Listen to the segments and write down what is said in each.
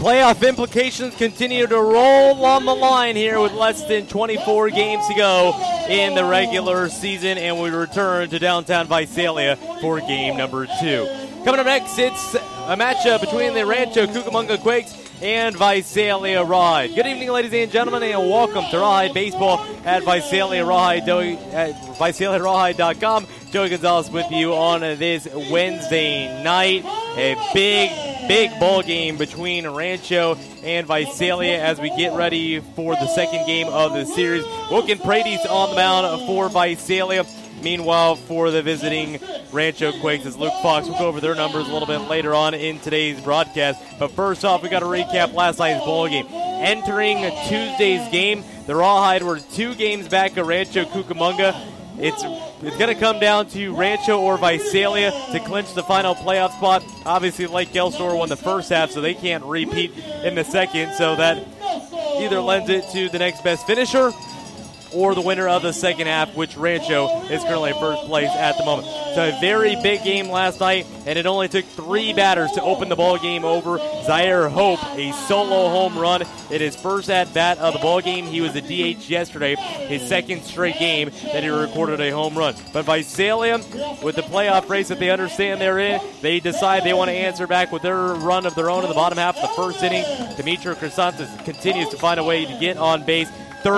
Playoff implications continue to roll on the line here with less than 24 games to go in the regular season, and we return to downtown Visalia for game number 2. Coming up next, it's a matchup between the Rancho Cucamonga Quakes and Visalia Rawhide. Good evening, ladies and gentlemen, and welcome to Rawhide Baseball at Visalia Rawhide at VisaliaRawhide.com. Joey Gonzalez with you on this Wednesday night. A big ball game between Rancho and Visalia as we get ready for the second game of the series. Wilkin Praties on the mound for Visalia. Meanwhile, for the visiting Rancho Quakes, is Luke Fox. We'll go over their numbers a little bit later on in today's broadcast. But first off, we got to recap last night's ball game. Entering Tuesday's game, the Rawhide were 2 games back of Rancho Cucamonga. It's going to come down to Rancho or Visalia to clinch the final playoff spot. Obviously, Lake Elsinore won the first half, so they can't repeat in the second. So that either lends it to the next best finisher or the winner of the second half, which Rancho is currently in first place at the moment. So a very big game last night, and it only took 3 batters to open the ball game over. Zaire Hope, a solo home run in his first at-bat of the ball game. He was the DH yesterday, his second straight game that he recorded a home run. But Visalia, with the playoff race that they understand they're in, they decide they want to answer back with their run of their own in the bottom half of the first inning. Demetrio Crisantes continues to find a way to get on base.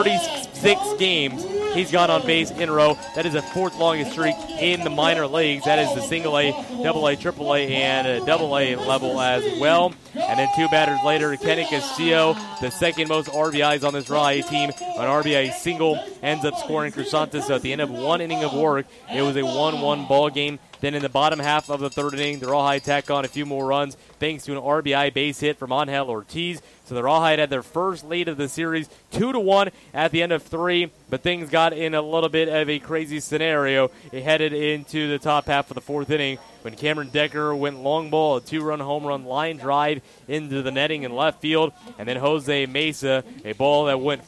36 games he's gone on base in a row. That is a 4th longest streak in the minor leagues. That is the single A, double A, triple A, and double A level as well. And then 2 batters later, Kenny Castillo, the second most RBIs on this Rawhide team. An RBI single ends up scoring Crisantes. So at the end of 1 inning of work, it was a 1-1 ball game. Then in the bottom half of the 3rd inning, the Rawhide tack on a few more runs thanks to an RBI base hit from Angel Ortiz. So the Rawhide had their first lead of the series, 2-1 at the end of 3. But things got in a little bit of a crazy scenario. It headed into the top half of the 4th inning when Cameron Decker went long ball, a 2-run home run line drive into the netting in left field. And then Jose Mesa, a ball that went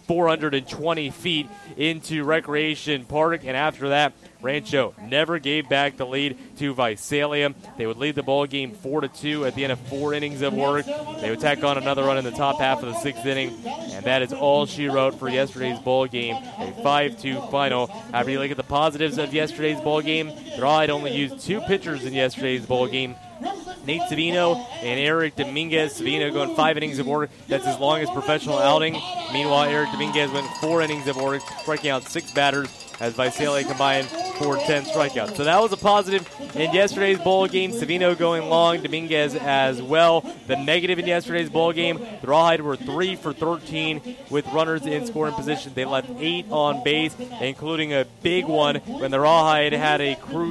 420 feet into Recreation Park. And after that, Rancho never gave back the lead to Visalia. They would lead the ball game 4-2 at the end of 4 innings of work. They would tack on another run in the top half of the 6th inning, and that is all she wrote for yesterday's ball game, a 5-2 final. After you look at the positives of yesterday's ball game, the Rawhide only used 2 pitchers in yesterday's ball game. Nate Savino and Eric Dominguez. Savino going 5 innings of work. That's his longest professional outing. Meanwhile, Eric Dominguez went 4 innings of work, striking out 6 batters as Visalia combined for 10 strikeouts. So that was a positive in yesterday's ball game. Savino going long, Dominguez as well. The negative in yesterday's ball game, the Rawhide were 3 for 13 with runners in scoring position. They left 8 on base, including a big one when the Rawhide had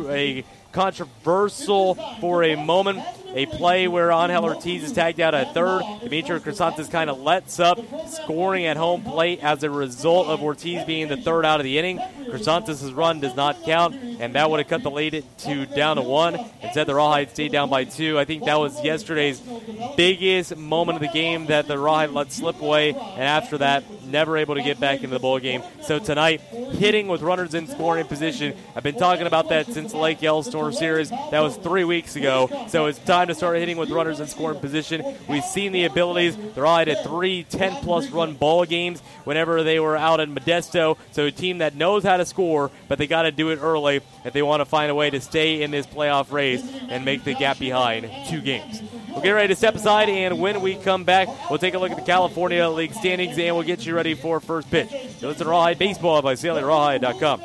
a controversial for a moment. A play where Angel Ortiz is tagged out at third. Demetrio Crisantes kind of lets up, scoring at home plate as a result of Ortiz being the third out of the inning. Crisantes' run does not count, and that would have cut the lead to down to 1. Instead, the Rawhide stayed down by 2. I think that was yesterday's biggest moment of the game that the Rawhide let slip away, and after that, never able to get back into the ball game. So tonight, hitting with runners in scoring position. I've been talking about that since the Lake Elsinore series. That was 3 weeks ago. So it's time to start hitting with runners in scoring position. We've seen the abilities. The Rawhide had 3 10-plus run ball games whenever they were out in Modesto. So a team that knows how to score, but they got to do it early if they want to find a way to stay in this playoff race and make the gap behind 2 games. We'll get ready to step aside, and when we come back, we'll take a look at the California League standings, and we'll get you ready for first pitch. So listen to Rawhide Baseball by VisaliaRawhide.com.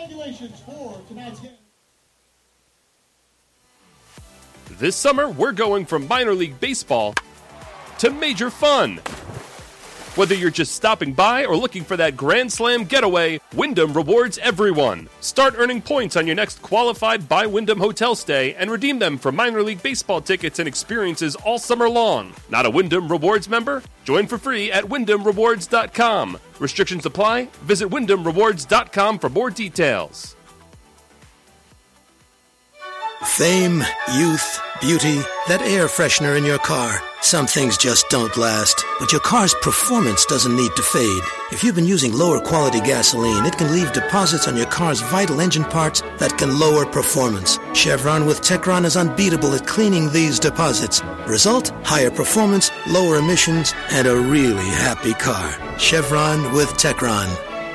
This summer, we're going from minor league baseball to major fun. Whether you're just stopping by or looking for that Grand Slam getaway, Wyndham rewards everyone. Start earning points on your next qualified by Wyndham hotel stay and redeem them for minor league baseball tickets and experiences all summer long. Not a Wyndham Rewards member? Join for free at WyndhamRewards.com. Restrictions apply. Visit WyndhamRewards.com for more details. Fame, youth, beauty, that air freshener in your car. Some things just don't last, but your car's performance doesn't need to fade. If you've been using lower quality gasoline, it can leave deposits on your car's vital engine parts that can lower performance. Chevron with Techron is unbeatable at cleaning these deposits. Result, higher performance, lower emissions, and a really happy car. Chevron with Techron.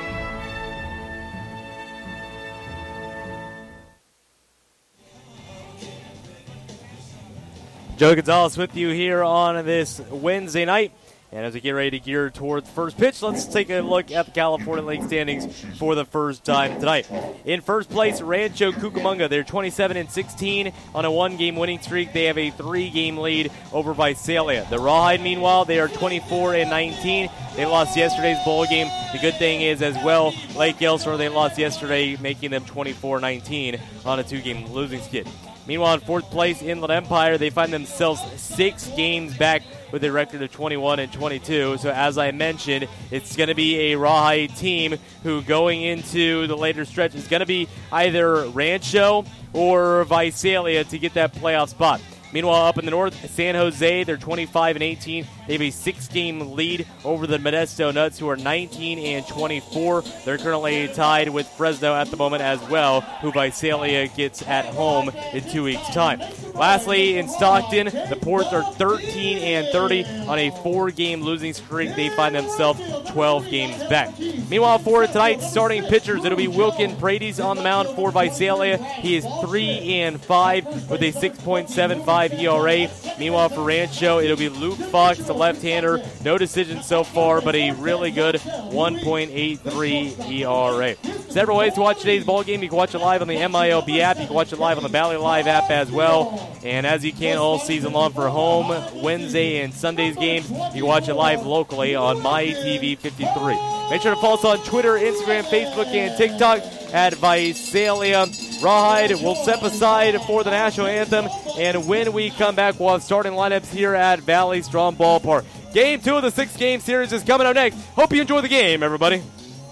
Joe Gonzalez with you here on this Wednesday night. And as we get ready to gear towards the first pitch, let's take a look at the California League standings for the first time tonight. In first place, Rancho Cucamonga. They're 27-16 on a one-game winning streak. They have a three-game lead over Visalia. The Rawhide, meanwhile, they are 24-19. They lost yesterday's bowl game. The good thing is, as well, Lake Elsinore, they lost yesterday, making them 24-19 on a two-game losing skid. Meanwhile, in fourth place, Inland Empire, they find themselves 6 games back with a record of 21-22. So as I mentioned, it's going to be a Rawhide team who, going into the later stretch, is going to be either Rancho or Visalia to get that playoff spot. Meanwhile, up in the north, San Jose, they're 25-18. They have a 6-game lead over the Modesto Nuts, who are 19-24. They're currently tied with Fresno at the moment as well, who Visalia gets at home in 2 weeks' time. Lastly, in Stockton, the Ports are 13-30 on a 4-game losing streak. They find themselves 12 games back. Meanwhile, for tonight's starting pitchers, it'll be Wilkin Paredes on the mound for Visalia. He is 3-5 with a 6.75 ERA. Meanwhile, for Rancho, it'll be Luke Fox, the left-hander. No decision so far, but a really good 1.83 ERA. Several ways to watch today's ball game. You can watch it live on the MILB app. You can watch it live on the Valley Live app as well. And as you can all season long for home, Wednesday, and Sunday's games, you can watch it live locally on MyTV 53. Make sure to follow us on Twitter, Instagram, Facebook, and TikTok at Visalia Rawhide. We'll step aside for the national anthem, and when we come back, we'll have starting lineups here at Valley Strong Ballpark. Game 2 of the 6-game series is coming up next. Hope you enjoy the game, everybody.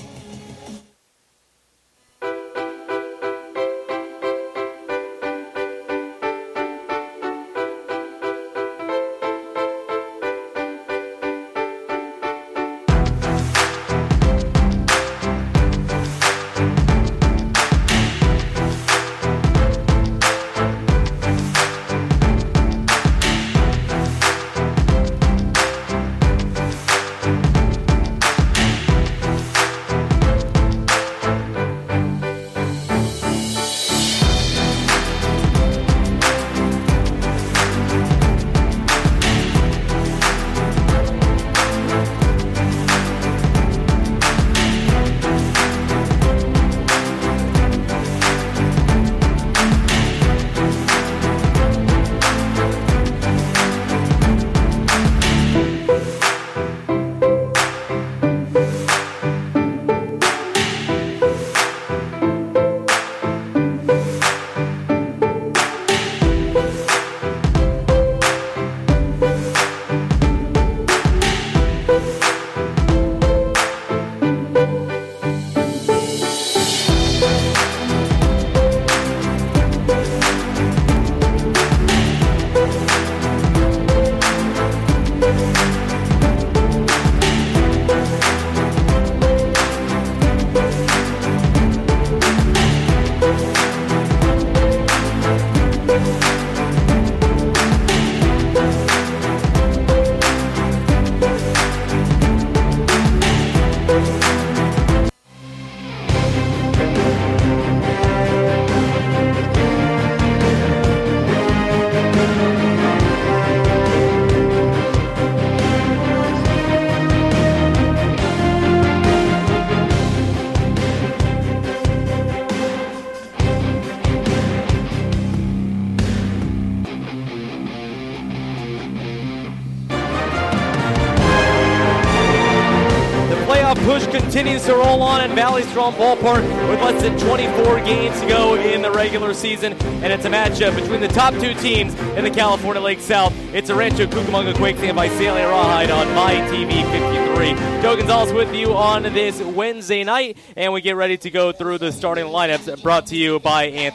Push continues to roll on at Valley Strong Ballpark with less than 24 games to go in the regular season, and it's a matchup between the top two teams in the California League South. It's a Rancho Cucamonga Quakes and Visalia Rawhide on MyTV 53. Joe Gonzalez with you on this Wednesday night, and we get ready to go through the starting lineups brought to you by Anthem.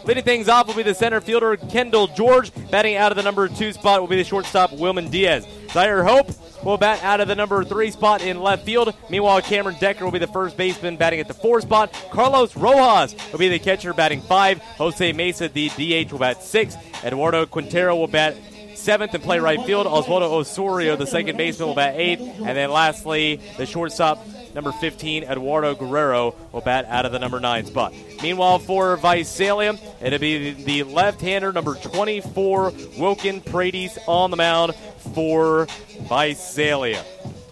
Leading things off will be the center fielder, Kendall George. Batting out of the number 2 spot will be the shortstop, Wilman Diaz. Zaire Hope will bat out of the number 3 spot in left field. Meanwhile, Cameron Decker will be the first baseman batting at the 4 spot. Carlos Rojas will be the catcher batting 5. Jose Mesa, the DH, will bat 6. Eduardo Quintero will bat 7th and play right field. Oswaldo Osorio, the second baseman, will bat 8th. And then lastly, the shortstop, number 15, Eduardo Guerrero, will bat out of the number 9 spot. Meanwhile, for Visalia, it'll be the left-hander, number 24, Wilkin Paredes, on the mound for Visalia.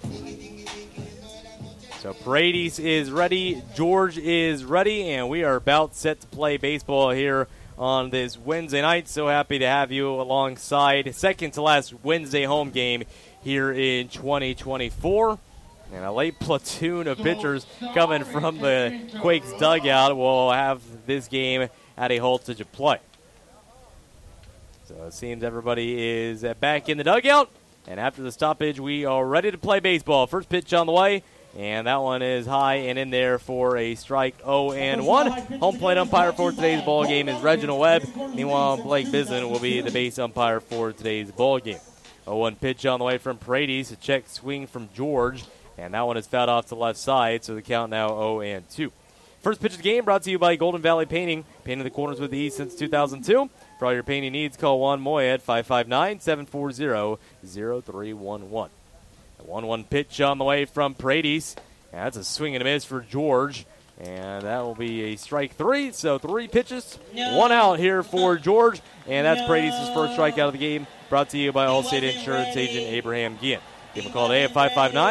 So Paredes is ready, George is ready, and we are about set to play baseball here on this Wednesday night. So happy to have you alongside. Second to last Wednesday home game here in 2024. And a late platoon of pitchers coming from the Quakes dugout will have this game at a haltage of play. So it seems everybody is back in the dugout. And after the stoppage, we are ready to play baseball. First pitch on the way. And that one is high and in there for a strike 0-1. Home plate umpire for today's ball game is Reginald Webb. Meanwhile, Blake Bislin will be the base umpire for today's ball game. 0-1 pitch on the way from Paredes. A check swing from George. And that one is fouled off to the left side, so the count now 0-2. First pitch of the game brought to you by Golden Valley Painting. Painting the corners with ease since 2002. For all your painting needs, call Juan Moya at 559-740-0311. The 1-1 pitch on the way from Paredes. And that's a swing and a miss for George. And that will be a strike 3. So 3 pitches, 1 out here for George. And that's Paredes' first strikeout of the game. Brought to you by Allstate Insurance Agent Abraham Guillen. Give him a call today at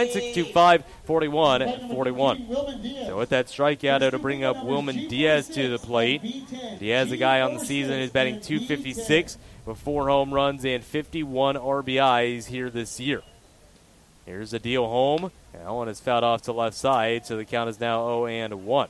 559-625-4141. So with that strikeout, it'll bring up Wilman Diaz to the plate. Diaz, the guy on the season, is batting .256 with 4 home runs and 51 RBIs here this year. Here's the deal home. And that one is fouled off to left side, so the count is now 0-1.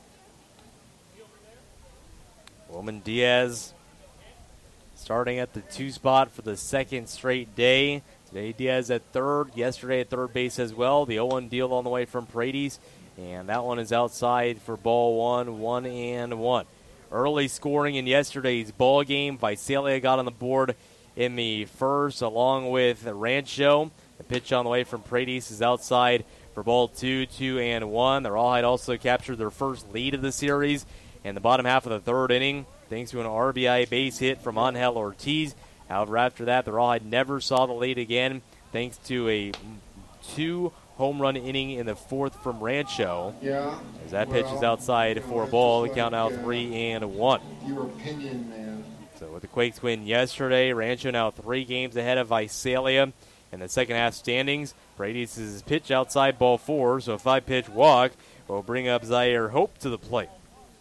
Wilman Diaz starting at the 2 spot for the second straight day. Today Diaz at third, yesterday at third base as well. The 0-1 deal on the way from Paredes, and that one is outside for ball 1-1. Early scoring in yesterday's ball game. Visalia got on the board in the first along with Rancho. The pitch on the way from Paredes is outside for ball 2-1. The Rawhide also captured their first lead of the series in the bottom half of the third inning thanks to an RBI base hit from Angel Ortiz. However, after that, the Rawhide never saw the lead again thanks to a 2 home run inning in the fourth from Rancho. As that pitch is outside for a ball, the count now 3-1. Your opinion, man. So with the Quakes win yesterday, Rancho now 3 games ahead of Visalia in the second half standings. Paredes' pitch outside ball 4, so a 5-pitch walk will bring up Zaire Hope to the plate.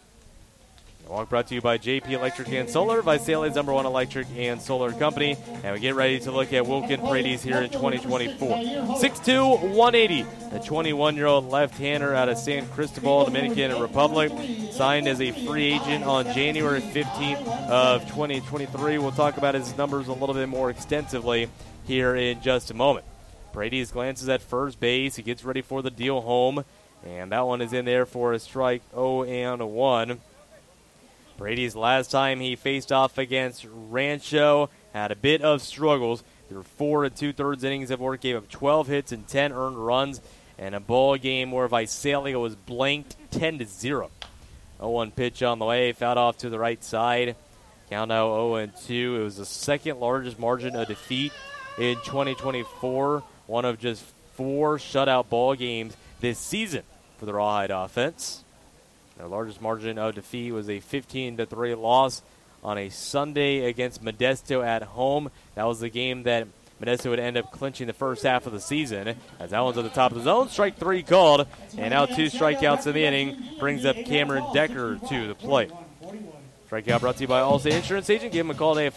Walk brought to you by JP Electric and Solar, Visalia's #1 electric and solar company. And we get ready to look at Wilkin Paredes here in 2024. 6'2", 180. The 21-year-old left-hander out of San Cristobal, Dominican Republic. Signed as a free agent on January 15th of 2023. We'll talk about his numbers a little bit more extensively here in just a moment. Paredes glances at first base. He gets ready for the deal home. And that one is in there for a strike 0-1. Paredes, last time he faced off against Rancho, had a bit of struggles. Through 4 2/3 innings of work, gave up 12 hits and 10 earned runs, and a ball game where Visalia was blanked 10-0. 0-1 pitch on the way, fouled off to the right side. Count now 0-2. It was the second largest margin of defeat in 2024. One of just 4 shutout ball games this season for the Rawhide offense. Their largest margin of defeat was a 15-3 loss on a Sunday against Modesto at home. That was the game that Modesto would end up clinching the first half of the season. As that one's at the top of the zone, strike 3 called, and now 2 strikeouts in the inning brings up Cameron Decker to the plate. Strikeout brought to you by Allstate Insurance Agent. Give him a call today at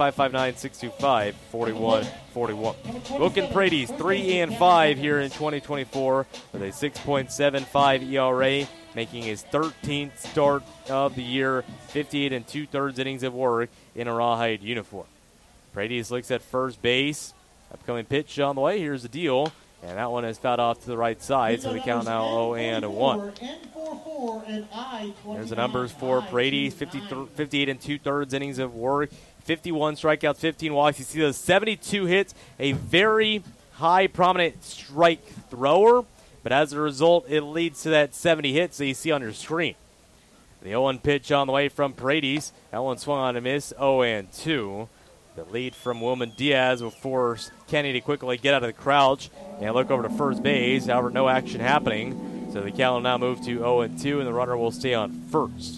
559-625-4141. Wilkin Paredes, 3-5 here in 2024 with a 6.75 ERA, making his 13th start of the year, 58 2/3 innings of work in a Rawhide uniform. Paredes looks at first base. Upcoming pitch on the way. Here's the deal. And that one is fouled off to the right side, so the count now 0-1. There's the numbers for Paredes, 58 and 2/3 innings of work, 51 strikeouts, 15 walks. You see those 72 hits, a very high prominent strike thrower, but as a result, it leads to that 70 hits that you see on your screen. The 0-1 pitch on the way from Paredes. That one swung on a miss, 0-2. The lead from Wilman Diaz will force Kenny to quickly get out of the crouch and look over to first base. However, no action happening. So the count will now move to 0-2, and the runner will stay on first.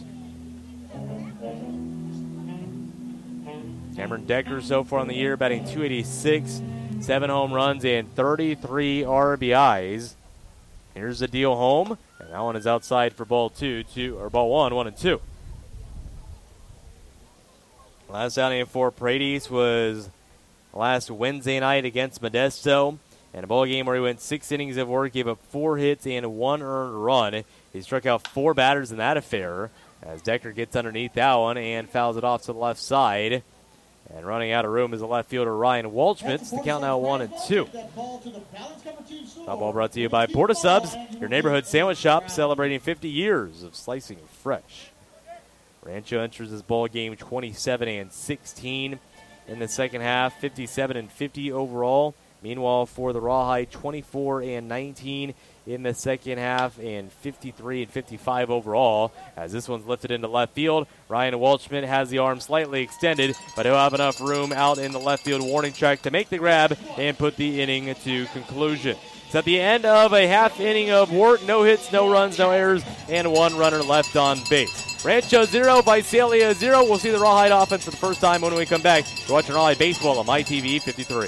Cameron Decker so far in the year batting .286, 7 home runs, and 33 RBIs. Here's the deal home, and that one is outside for ball one, 1-2. Last outing for Paredes was last Wednesday night against Modesto, and a ball game where he went 6 innings of work, gave up 4 hits and 1 earned run. He struck out 4 batters in that affair as Decker gets underneath that one and fouls it off to the left side. And running out of room is the left fielder Ryan Waldschmidt. The count now 1-2. Top ball brought to you by Porta Subs, your neighborhood sandwich shop celebrating 50 years of slicing fresh. Rancho enters this ball game 27 and 16 in the second half, 57 and 50 overall. Meanwhile, for the Rawhide, 24 and 19 in the second half and 53 and 55 overall. As this one's lifted into left field, Ryan Waldschmidt has the arm slightly extended, but he'll have enough room out in the left field warning track to make the grab and put the inning to conclusion. It's at the end of a half inning of work, no hits, no runs, no errors, and 1 runner left on base. Rancho 0, Visalia 0. We'll see the Rawhide offense for the first time when we come back. You're watching Rawhide Baseball on MyTV 53.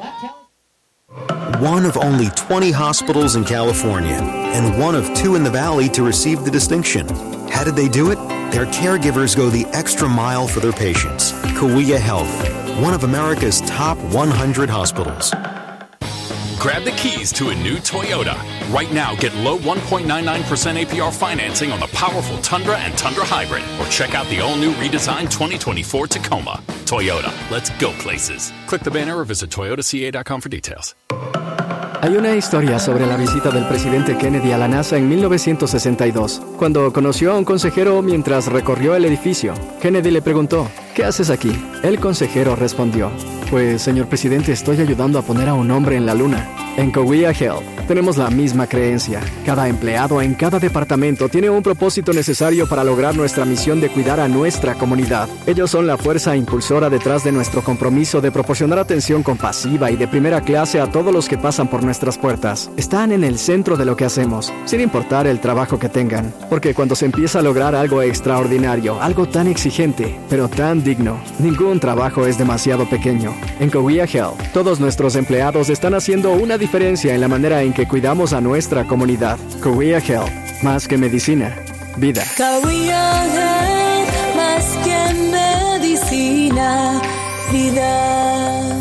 One of only 20 hospitals in California and one of 2 in the Valley to receive the distinction. How did they do it? Their caregivers go the extra mile for their patients. Kauai Health, one of America's top 100 hospitals. Grab the keys to a new Toyota. Right now, get low 1.99% APR financing on the powerful Tundra and Tundra Hybrid. Or check out the all-new redesigned 2024 Tacoma. Toyota, let's go places. Click the banner or visit toyotaca.com for details. Hay una historia sobre la visita del presidente Kennedy a la NASA en 1962. Cuando conoció a un consejero mientras recorrió el edificio, Kennedy le preguntó, ¿qué haces aquí? El consejero respondió, pues, señor presidente, estoy ayudando a poner a un hombre en la luna. En Kauai Health tenemos la misma creencia. Cada empleado en cada departamento tiene un propósito necesario para lograr nuestra misión de cuidar a nuestra comunidad. Ellos son la fuerza impulsora detrás de nuestro compromiso de proporcionar atención compasiva y de primera clase a todos los que pasan por nuestras puertas. Están en el centro de lo que hacemos, sin importar el trabajo que tengan. Porque cuando se empieza a lograr algo extraordinario, algo tan exigente, pero tan digno, ningún trabajo es demasiado pequeño. En Kauai Health, todos nuestros empleados están haciendo una diferencia en la manera en que cuidamos a nuestra comunidad. Kauai Health, más que medicina, vida. Kauai Health, más que medicina, vida.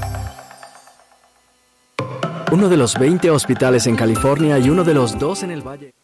Uno de los 20 hospitales en California y uno de los 2 en el Valle.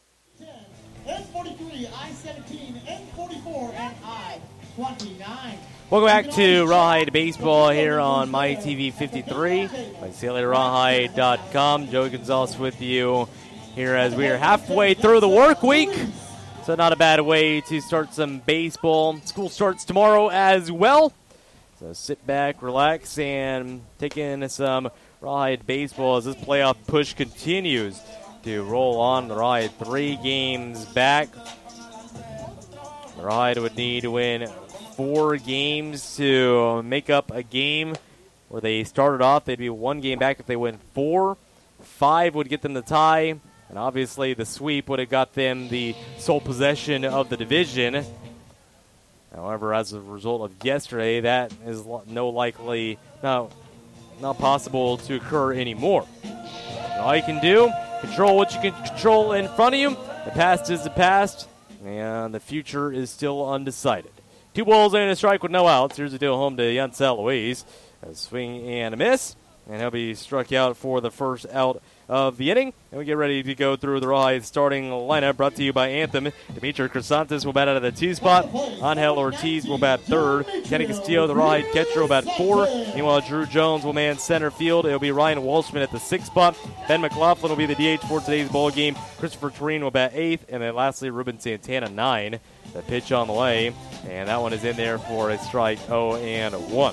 Welcome back to Rawhide Baseball here on MyTV 53, MySaliaRawhide.com. Joey Gonzalez with you here as we are halfway through the work week. So not a bad way to start some baseball. School starts tomorrow as well. So sit back, relax, and take in some Rawhide Baseball as this playoff push continues to roll on. The Rawhide 3 games back. The Rawhide would need to win 4 games to make up a game where they started off. They'd be 1 game back if they win 4. 5 would get them the tie, and obviously the sweep would have got them the sole possession of the division. However, as a result of yesterday, that is not possible to occur anymore. All you can do, control what you can control in front of you. The past is the past, and the future is still undecided. 2 balls and a strike with no outs. Here's the deal home to Yancel Louise. A swing and a miss, and he'll be struck out for the first out of the inning. And we get ready to go through the Rawhide starting lineup, brought to you by Anthem. Dimitri Chrysantis will bat out of the 2 spot. Angel Ortiz will bat 3rd. Kenny Castillo, the Rawhide catcher, will bat 4. Meanwhile, Drew Jones will man center field. It'll be Ryan Walshman at the 6th spot. Ben McLaughlin will be the DH for today's ball game. Christopher Tureen will bat 8th. And then lastly, Ruben Santana 9. The pitch on the way. And that one is in there for a strike 0-1.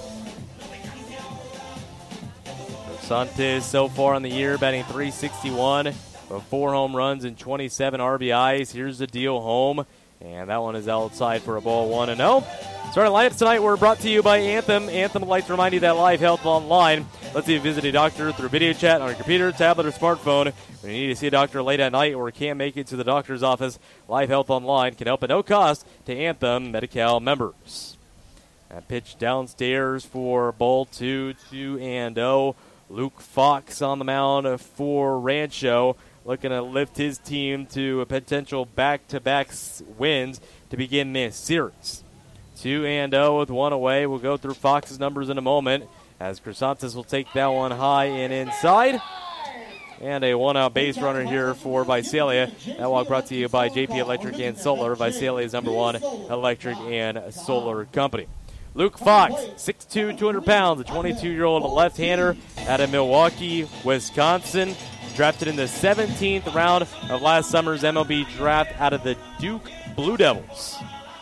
Santos so far in the year batting .361 with 4 home runs and 27 RBIs. Here's the deal home, and that one is outside for a ball 1-0. Starting lineups tonight were brought to you by Anthem. Anthem would like to remind you that Live Health Online lets you visit a doctor through video chat on your computer, tablet, or smartphone. When you need to see a doctor late at night or can't make it to the doctor's office, Live Health Online can help at no cost to Anthem Medi-Cal members. That pitch downstairs for ball 2, 2-0. Luke Fox on the mound for Rancho, looking to lift his team to a potential back-to-back wins to begin this series. 2-0 with 1 away. We'll go through Fox's numbers in a moment as Chrysantis will take that one high and inside. And a 1-out base runner here for Visalia. That walk brought to you by JP Electric and Solar, Visalia's #1 electric and solar company. Luke Fox, 6'2", 200 pounds, a 22-year-old left-hander out of Milwaukee, Wisconsin. Drafted in the 17th round of last summer's MLB draft out of the Duke Blue Devils.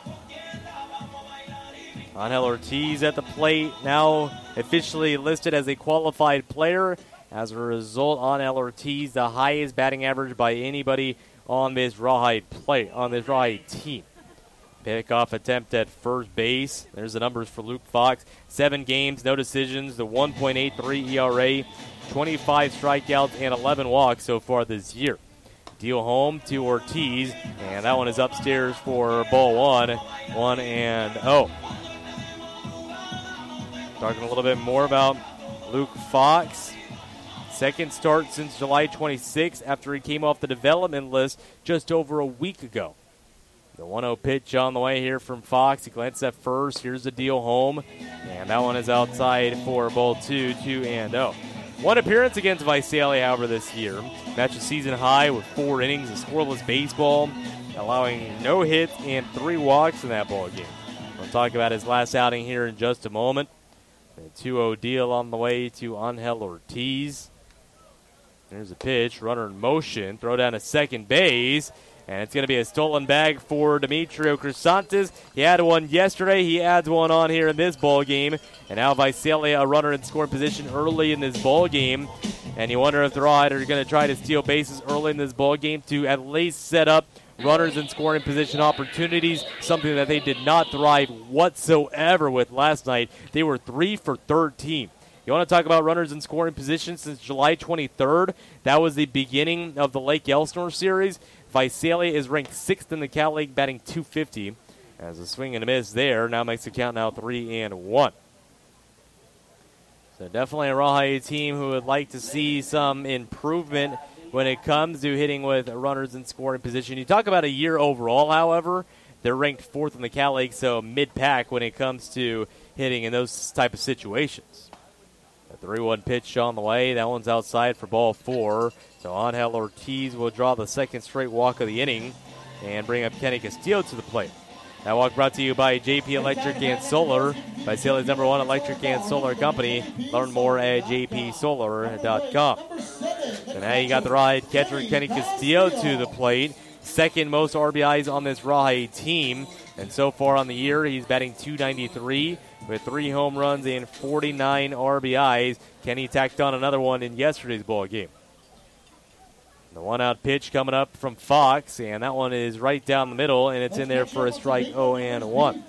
Angel Ortiz at the plate, now officially listed as a qualified player. As a result, Angel Ortiz, the highest batting average by anybody on this Rawhide team. Pickoff attempt at first base. There's the numbers for Luke Fox. 7 games, no decisions, the 1.83 ERA, 25 strikeouts, and 11 walks so far this year. Deal home to Ortiz, and that one is upstairs for ball 1, 1-0. Talking a little bit more about Luke Fox. Second start since July 26th after he came off the development list just over a week ago. The 1-0 pitch on the way here from Fox. He glanced at first. Here's the deal home. And that one is outside for ball 2, 2-0. One appearance against Visalia, however, this year. Matched a season high with 4 innings of scoreless baseball, allowing no hits and 3 walks in that ball game. We'll talk about his last outing here in just a moment. A 2-0 deal on the way to Angel Ortiz. There's a pitch. Runner in motion. Throw down to second base. And it's going to be a stolen bag for Dimitri Chrysantis. He had one yesterday. He adds one on here in this ball game. And now Visalia, a runner in scoring position early in this ball game. And you wonder if the Rawhide are going to try to steal bases early in this ball game to at least set up runners in scoring position opportunities, something that they did not thrive whatsoever with last night. They were 3 for 13. You want to talk about runners in scoring position since July 23rd? That was the beginning of the Lake Elsinore series. Visalia is ranked 6th in the Cal League, batting .250. As a swing and a miss there, now makes the count now 3-1. So definitely a Rawhide team who would like to see some improvement when it comes to hitting with runners in scoring position. You talk about a year overall, however, they're ranked 4th in the Cal League, so mid-pack when it comes to hitting in those type of situations. A 3-1 pitch on the way. That one's outside for ball 4. So Angel Ortiz will draw the second straight walk of the inning and bring up Kenny Castillo to the plate. That walk brought to you by JP Electric and Solar, Visalia's #1 electric and solar company. Learn more at jpsolar.com. So now you got the Rawhide catcher Kenny Castillo to the plate. Second most RBIs on this Rawhide team. And so far on the year, he's batting .293 with 3 home runs and 49 RBIs. Kenny tacked on another one in yesterday's ball game. The 1-out pitch coming up from Fox, and that one is right down the middle, and it's in there for a strike 0-1.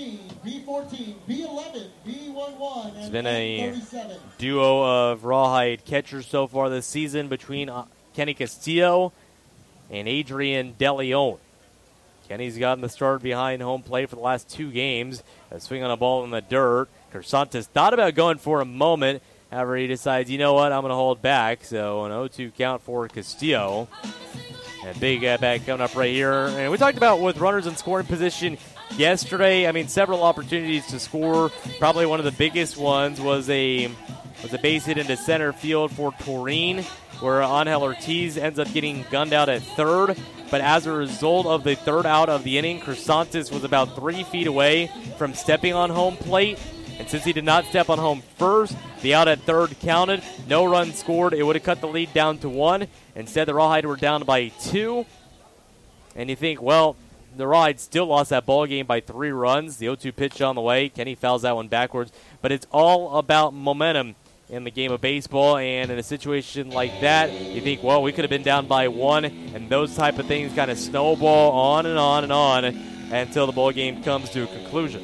It's been a duo of Rawhide catchers so far this season between Kenny Castillo and Adrian DeLeon. Kenny's gotten the start behind home plate for the last 2 games. A swing on a ball in the dirt. Chrysantis thought about going for a moment. However, he decides, you know what, I'm going to hold back. So an 0-2 count for Castillo. And big at-bat coming up right here. And we talked about with runners in scoring position yesterday. I mean, several opportunities to score. Probably one of the biggest ones was a base hit into center field for Tureen. where Angel Ortiz ends up getting gunned out at third. But as a result of the third out of the inning, Crisantes was about 3 feet away from stepping on home plate. And since he did not step on home first, the out at third counted. No run scored. It would have cut the lead down to 1. Instead, the Rawhide were down by 2. And you think, well, the Rawhide still lost that ball game by 3 runs. The 0-2 pitch on the way. Kenny fouls that one backwards. But it's all about momentum in the game of baseball, and in a situation like that, you think, well, we could have been down by 1, and those type of things kind of snowball on and on and on until the ball game comes to a conclusion.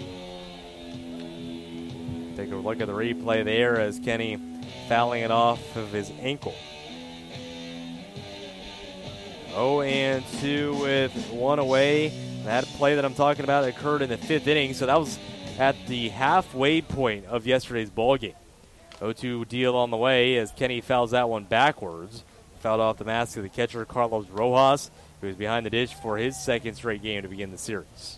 Take a look at the replay there as Kenny fouling it off of his ankle. 0-2 with 1 away. That play that I'm talking about occurred in the 5th inning, so that was at the halfway point of yesterday's ball game. 0-2 deal on the way as Kenny fouls that one backwards. Fouled off the mask of the catcher, Carlos Rojas, who is behind the dish for his 2nd straight game to begin the series.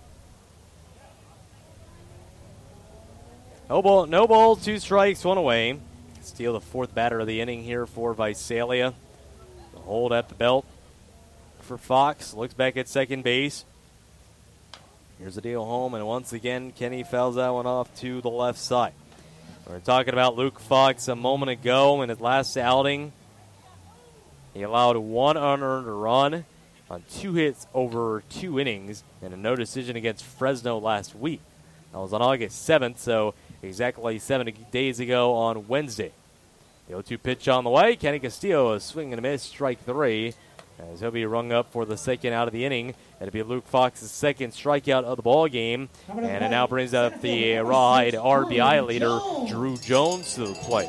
No ball, 2 strikes, 1 away. Steal the 4th batter of the inning here for Visalia. The hold at the belt for Fox. Looks back at second base. Here's the deal home, and once again, Kenny fouls that one off to the left side. We were talking about Luke Fox a moment ago in his last outing. He allowed 1 unearned run on 2 hits over 2 innings and a no decision against Fresno last week. That was on August 7th, so exactly 7 days ago on Wednesday. The 0-2 pitch on the way. Kenny Castillo, a swing and a miss, strike 3. As he'll be rung up for the 2nd out of the inning. It'll be Luke Fox's 2nd strikeout of the ball game. And it now brings up the Rawhide RBI leader, Drew Jones, to the plate.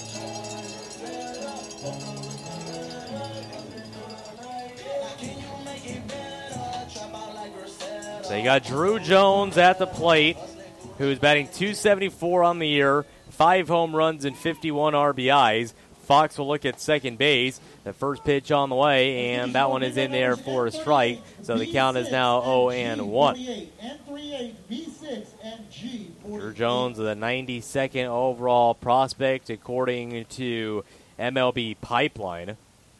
So you got Drew Jones at the plate, who's batting .274 on the year, 5 home runs and 51 RBIs. Fox will look at second base. The first pitch on the way, and that one is in there for a strike. So the count is now 0-1. Drew Jones, the 92nd overall prospect, according to MLB Pipeline.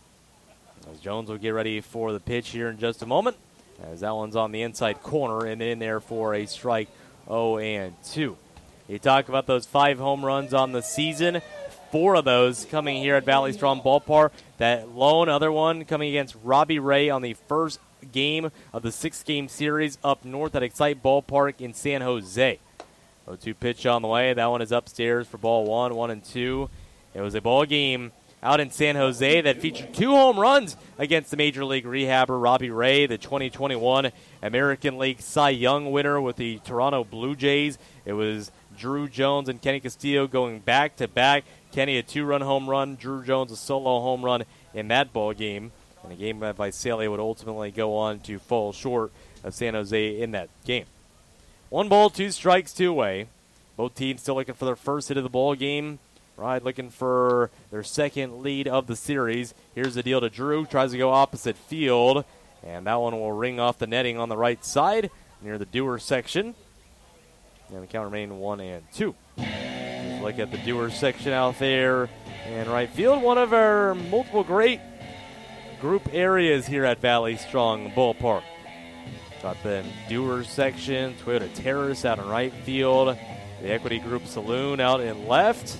As Jones will get ready for the pitch here in just a moment, as that one's on the inside corner and in there for a strike, 0-2. You talk about those 5 home runs on the season. 4 of those coming here at Valley Strong Ballpark. That lone other one coming against Robbie Ray on the first game of the 6-game series up north at Excite Ballpark in San Jose. 0-2 pitch on the way. That one is upstairs for ball 1, 1-2. It was a ball game out in San Jose that featured 2 home runs against the Major League rehabber Robbie Ray, the 2021 American League Cy Young winner with the Toronto Blue Jays. It was Drew Jones and Kenny Castillo going back-to-back. Kenny a 2-run home run, Drew Jones a solo home run in that ball game. And a game that Visalia would ultimately go on to fall short of San Jose in that game. 1 ball, 2 strikes, 2 away. Both teams still looking for their first hit of the ball game. Rawhide looking for their 2nd lead of the series. Here's the deal to Drew. Tries to go opposite field. And that one will ring off the netting on the right side near the Dewar section. And the count remained 1-2. Just look at the Dewar section out there in right field. One of our multiple great group areas here at Valley Strong Ballpark. Got the Dewar section, Toyota Terrace out in right field, the Equity Group Saloon out in left,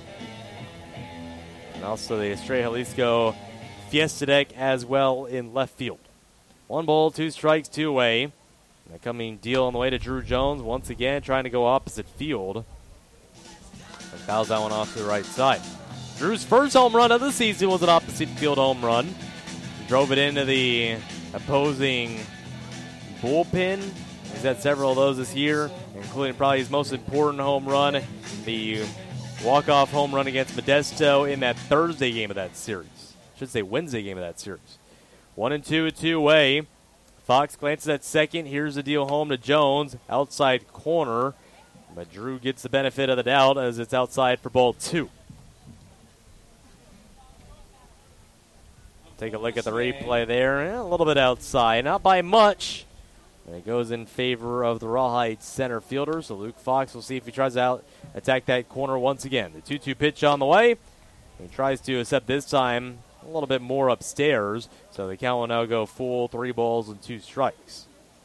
and also the Estrella Jalisco Fiesta Deck as well in left field. 1 ball, 2 strikes, 2 away. And a coming deal on the way to Drew Jones, once again trying to go opposite field. And fouls that one off to the right side. Drew's first home run of the season was an opposite field home run. He drove it into the opposing bullpen. He's had several of those this year, including probably his most important home run, the walk-off home run against Modesto in that Thursday game of that series. I should say Wednesday game of that series. 1-2, 2 away. Fox glances at second. Here's the deal home to Jones. Outside corner. But Drew gets the benefit of the doubt as it's outside for ball 2. Take a look at the replay there. A little bit outside. Not by much. And it goes in favor of the Rawhide center fielder. So Luke Fox will see if he tries to attack that corner once again. The 2-2 pitch on the way. He tries to, except this time a little bit more upstairs. So the count will now go full 3 balls and 2 strikes.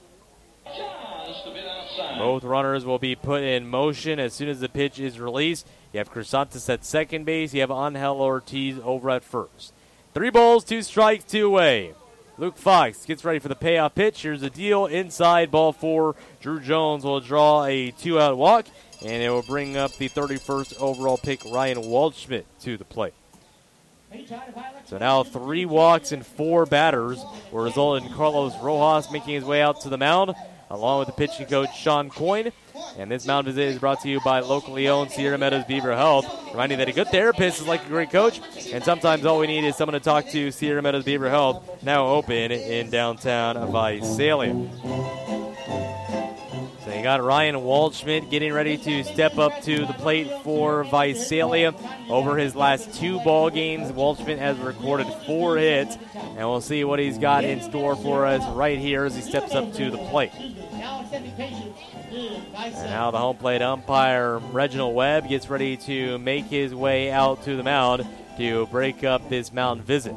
Both runners will be put in motion as soon as the pitch is released. You have Crisantes at second base. You have Angel Ortiz over at first. 3 balls, 2 strikes, 2 away. Luke Fox gets ready for the payoff pitch. Here's the deal. Inside, ball 4. Drew Jones will draw a 2-out walk, and it will bring up the 31st overall pick, Ryan Waldschmidt, to the plate. So now 3 walks and 4 batters will result in Carlos Rojas making his way out to the mound, along with the pitching coach, Sean Coyne. And this mound visit is brought to you by locally owned Sierra Meadows Beaver Health. Reminding that a good therapist is like a great coach, and sometimes all we need is someone to talk to. Sierra Meadows Beaver Health, now open in downtown Visalia. So you got Ryan Waldschmidt getting ready to step up to the plate for Visalia. Over his last 2 ball games, Waldschmidt has recorded 4 hits, and we'll see what he's got in store for us right here as he steps up to the plate. And now the home plate umpire, Reginald Webb, gets ready to make his way out to the mound to break up this mound visit.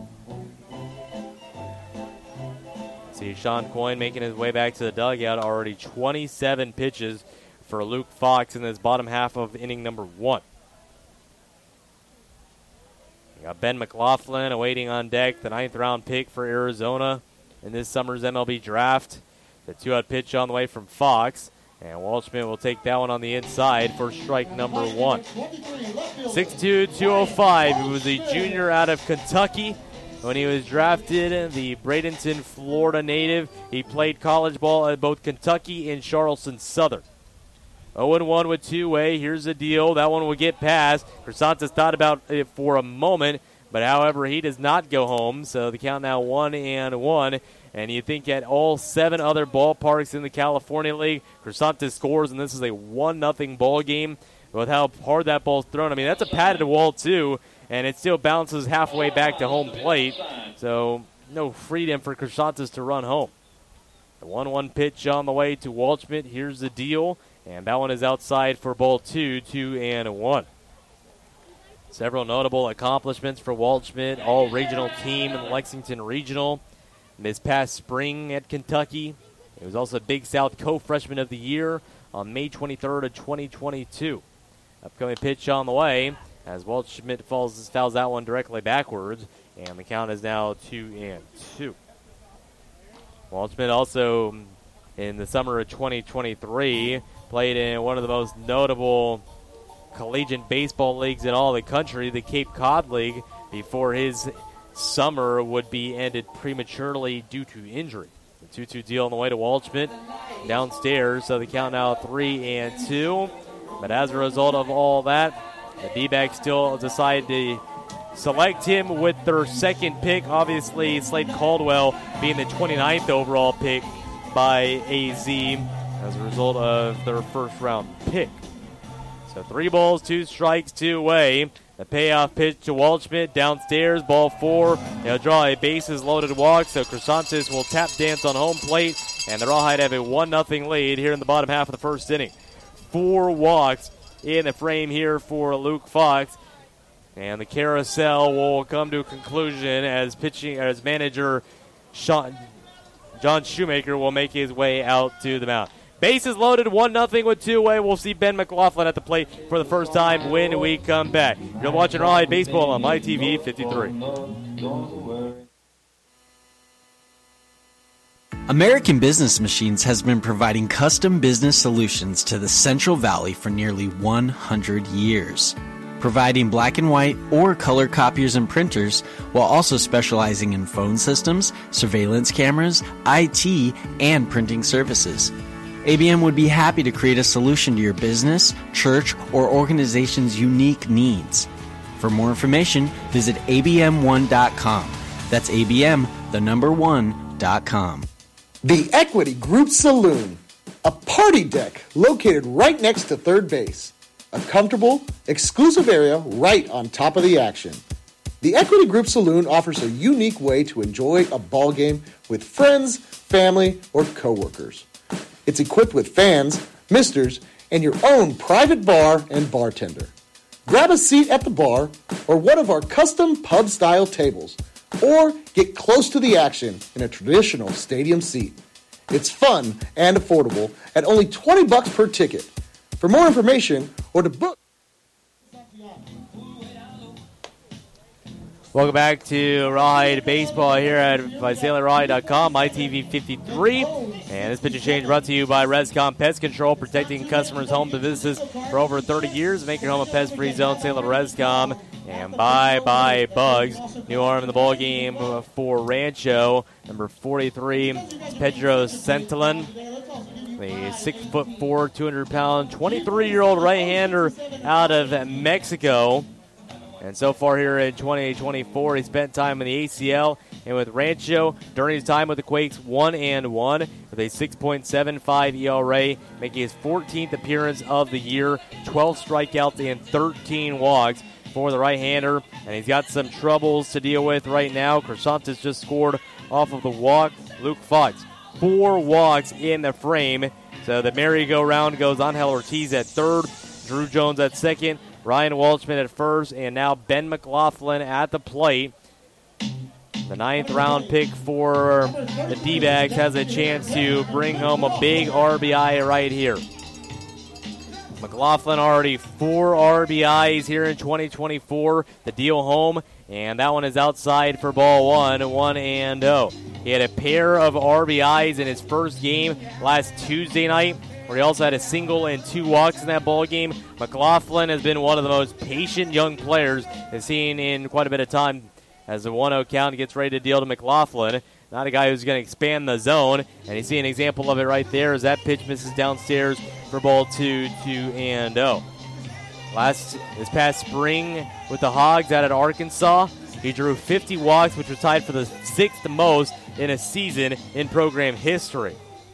See Sean Coyne making his way back to the dugout. Already 27 pitches for Luke Fox in this bottom half of inning number 1. You got Ben McLaughlin awaiting on deck, the 9th round pick for Arizona in this summer's MLB draft. The 2-out pitch on the way from Fox. And Waldschmidt will take that one on the inside for strike number 1. 6'2", 205. He was a junior out of Kentucky. When he was drafted, the Bradenton, Florida native, he played college ball at both Kentucky and Charleston Southern. 0-1 with 2-way. Here's the deal. That one will get past. Crisantes thought about it for a moment, but however, he does not go home. So the count now 1-1. And you think at all 7 other ballparks in the California League, Crisantes scores, and this is a 1-0 ball game. With how hard that ball's thrown, I mean, that's a padded wall, too, and it still bounces halfway back to home plate. So no freedom for Crisantes to run home. The 1-1 pitch on the way to Waldschmidt. Here's the deal, and that one is outside for ball 2, 2-1. Several notable accomplishments for Waldschmidt, all-regional team in Lexington Regional. This past spring at Kentucky. He was also Big South Co-Freshman of the Year on May 23rd of 2022. Upcoming pitch on the way as Waldschmidt fouls that one directly backwards, and the count is now 2-2. Waldschmidt also, in the summer of 2023, played in one of the most notable collegiate baseball leagues in all the country, the Cape Cod League, before his summer would be ended prematurely due to injury. The 2-2 deal on the way to Waldschmidt downstairs, so the count now 3-2. But as a result of all that, the D-backs still decide to select him with their 2nd pick. Obviously, Slade Caldwell being the 29th overall pick by AZ as a result of their 1st round pick. So 3 balls, 2 strikes, 2-away. The payoff pitch to Waldschmidt downstairs, ball 4. He'll draw a bases-loaded walk, so Crisantes will tap dance on home plate, and the Rawhide have a 1-0 lead here in the bottom half of the 1st inning. 4 walks in the frame here for Luke Fox, and the carousel will come to a conclusion as manager John Shoemaker will make his way out to the mound. Bases loaded, 1-0 with 2-away. We'll see Ben McLaughlin at the plate for the first time when we come back. You're watching Rawhide Baseball on MyTV 53. American Business Machines has been providing custom business solutions to the Central Valley for nearly 100 years. Providing black and white or color copiers and printers, while also specializing in phone systems, surveillance cameras, IT, and printing services. ABM would be happy to create a solution to your business, church, or organization's unique needs. For more information, visit abm1.com. That's abm1.com. The Equity Group Saloon, a party deck located right next to third base. A comfortable, exclusive area right on top of the action. The Equity Group Saloon offers a unique way to enjoy a ball game with friends, family, or coworkers. It's equipped with fans, misters, and your own private bar and bartender. Grab a seat at the bar or one of our custom pub-style tables, or get close to the action in a traditional stadium seat. It's fun and affordable at only $20 per ticket. For more information or to book... Welcome back to Rawhide Baseball here at VisaliaRawhide.com, MyTV53. And this pitch and change brought to you by Rescom Pest Control, protecting customers' homes and businesses for over 30 years. Make your home a pest-free zone. Say hello to Rescom. And bye-bye Bugs. New arm in the ball game for Rancho. Number 43 is Pedro Centelin. The 6'4", 200-pound, 23-year-old right-hander out of Mexico. And so far here in 2024, he spent time in the ACL and with Rancho during his time with the Quakes 1-1 with a 6.75 ERA, making his 14th appearance of the year, 12 strikeouts and 13 walks for the right-hander. And he's got some troubles to deal with right now. Crisantes just scored off of the walk. Luke Fox, 4 walks in the frame. So the merry-go-round goes Angel Ortiz at third, Drew Jones at second, Ryan Walshman at first, and now Ben McLaughlin at the plate. The 9th round pick for the D-backs has a chance to bring home a big RBI right here. McLaughlin already 4 RBIs here in 2024. The deal home, and that one is outside for ball 1-0. He had a pair of RBIs in his first game last Tuesday night, where he also had a single and 2 walks in that ball game. McLaughlin has been one of the most patient young players I've seen in quite a bit of time. As the 1-0 count gets ready to deal to McLaughlin, not a guy who's going to expand the zone, and you see an example of it right there as that pitch misses downstairs for ball 2-0. This past spring with the Hogs out at Arkansas, he drew 50 walks, which was tied for the 6th most in a season in program history.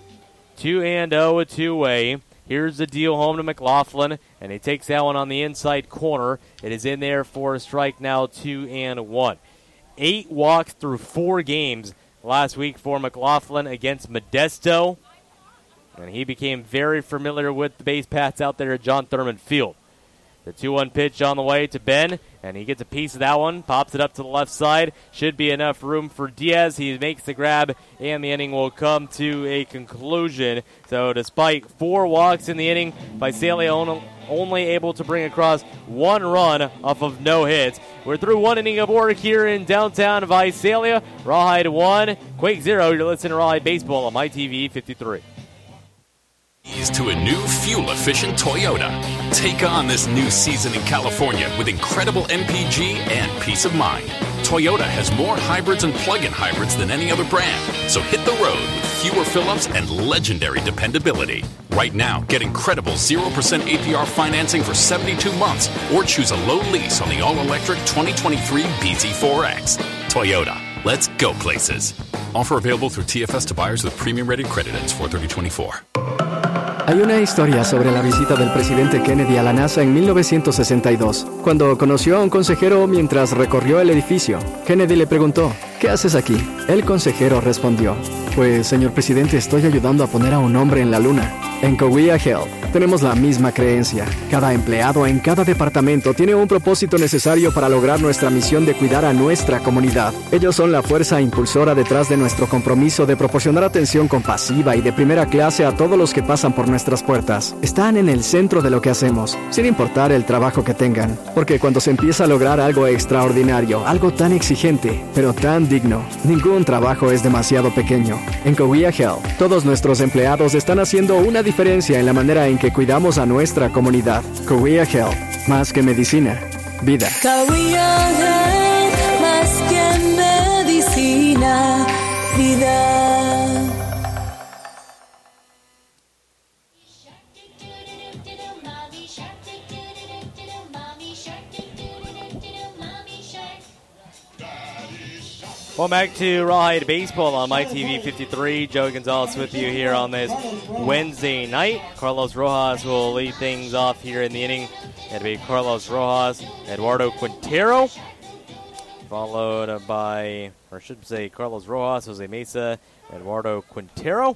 2-0, a two-way. Here's the deal home to McLaughlin, and he takes that one on the inside corner. It is in there for a strike now, 2-1. 8 walks through 4 games last week for McLaughlin against Modesto, and he became very familiar with the base paths out there at John Thurman Field. The 2-1 pitch on the way to Ben, and he gets a piece of that one, pops it up to the left side. Should be enough room for Diaz. He makes the grab, and the inning will come to a conclusion. So despite 4 walks in the inning, Visalia only able to bring across 1 run off of no hits. We're through 1 inning of work here in downtown Visalia. Rawhide 1, Quake 0. You're listening to Rawhide Baseball on MyTV 53. To a new fuel-efficient Toyota. Take on this new season in California with incredible MPG and peace of mind. Toyota has more hybrids and plug-in hybrids than any other brand, so hit the road with fewer fill-ups and legendary dependability. Right now, get incredible 0% APR financing for 72 months or choose a low lease on the all-electric 2023 BZ4X. Toyota, let's go places. Offer available through TFS to buyers with premium-rated credit. Ends 4/30/24. Hay una historia sobre la visita del presidente Kennedy a la NASA en 1962. Cuando conoció a un consejero mientras recorrió el edificio, Kennedy le preguntó, ¿qué haces aquí? El consejero respondió, pues, señor presidente, estoy ayudando a poner a un hombre en la luna. En Coahuila Health tenemos la misma creencia. Cada empleado en cada departamento tiene un propósito necesario para lograr nuestra misión de cuidar a nuestra comunidad. Ellos son la fuerza impulsora detrás de nuestro compromiso de proporcionar atención compasiva y de primera clase a todos los que pasan por nuestras puertas. Están en el centro de lo que hacemos, sin importar el trabajo que tengan. Porque cuando se empieza a lograr algo extraordinario, algo tan exigente, pero tan digno, ningún trabajo es demasiado pequeño. En Coahuila Health, todos nuestros empleados están haciendo una diferencia en la manera en que cuidamos a nuestra comunidad. Coahuila Health, más que medicina, vida. Coahuila Health, más que medicina, vida. Welcome back to Rawhide Baseball on MyTV 53. Joe Gonzalez with you here on this Wednesday night. Carlos Rojas will lead things off here in the inning. It'll be Carlos Rojas, Eduardo Quintero, followed by, or I should say Carlos Rojas, Jose Mesa, Eduardo Quintero.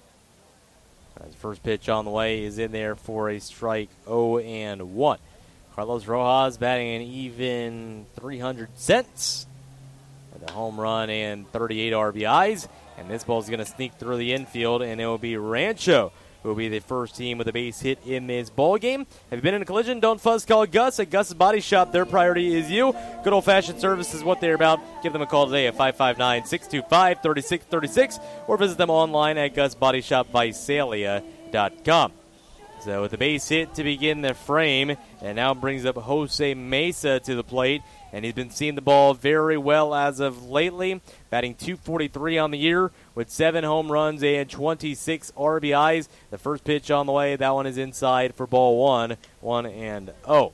His first pitch on the way is in there for a strike, 0-1. Carlos Rojas batting an even 300 cents with a home run and 38 RBIs. And this ball is going to sneak through the infield, and it will be Rancho who will be the first team with a base hit in this ball game. Have you been in a collision? Don't fuss, call Gus at Gus's Body Shop. Their priority is you. Good old-fashioned service is what they're about. Give them a call today at 559-625-3636 or visit them online at GusBodyShopVisalia.com. So with the base hit to begin the frame, and now brings up Jose Mesa to the plate. And he's been seeing the ball very well as of lately, batting .243 on the year with 7 home runs and 26 RBIs. The first pitch on the way, that one is inside for ball 1, 1-0.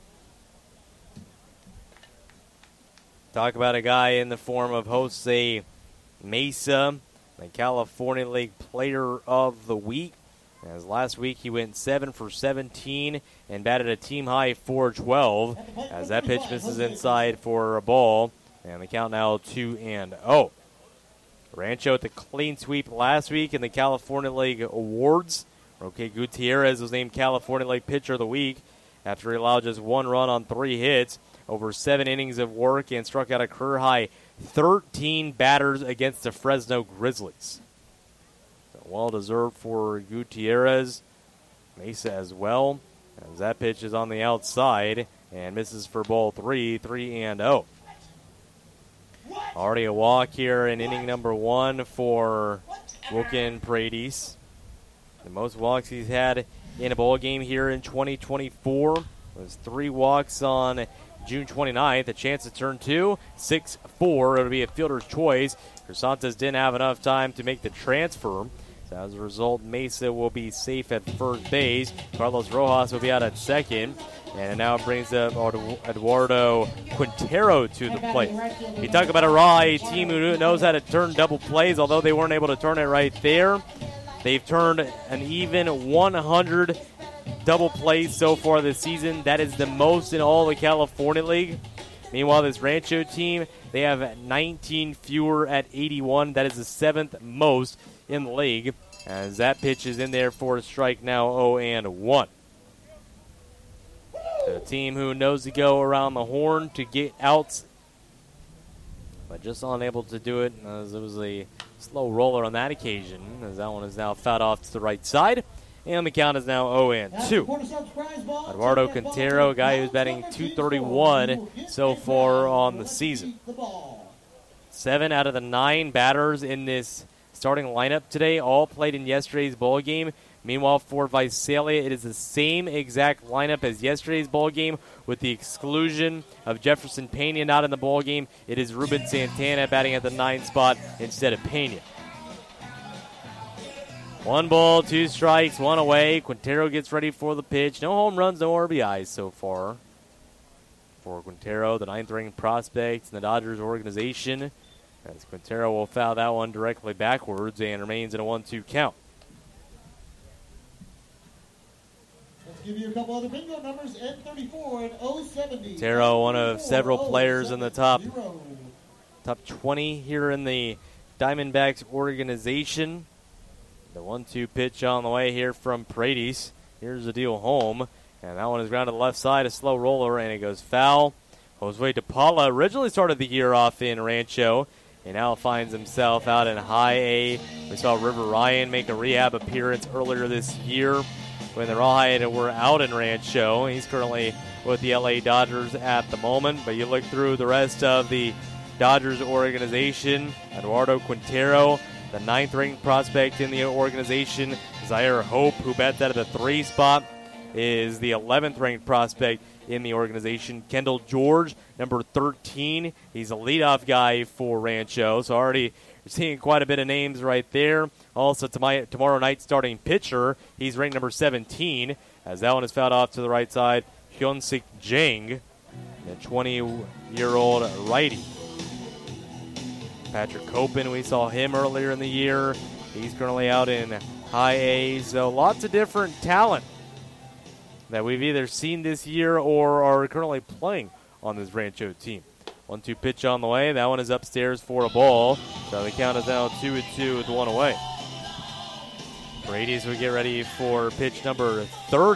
Talk about a guy in the form of Jose Mesa, the California League Player of the Week. As last week he went 7 for 17 and batted a team-high .412 as that pitch misses inside for a ball. And the count now 2-0. Rancho with the clean sweep last week in the California League Awards. Roque Gutierrez was named California League Pitcher of the Week after he allowed just 1 run on 3 hits over 7 innings of work and struck out a career-high 13 batters against the Fresno Grizzlies. Well-deserved for Gutierrez. Mesa as well, as that pitch is on the outside and misses for ball 3, 3-0. Already a walk here in inning number 1 for Wilkin Paredes. The most walks he's had in a ball game here in 2024 was 3 walks on June 29th. A chance to turn 2, 6-4. It'll be a fielder's choice. Crisantes didn't have enough time to make the transfer. So as a result, Mesa will be safe at first base. Carlos Rojas will be out at second. And it now brings up Eduardo Quintero to the plate. You talk about a raw team who knows how to turn double plays, although they weren't able to turn it right there. They've turned an even 100 double plays so far this season. That is the most in all the California League. Meanwhile, this Rancho team, they have 19 fewer at 81. That is the 7th most in the league, as that pitch is in there for a strike now, 0-1. The team who knows to go around the horn to get outs, but just unable to do it, as it was a slow roller on that occasion, as that one is now fouled off to the right side, and the count is now 0-2. Eduardo Quintero, a guy who's batting .231 so far on the season. 7 out of the 9 batters in this starting lineup today all played in yesterday's ball game. Meanwhile, for Visalia, it is the same exact lineup as yesterday's ball game, with the exclusion of Jefferson Pena not in the ball game. It is Ruben Santana batting at the 9th spot instead of Pena. 1 ball, 2 strikes, 1 away. Quintero gets ready for the pitch. No home runs, no RBIs so far for Quintero, the 9th-ranked prospect in the Dodgers organization. As Quintero will foul that one directly backwards and remains in a 1-2 count. Let's give you a couple other bingo numbers. N34 and 070. Quintero, one of several players in the top 20 here in the Diamondbacks organization. The 1-2 pitch on the way here from Paredes. Here's the deal home. And that one is grounded to the left side, a slow roller, and it goes foul. Jose DePaula originally started the year off in Rancho. He now finds himself out in High A. We saw River Ryan make a rehab appearance earlier this year when the Rawhide were out in Rancho. He's currently with the LA Dodgers at the moment. But you look through the rest of the Dodgers organization, Eduardo Quintero, the 9th-ranked prospect in the organization. Zaire Hope, who bats out of the 3 spot, is the 11th-ranked prospect in the organization. Kendall George, number 13. He's a leadoff guy for Rancho, so already you're seeing quite a bit of names right there. Also, tomorrow night starting pitcher, he's ranked number 17, as that one is fouled off to the right side. Hyun-Sik Jang, the 20-year-old righty. Patrick Copen, we saw him earlier in the year. He's currently out in High A, so lots of different talent that we've either seen this year or are currently playing on this Rancho team. 1-2 pitch on the way. That one is upstairs for a ball. So the count is now 2-2 with 1 away. Paredes will get ready for pitch number 30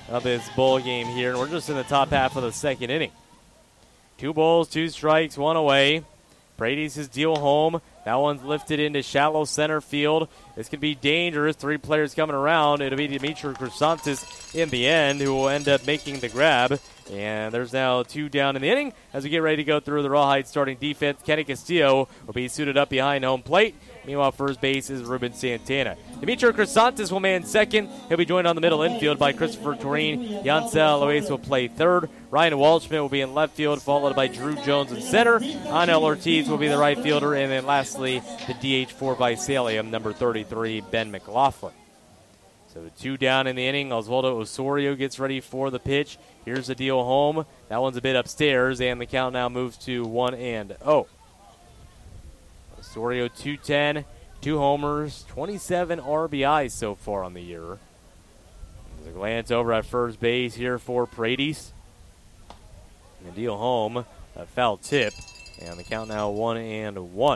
of this ball game here, and we're just in the top half of the second inning. 2 balls, 2 strikes, 1 away. Brady's his deal home. That one's lifted into shallow center field. This could be dangerous. 3 players coming around. It'll be Dimitri Chrysantis in the end who will end up making the grab. And there's now 2 down in the inning as we get ready to go through the Rawhide starting defense. Kenny Castillo will be suited up behind home plate. Meanwhile, first base is Ruben Santana. Dimitri Chrysantis will man second. He'll be joined on the middle infield by Christopher Toreen. Yancel Loaiz will play third. Ryan Walshman will be in left field, followed by Drew Jones in center. Anel Ortiz will be the right fielder. And then lastly, the DH for Visalia, number 33, Ben McLaughlin. So 2 down in the inning. Oswaldo Osorio gets ready for the pitch. Here's the deal home. That one's a bit upstairs, and the count now moves to 1-0. Osorio 210, 2 homers, 27 RBIs so far on the year. There's a glance over at first base here for Paredes. And the deal home, a foul tip, and the count now 1-1.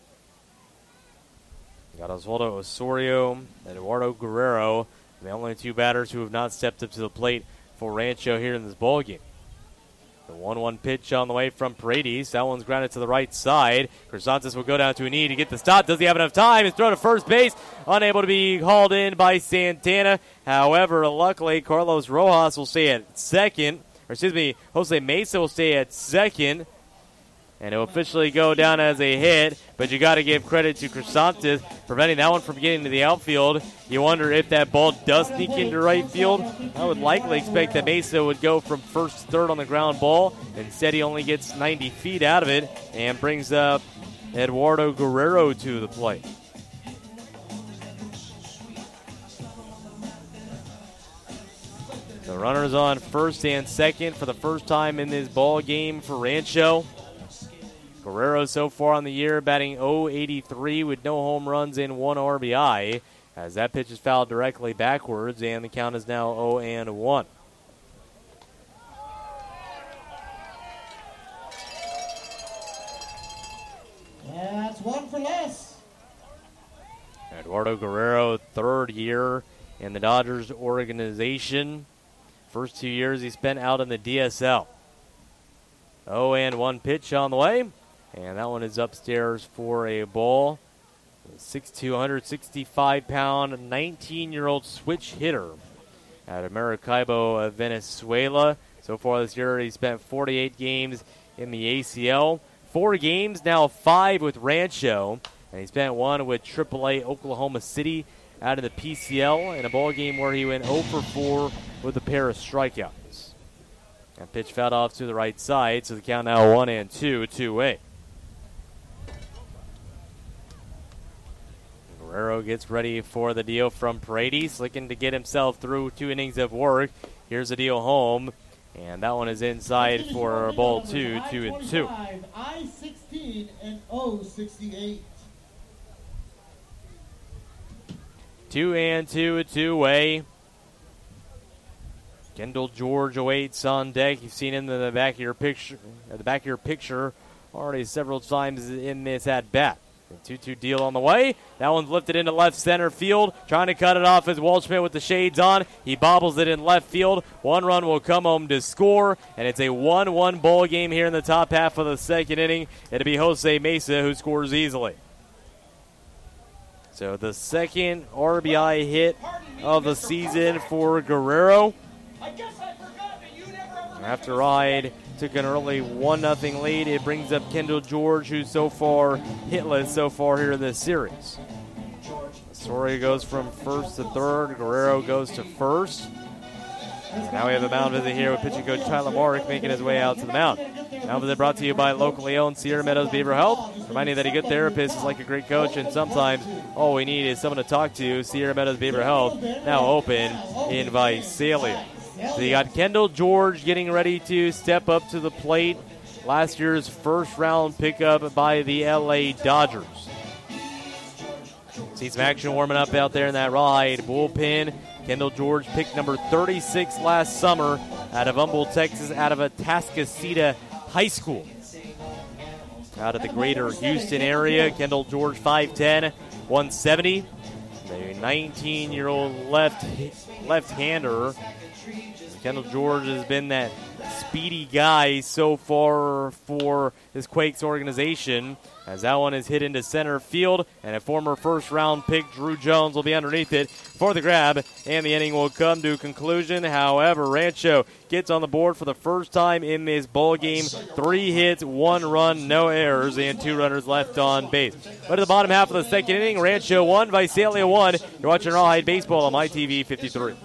Got Oswaldo Osorio and Eduardo Guerrero, the only 2 batters who have not stepped up to the plate for Rancho here in this ballgame. The 1-1 pitch on the way from Paredes. That one's grounded to the right side. Chrysantis will go down to a knee to get the stop. Does he have enough time? He's thrown to first base. Unable to be hauled in by Santana. However, luckily, Carlos Rojas will stay at second. Jose Mesa will stay at second. And it will officially go down as a hit, but you got to give credit to Chrysantis preventing that one from getting to the outfield. You wonder if that ball does sneak into right field. I would likely expect that Mesa would go from first to third on the ground ball. Instead, he only gets 90 feet out of it and brings up Eduardo Guerrero to the plate. The runners on first and second for the first time in this ball game for Rancho. Guerrero so far on the year batting .083 with no home runs and 1 RBI as that pitch is fouled directly backwards, and the count is now 0-1. That's 1 for less. Eduardo Guerrero, 3rd year in the Dodgers organization. First 2 years he spent out in the DSL. 0-1 pitch on the way. And that one is upstairs for a ball. 6'2", 165-pound, 19-year-old switch hitter out of Maracaibo, Venezuela. So far this year, he spent 48 games in the ACL. 4 games, now 5 with Rancho. And he spent 1 with AAA Oklahoma City out of the PCL in a ball game where he went 0 for 4 with a pair of strikeouts. That pitch fouled off to the right side, so the count now 1-2, 2-8. Guerrero gets ready for the deal from Paredes, looking to get himself through 2 innings of work. Here's the deal home, and that one is inside for ball 2, 2-2. I-16 and 068. 2-2, 2-way. Kendall George awaits on deck. You've seen him in the back of your picture, already several times in this at bat. 2-2 deal on the way. That one's lifted into left center field. Trying to cut it off as Walshman with the shades on. He bobbles it in left field. 1 run will come home to score, and it's a 1-1 ball game here in the top half of the second inning. It'll be Jose Mesa who scores easily. So the second RBI hit of the season for Guerrero. After Ride took an early 1-0 lead, it brings up Kendall George, who's so far hitless so far here in this series. Osorio goes from first to third. Guerrero goes to first. Now we have a mound visit here with pitching coach Tyler Mark making his way out to the mound. Mound visit brought to you by locally owned Sierra Meadows Behavioral Health. Reminding you that a good therapist is like a great coach, and sometimes all we need is someone to talk to. Sierra Meadows Behavioral Health, now open in Visalia. So you got Kendall George getting ready to step up to the plate. Last year's first-round pickup by the LA Dodgers. See some action warming up out there in that Rawhide bullpen. Kendall George picked number 36 last summer out of Humboldt, Texas, out of Atascocita High School. Out of the greater Houston area, Kendall George 5'10", 170. The 19-year-old left-hander Kendall George has been that speedy guy so far for this Quakes organization, as that one is hit into center field, and a former first-round pick, Drew Jones, will be underneath it for the grab, and the inning will come to conclusion. However, Rancho gets on the board for the first time in this ball game. 3 hits, 1 run, no errors, and 2 runners left on base. But at the bottom half of the second inning, Rancho 1, Visalia 1. You're watching Rawhide Baseball on MyTV 53.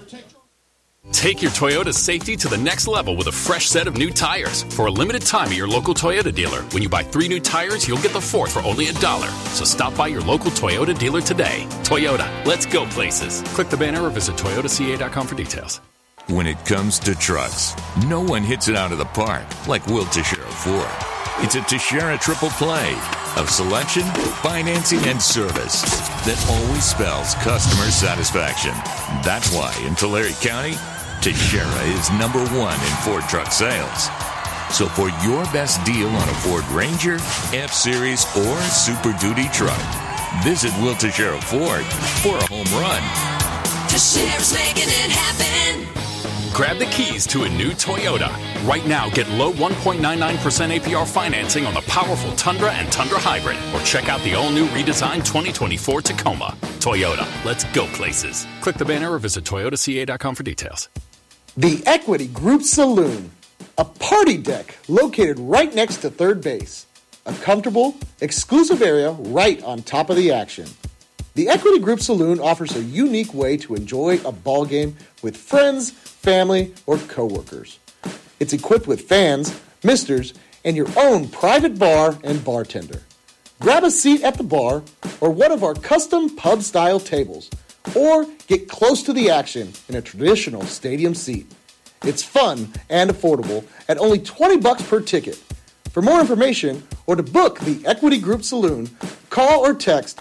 Take your Toyota safety to the next level with a fresh set of new tires. For a limited time at your local Toyota dealer, when you buy 3 new tires, you'll get the 4th for only $1. So stop by your local Toyota dealer today. Toyota, let's go places. Click the banner or visit toyotaca.com for details. When it comes to trucks, no one hits it out of the park like Will Teixeira Ford. It's a Teixeira triple play of selection, financing, and service that always spells customer satisfaction. That's why in Tulare County, Teixeira is number 1 in Ford truck sales. So for your best deal on a Ford Ranger, F-Series, or Super Duty truck, visit Will Teixeira Ford for a home run. Teixeira's making it happen. Grab the keys to a new Toyota. Right now, get low 1.99% APR financing on the powerful Tundra and Tundra Hybrid. Or check out the all-new redesigned 2024 Tacoma. Toyota, let's go places. Click the banner or visit toyotaca.com for details. The Equity Group Saloon, a party deck located right next to third base. A comfortable, exclusive area right on top of the action. The Equity Group Saloon offers a unique way to enjoy a ball game with friends, family, or coworkers. It's equipped with fans, misters, and your own private bar and bartender. Grab a seat at the bar or one of our custom pub-style tables, or get close to the action in a traditional stadium seat. It's fun and affordable at only $20 per ticket. For more information or to book the Equity Group Saloon, call or text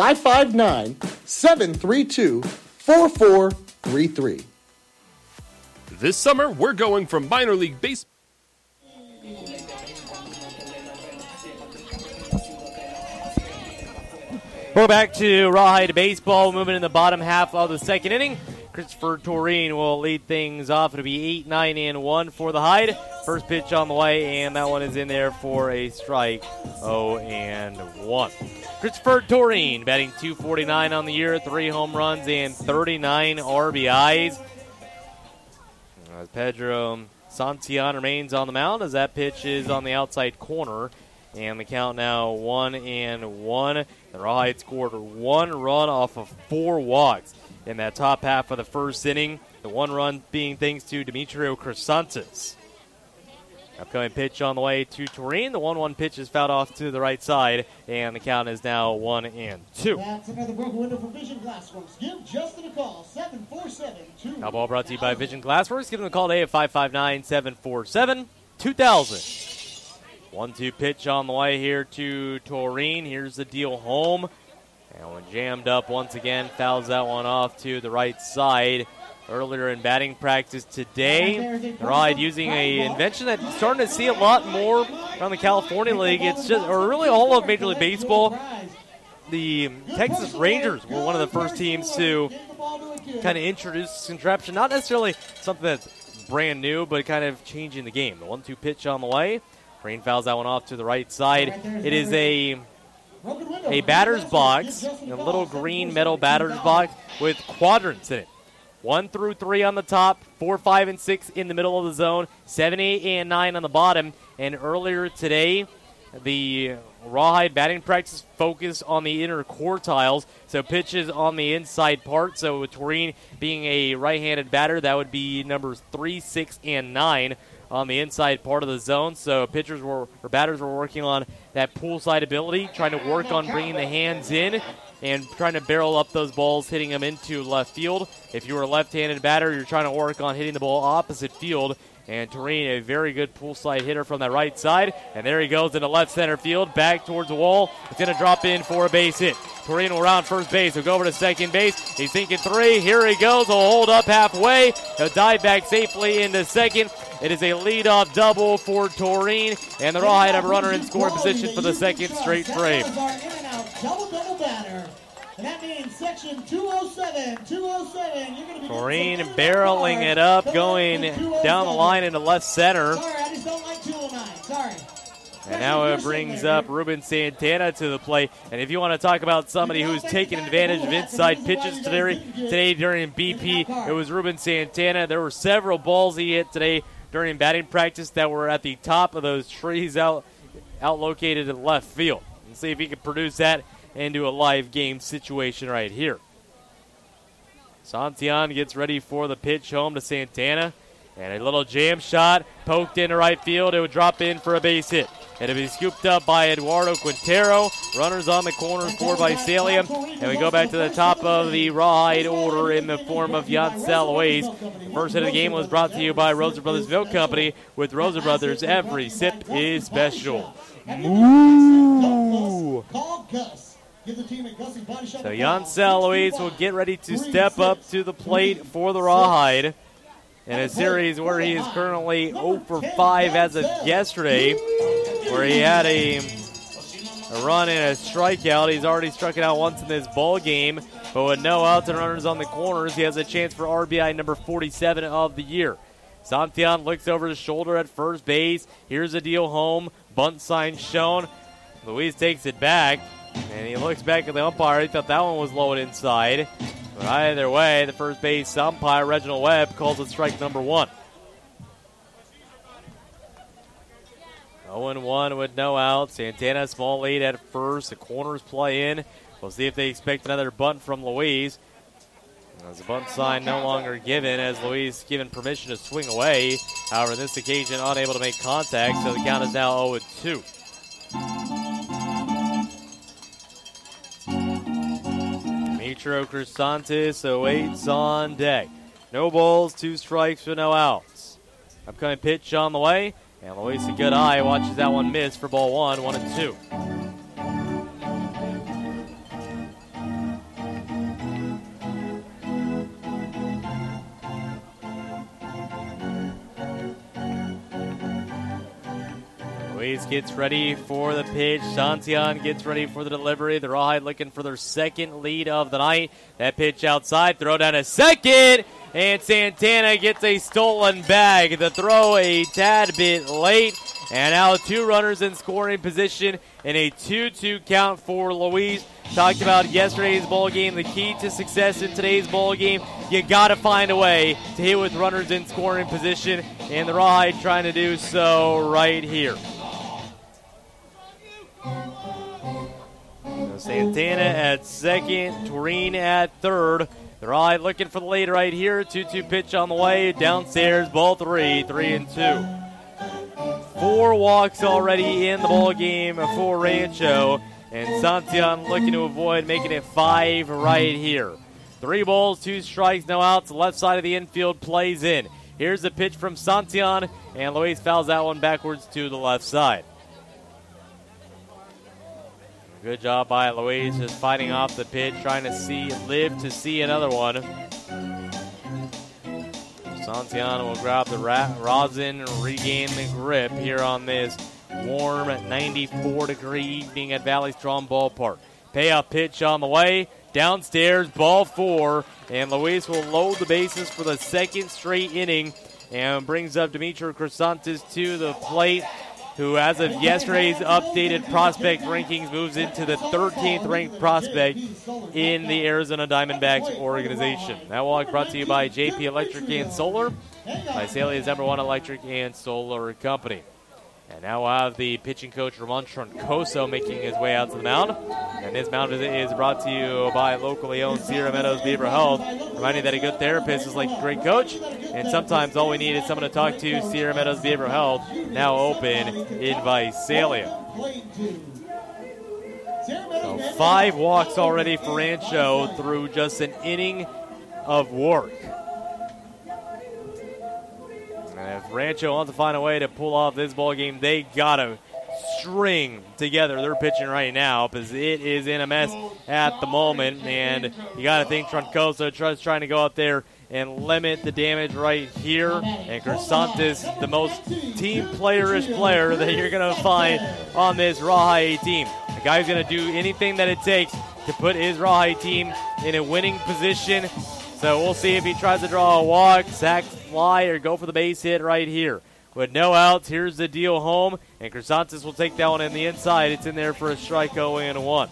559-732-4433. This summer, we're going from minor league baseball. We're back to Rawhide Baseball, moving in the bottom half of the second inning. Christopher Toreen will lead things off. It'll be 8-9-1 for the Hide. First pitch on the way, and that one is in there for a strike. 0-1. Christopher Toreen batting .249 on the year, 3 home runs and 39 RBIs. As Pedro Santillan remains on the mound, as that pitch is on the outside corner. And the count now 1-1. The Rawhide scored 1 run off of 4 walks in that top half of the first inning. The 1 run being thanks to Demetrio Crisantes. Upcoming pitch on the way to Toreen. The 1-1 pitch is fouled off to the right side, and the count is now 1-2. That's another broken window for Vision Glassworks. Give Justin a call, 747-2. Now ball brought to you by Vision Glassworks. Give them a call today at 559-747-2000. 1-2 pitch on the way here to Toreen. Here's the deal home. And when jammed up once again, fouls that one off to the right side. Earlier in batting practice today, the Rawhide using an invention that's starting to see a lot more around the California League. It's just, or really all of Major League Baseball. The Texas Rangers were one of the first teams to kind of introduce this contraption. Not necessarily something that's brand new, but kind of changing the game. The 1-2 pitch on the way. Rain fouls that one off to the right side. It is a batter's box, a little green metal batter's box with quadrants in it. 1 through 3 on the top, 4, 5, and 6 in the middle of the zone, 7, 8, and 9 on the bottom. And earlier today, the Rawhide batting practice focused on the inner quartiles, so pitches on the inside part. So with Toreen being a right-handed batter, that would be numbers 3, 6, and 9 on the inside part of the zone. So batters were working on that poolside ability, trying to work on bringing the hands in and trying to barrel up those balls, hitting them into left field. If you were a left-handed batter, you're trying to work on hitting the ball opposite field. And Toreen, a very good poolside hitter from that right side. And there he goes into left center field, back towards the wall. It's going to drop in for a base hit. Toreen will round first base. He'll go over to second base. He's thinking 3. Here he goes. He'll hold up halfway. He'll dive back safely into second. It is a leadoff double for Toreen. And the Rawhide have a runner in scoring position for the second straight frame. And that means section 207. 207. You're going to be Toreen barreling it up, going down the line into left center. Sorry, I just don't like 209. Sorry. And now it brings up Ruben Santana to the plate. And if you want to talk about somebody who's taking advantage of inside pitches today during BP, it was Ruben Santana. There were several balls he hit today during batting practice that were at the top of those trees out located in left field. And see if he can produce that into a live game situation right here. Santillan gets ready for the pitch home to Santana. And a little jam shot poked into right field. It would drop in for a base hit. It'll be scooped up by Eduardo Quintero. Runners on the corners for Visalia. And we go back to the top of the Rawhide order in the form of Yancel Luis. First hit of the game was brought to you by Rosa Brothers Milk Company. With Rosa Brothers, every sip is special. Moo! So Yancel Luis will get ready to step up to the plate for the Rawhide in a series where he is currently 0 for 5 as of yesterday, where he had a run and a strikeout. He's already struck it out once in this ball game, but with no outs and runners on the corners, he has a chance for RBI number 47 of the year. Santillan looks over his shoulder at first base. Here's a deal home. Bunt sign shown. Luis takes it back, and he looks back at the umpire. He thought that one was low and inside. But either way, the first base umpire, Reginald Webb, calls it strike number 1. 0-1 with no out. Santana, small lead at first. The corners play in. We'll see if they expect another bunt from Luis. As the bunt sign no longer given, as Luis given permission to swing away. However, this occasion unable to make contact, so the count is now 0-2. Demetrio Crisantes awaits on deck. No balls, 2 strikes with no outs. Upcoming pitch on the way, and Luis, a good eye, watches that one miss for ball 1, 1-2. Luis gets ready for the pitch. Santillan gets ready for the delivery. The Rawhide looking for their second lead of the night. That pitch outside, throw down a second, and Santana gets a stolen bag. The throw a tad bit late, and now 2 runners in scoring position in a 2-2 count for Luis. Talked about yesterday's ball game. The key to success in today's ball game, you got to find a way to hit with runners in scoring position, and the Rawhide trying to do so right here. Santana at second, Toreen at third. The Rawhide looking for the lead right here. 2-2 pitch on the way. Downstairs, ball 3, 3-2. 4 walks already in the ball game for Rancho. And Santillan looking to avoid making it 5 right here. 3 balls, 2 strikes, no outs. The left side of the infield plays in. Here's the pitch from Santillan, and Luis fouls that one backwards to the left side. Good job by Luis, just fighting off the pitch, trying to live to see another one. Santillan will grab the rosin and regain the grip here on this warm 94-degree evening at Valley Strong Ballpark. Payoff pitch on the way. Downstairs, ball 4, and Luis will load the bases for the second straight inning and brings up Demetrio Crisantes to the plate, who as of yesterday's updated prospect rankings moves into the 13th ranked prospect in the Arizona Diamondbacks organization. That walk brought to you by JP Electric and Solar, Visalia's #1 electric and solar company. And now we'll have the pitching coach Ramon Troncoso making his way out to the mound. And this mound is brought to you by locally owned Sierra Meadows Behavioral Health, reminding you that a good therapist is like a great coach, and sometimes all we need is someone to talk to. Sierra Meadows Behavioral Health, now open in Visalia. So 5 walks already for Rancho through just an inning of work. And if Rancho wants to find a way to pull off this ball game, they got to string together their pitching right now, because it is in a mess at the moment. And you got to think Troncoso trying to go out there and limit the damage right here. And Crisantes, the most team playerish player that you're going to find on this Rawhide team. The guy's going to do anything that it takes to put his Rawhide team in a winning position. So we'll see if he tries to draw a walk, sack, fly, or go for the base hit right here. With no outs, here's the deal home, and Chrysantis will take that one in the inside. It's in there for a strike, 0-1.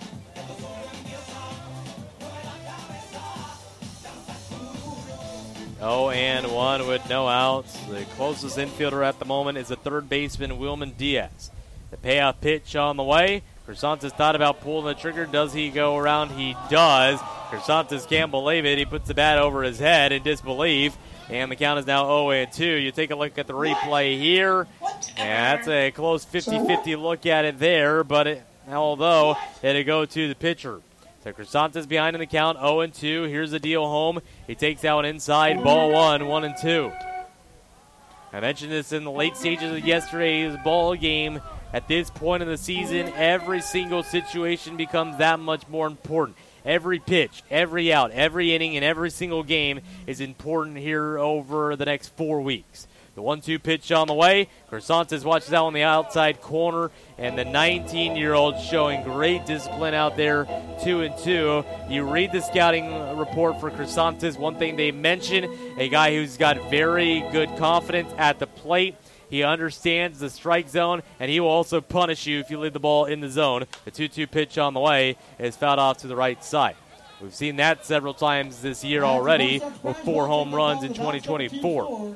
Oh, and 1 with no outs. The closest infielder at the moment is the third baseman, Wilman Diaz. The payoff pitch on the way. Chrysantis thought about pulling the trigger. Does he go around? He does. Chrysantis can't believe it. He puts the bat over his head in disbelief. And the count is now 0-2. You take a look at the replay here. And that's a close 50-50 look at it there. But although it'll go to the pitcher. So Chrysantis behind in the count, 0-2. Here's the deal home. He takes out inside, ball 1-2. I mentioned this in the late stages of yesterday's ball game. At this point in the season, every single situation becomes that much more important. Every pitch, every out, every inning, and every single game is important here over the next 4 weeks. The 1-2 pitch on the way. Chrysantis watches out on the outside corner, and the 19-year-old showing great discipline out there, 2-2. You read the scouting report for Chrysantis. One thing they mention, a guy who's got very good confidence at the plate. He understands the strike zone, and he will also punish you if you leave the ball in the zone. The 2-2 pitch on the way is fouled off to the right side. We've seen that several times this year already with 4 home runs in 2024.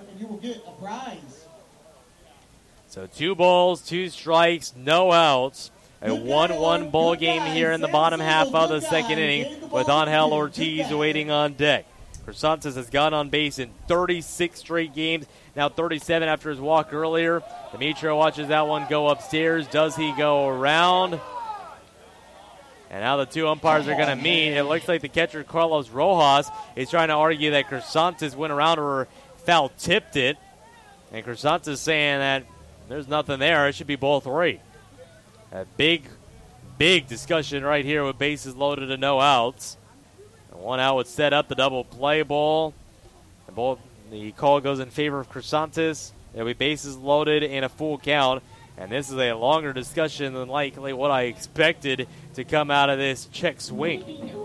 So 2 balls, 2 strikes, no outs. A 1-1 ball game here in the bottom half of the second inning with Angel Ortiz waiting on deck. Chrysantis has gone on base in 36 straight games, now 37 after his walk earlier. Demetrio watches that one go upstairs. Does he go around? And now the 2 umpires are going to meet. It looks like the catcher, Carlos Rojas, is trying to argue that Chrysantis went around or foul tipped it. And Chrysantis saying that there's nothing there. It should be ball 3. A big discussion right here with bases loaded and no outs. And 1 out would set up the double play ball. The call goes in favor of Chrysantis. There'll be bases loaded and a full count. And this is a longer discussion than likely what I expected to come out of this check swing.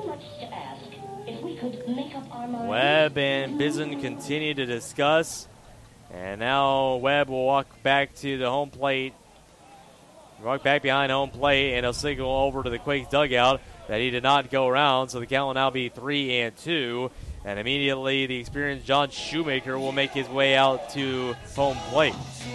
Webb and Bizen continue to discuss. And now Webb will walk back to the home plate. Walk back behind home plate, and he'll signal over to the Quakes dugout that he did not go around. So the count will now be 3-2. And immediately the experienced John Shoemaker will make his way out to home plate.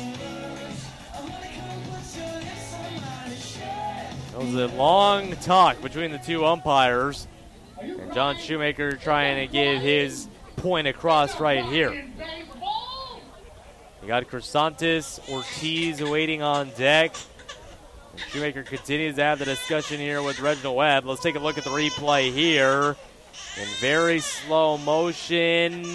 It was a long talk between the 2 umpires, and John Shoemaker trying to get his point across right here. You got Chrysantis, Ortiz waiting on deck. And Shoemaker continues to have the discussion here with Reginald Webb. Let's take a look at the replay here. In very slow motion.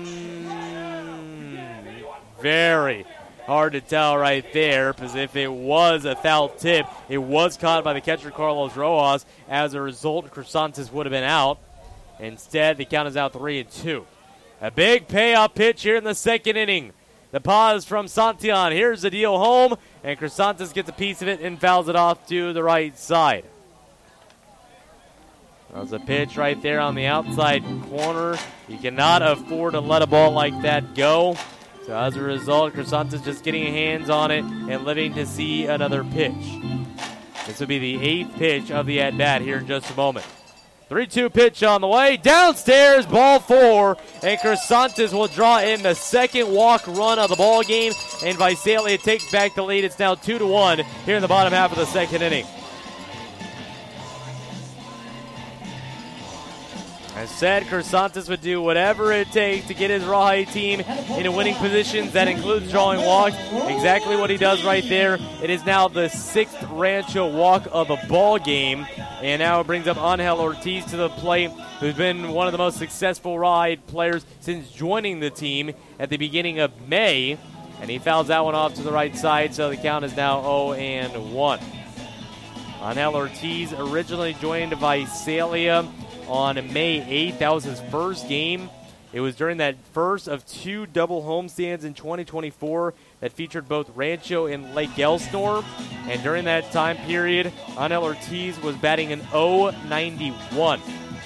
Very hard to tell right there, because if it was a foul tip, it was caught by the catcher, Carlos Rojas. As a result, Chrysantis would have been out. Instead, the count is out 3-2. A big payoff pitch here in the second inning. The pause from Santillan. Here's the deal home, and Chrysantis gets a piece of it and fouls it off to the right side. There's a pitch right there on the outside corner. You cannot afford to let a ball like that go. So as a result, Chrysantis just getting hands on it and living to see another pitch. This will be the 8th pitch of the at-bat here in just a moment. 3-2 pitch on the way. Downstairs, ball 4. And Chrysantis will draw in the second walk run of the ball game. And Visalia takes back the lead. It's now 2-1 here in the bottom half of the second inning. As said, Chrysantis would do whatever it takes to get his Rawhide team into winning positions. That includes drawing walks. Exactly what he does right there. It is now the 6th Rancho walk of the ball game. And now it brings up Angel Ortiz to the plate, who's been one of the most successful Rawhide players since joining the team at the beginning of May. And he fouls that one off to the right side, so the count is now 0-1. Angel Ortiz originally joined Visalia on May 8th. That was his first game It was during that first of 2 double homestands in 2024 that featured both Rancho and Lake Elsinore. And during that time period, Anel Ortiz was batting an .091.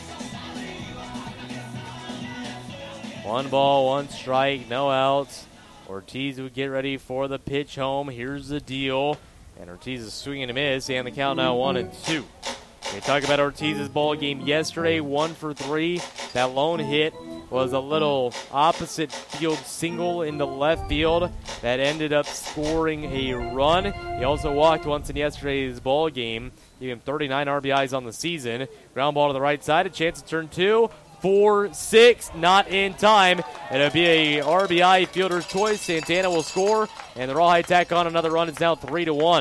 1 ball, 1 strike, no outs. Ortiz would get ready for the pitch home. Here's the deal. And Ortiz is swinging a miss, and the count now 1-2. We talk about Ortiz's ball game yesterday, 1 for 3. That lone hit was a little opposite field single in the left field that ended up scoring a run. He also walked once in yesterday's ball game, gave him 39 RBIs on the season. Ground ball to the right side, a chance to turn 2. 4-6, not in time. It'll be a RBI fielder's choice. Santana will score, and the Rawhide tack on another run. It's now 3-1.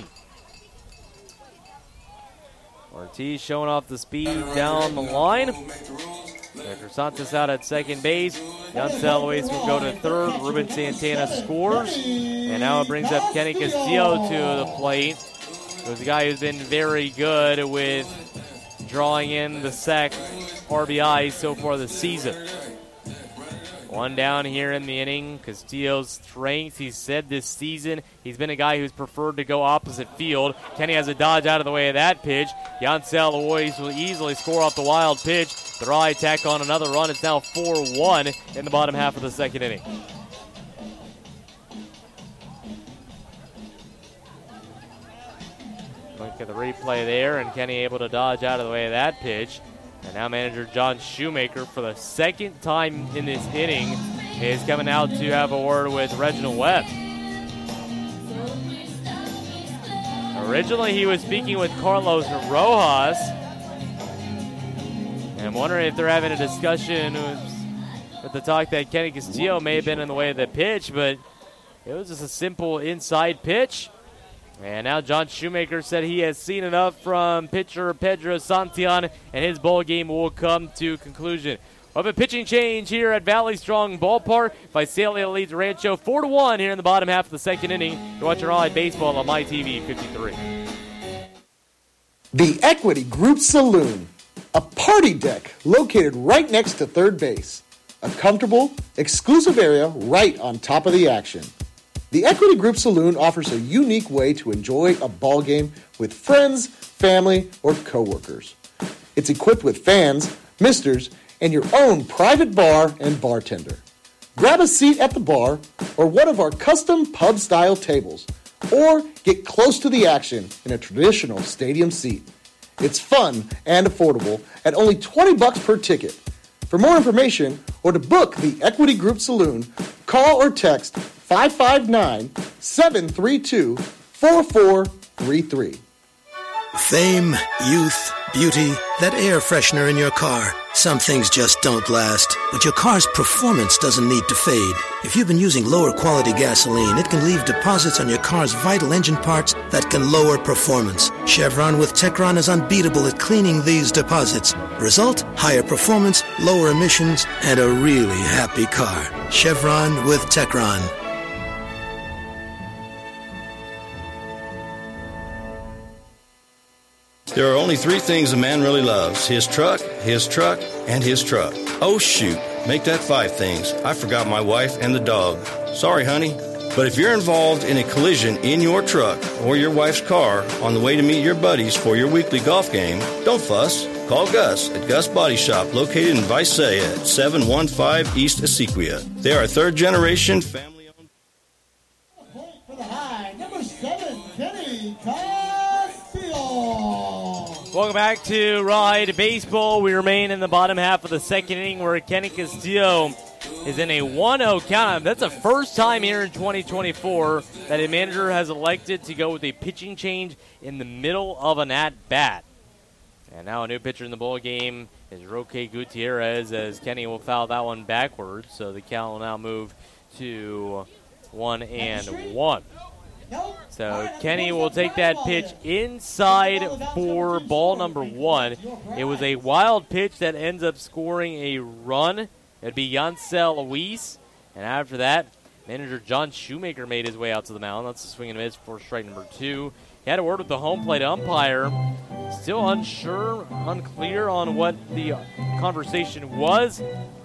Ortiz showing off the speed down the line. Victor Santos out at second base. Yancel Luis will go to third. Ruben Santana scores. And now it brings up Kenny Castillo to the plate. He was a guy who's been very good with drawing in the sack RBI so far this season. 1 down here in the inning. Castillo's strength, he said this season, he's been a guy who's preferred to go opposite field. Kenny has a dodge out of the way of that pitch. Yancel Luis will easily score off the wild pitch. The Rawhide tack on another run. It's now 4-1 in the bottom half of the second inning. Look at the replay there, and Kenny able to dodge out of the way of that pitch. And now manager John Shoemaker, for the second time in this inning, is coming out to have a word with Reginald Webb. Originally, he was speaking with Carlos Rojas. And I'm wondering if they're having a discussion with the talk that Kenny Castillo may have been in the way of the pitch, but it was just a simple inside pitch. And now John Shoemaker said he has seen enough from pitcher Pedro Santillan, and his ball game will come to conclusion. We'll have a pitching change here at Valley Strong Ballpark. Visalia leads Rancho 4-1 here in the bottom half of the second inning. You're watching Rawhide Baseball on MyTV 53. The Equity Group Saloon, a party deck located right next to third base. A comfortable, exclusive area right on top of the action. The Equity Group Saloon offers a unique way to enjoy a ball game with friends, family, or coworkers. It's equipped with fans, misters, and your own private bar and bartender. Grab a seat at the bar or one of our custom pub-style tables, or get close to the action in a traditional stadium seat. It's fun and affordable at only $20 per ticket. For more information or to book the Equity Group Saloon, call or text 559-732-4433. Fame, youth, beauty, that air freshener in your car. Some things just don't last, but your car's performance doesn't need to fade. If you've been using lower quality gasoline, it can leave deposits on your car's vital engine parts that can lower performance. Chevron with Techron is unbeatable at cleaning these deposits. Result, higher performance, lower emissions, and a really happy car. Chevron with Techron. There are only 3 things a man really loves: his truck, and his truck. Oh shoot, make that 5 things. I forgot my wife and the dog. Sorry, honey. But if you're involved in a collision in your truck or your wife's car on the way to meet your buddies for your weekly golf game, don't fuss. Call Gus at Gus Body Shop, located in Visalia at 715 East Essequia. They are a third-generation family-owned. Point for the high, number 7, Kenny Castillo. Welcome back to Rawhide Baseball. We remain in the bottom half of the second inning where Kenny Castillo is in a 1-0 count. That's the first time here in 2024 that a manager has elected to go with a pitching change in the middle of an at-bat. And now a new pitcher in the ball game is Roque Gutierrez, as Kenny will foul that one backwards. So the count will now move to 1-1. So Kenny will take that pitch inside for ball number 1. It was a wild pitch that ends up scoring a run. It'd be Yancel Luis. And after that, manager John Shoemaker made his way out to the mound. That's a swing and a miss for strike number 2. He had a word with the home plate umpire. Still unclear on what the conversation was.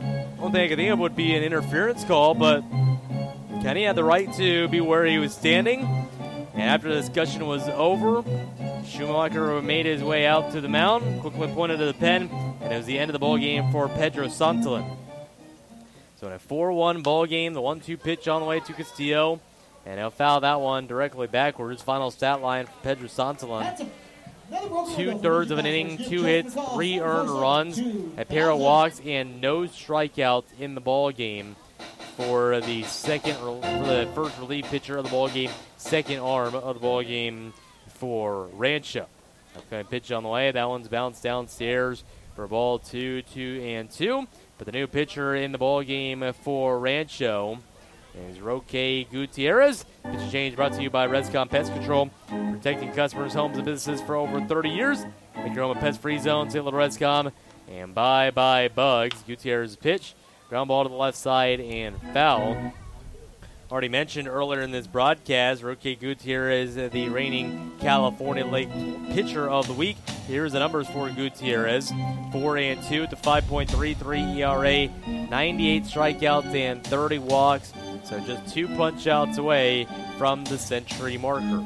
only thing I could think of would be an interference call, but Kenny had the right to be where he was standing. And after the discussion was over, Schumacher made his way out to the mound, quickly pointed to the pen, and it was the end of the ball game for Pedro Santillan. So in a 4-1 ball game, the 1-2 pitch on the way to Castillo, and he'll foul that one directly backwards. Final stat line for Pedro Santillan: 2/3 of an inning, 2 hits, 3 earned runs, a pair of walks, and no strikeouts in the ball game for the first relief pitcher of the ball game, second arm of the ball game for Rancho. Okay, pitch on the way. That one's bounced downstairs for ball 2-2-2. But the new pitcher in the ball game for Rancho is Roque Gutierrez. Pitch change brought to you by Rescom Pest Control, protecting customers' homes and businesses for over 30 years. Make your home a pest-free zone. Say little Rescom. And bye-bye bugs. Gutierrez's pitch. Ground ball to the left side and foul. Already mentioned earlier in this broadcast, Roque Gutierrez, the reigning California League pitcher of the week. Here's the numbers for Gutierrez: 4-2 with the 5.33 ERA, 98 strikeouts and 30 walks. So just 2 punch outs away from the century marker.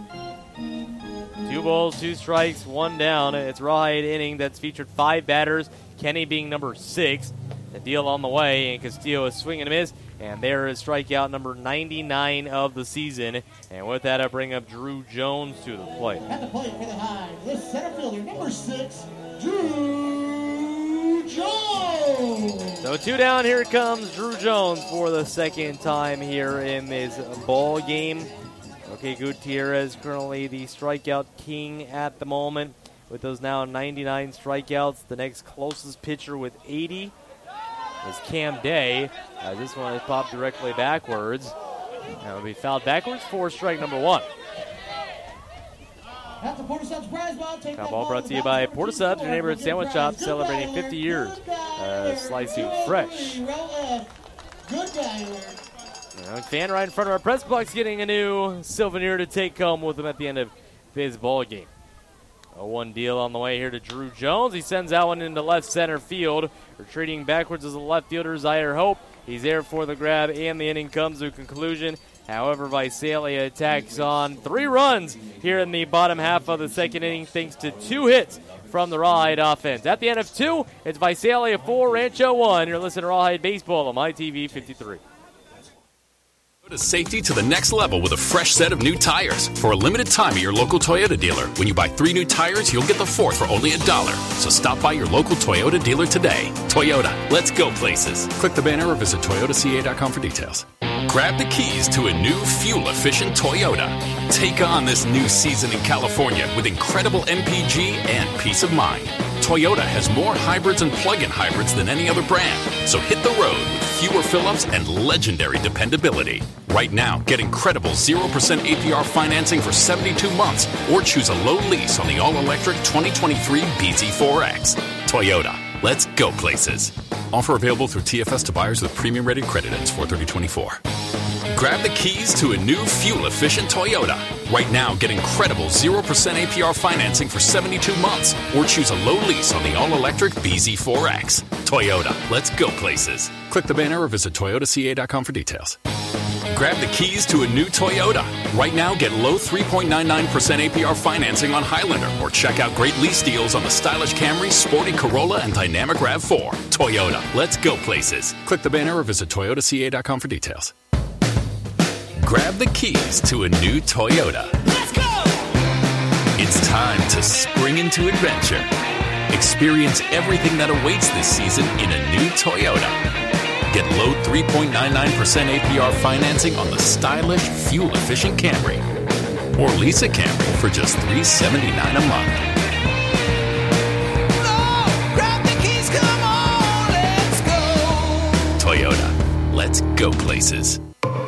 2 balls, 2 strikes, 1 down. It's rawhide inning that's featured 5 batters, Kenny being number 6. The deal on the way, and Castillo is swinging and a miss. And there is strikeout number 99 of the season. And with that, I bring up Drew Jones to the plate. At the plate for the Hive, the center fielder, number 6, Drew Jones. So 2 down, here comes Drew Jones for the second time here in this ball game. Okay, Gutierrez currently the strikeout king at the moment with those now 99 strikeouts. The next closest pitcher with 80 is Cam Day. This one is popped directly backwards. And will be fouled backwards for strike number 1. That's the Porter Subs prize ball. That ball brought to you by Porter Subs, your neighborhood sandwich shop, celebrating 50 years. Slicing fresh. Good guy. Fan right in front of our press box getting a new souvenir to take home with him at the end of his ball game. A 1 deal on the way here to Drew Jones. He sends that one into left center field. Retreating backwards is the left fielder, Zaire Hope. He's there for the grab, and the inning comes to a conclusion. However, Visalia attacks on 3 runs here in the bottom half of the second inning, thanks to 2 hits from the Rawhide offense. At the end of 2, it's Visalia 4, Rancho 1. You're listening to Rawhide Baseball on MyTV 53. To safety to the next level with a fresh set of new tires. For a limited time at your local Toyota dealer. When you buy 3 new tires, you'll get the 4th for only $1. So stop by your local Toyota dealer today. Toyota, let's go places. Click the banner or visit toyotaca.com for details. Grab the keys to a new fuel-efficient Toyota. Take on this new season in California with incredible MPG and peace of mind. Toyota has more hybrids and plug-in hybrids than any other brand. So hit the road with fewer fill-ups and legendary dependability. Right now, get incredible 0% APR financing for 72 months or choose a low lease on the all-electric 2023 BZ4X. Toyota, let's go places. Offer available through TFS to buyers with premium-rated credit ends 4/30/24. Grab the keys to a new fuel-efficient Toyota. Right now, get incredible 0% APR financing for 72 months or choose a low lease on the all-electric BZ4X. Toyota, let's go places. Click the banner or visit toyotaca.com for details. Grab the keys to a new Toyota. Right now, get low 3.99% APR financing on Highlander or check out great lease deals on the stylish Camry, sporty Corolla, and dynamic RAV4. Toyota, let's go places. Click the banner or visit toyotaca.com for details. Grab the keys to a new Toyota. Let's go! It's time to spring into adventure. Experience everything that awaits this season in a new Toyota. Get low 3.99% APR financing on the stylish, fuel-efficient Camry. Or lease a Camry for just $379 a month. Oh, grab the keys, come on, let's go! Toyota, let's go places.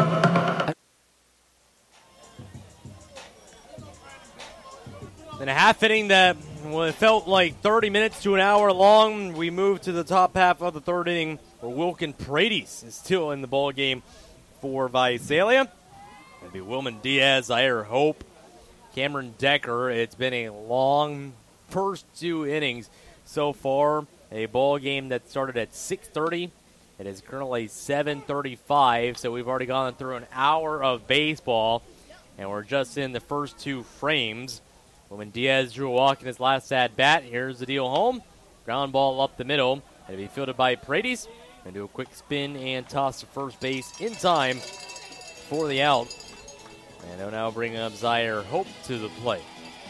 In a half inning that felt like 30 minutes to an hour long, we moved to the top half of the third inning where Wilkin Paredes is still in the ball game for Visalia. It'll be Wilman Diaz, Zaire Hope, Cameron Decker. It's been a long first 2 innings so far. A ball game that started at 6:30 It is currently 7:35, so we've already gone through an hour of baseball, and we're just in the first two frames. When Diaz drew a walk in his last at-bat, here's the deal home. Ground ball up the middle. It'll be fielded by Paredes. And do a quick spin and toss to first base in time for the out. And they'll now bring up Zaire Hope to the plate.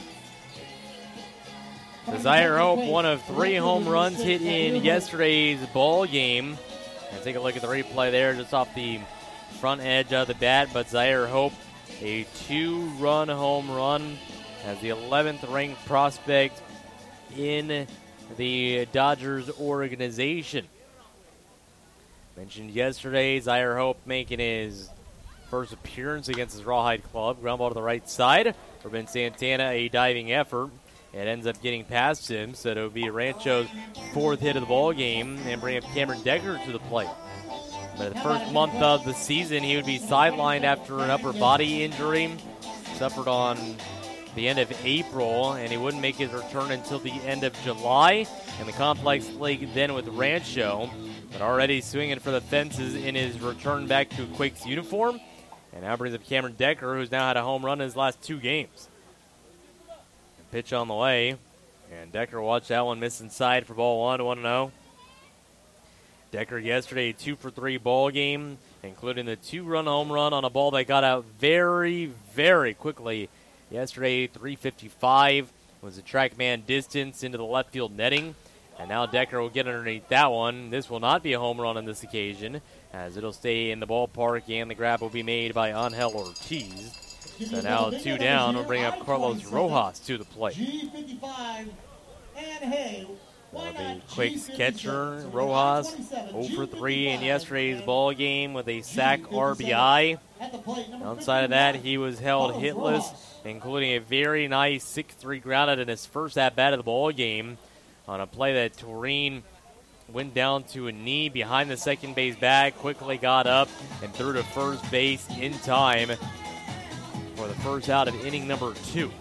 Zaire Hope, one of 3 home runs hit in yesterday's ball game. And take a look at the replay there, just off the front edge of the bat. But Zaire Hope, a 2-run home run as the 11th ranked prospect in the Dodgers organization. Mentioned yesterday, Zaire Hope making his first appearance against his Rawhide club. Ground ball to the right side. For Ben Santana, a diving effort. It ends up getting past him, so it'll be Rancho's 4th hit of the ball game and bring up Cameron Decker to the plate. But the first month of the season, he would be sidelined after an upper body injury. Suffered on the end of April, and he wouldn't make his return until the end of July in the Complex League then with Rancho. But already swinging for the fences in his return back to a Quakes uniform. And now brings up Cameron Decker, who's now had a home run in his last 2 games. And pitch on the way. And Decker watched that one miss inside for ball 1, 1-0. Decker yesterday, a 2-for-3 ball game, including the 2-run home run on a ball that got out very, very quickly. Yesterday, 355 was the TrackMan distance into the left field netting. And now Decker will get underneath that one. This will not be a home run on this occasion, as it'll stay in the ballpark, and the grab will be made by Angel Ortiz. So now 2 down. We'll bring up Carlos Rojas to the plate. G55 and Hay. The Quakes catcher, Rojas, 0-for-3 in yesterday's ball game with a sac RBI. Outside of that, he was held hitless, including a very nice 6-3 grounded in his first at-bat of the ball game on a play that Toreen went down to a knee behind the second base bag, quickly got up and threw to first base in time for the first out of inning number 2.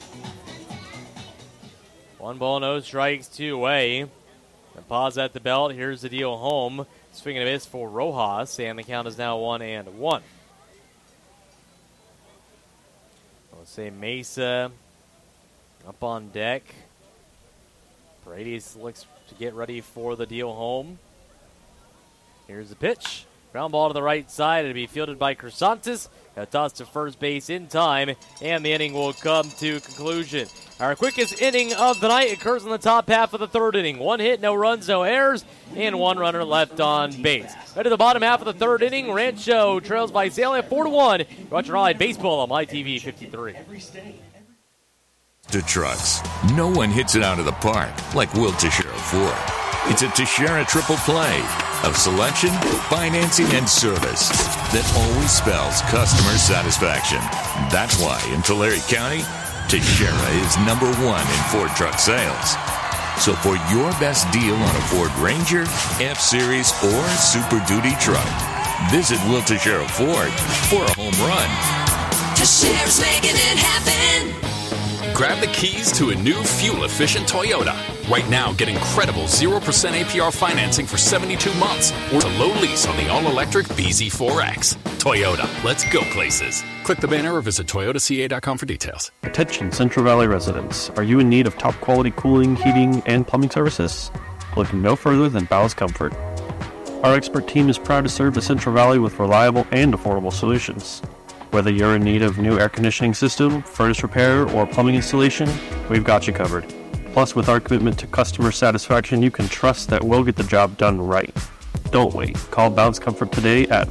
1 ball, no strikes, 2 away. And pause at the belt. Here's the deal home. Swing and a miss for Rojas, and the count is now 1-1. Let's say Mesa up on deck. Paredes looks to get ready for the deal home. Here's the pitch. Ground ball to the right side. It'll be fielded by Crisantes. A toss to first base in time, and the inning will come to conclusion. Our quickest inning of the night occurs in the top half of the 3rd inning. 1 hit, no runs, no errors, and 1 runner left on base. Right to the bottom half of the 3rd inning, Rancho trails Visalia 4-1. You're watching Ride Baseball on MyTV 53. To trucks, no one hits it out of the park like Will Teixeira Ford. It's a Teixeira triple play of selection, financing, and service that always spells customer satisfaction. That's why in Tulare County, Teixeira is number 1 in Ford truck sales. So for your best deal on a Ford Ranger, F-Series, or Super Duty truck, visit Will Teixeira Ford for a home run. Teixeira's making it happen. Grab the keys to a new fuel-efficient Toyota. Right now, get incredible 0% APR financing for 72 months or a low lease on the all-electric BZ4X. Toyota, let's go places. Click the banner or visit toyotaca.com for details. Attention Central Valley residents. Are you in need of top-quality cooling, heating, and plumbing services? Look no further than Bowles Comfort. Our expert team is proud to serve the Central Valley with reliable and affordable solutions. Whether you're in need of new air conditioning system, furnace repair, or plumbing installation, we've got you covered. Plus, with our commitment to customer satisfaction, you can trust that we'll get the job done right. Don't wait. Call Bowles Comfort today at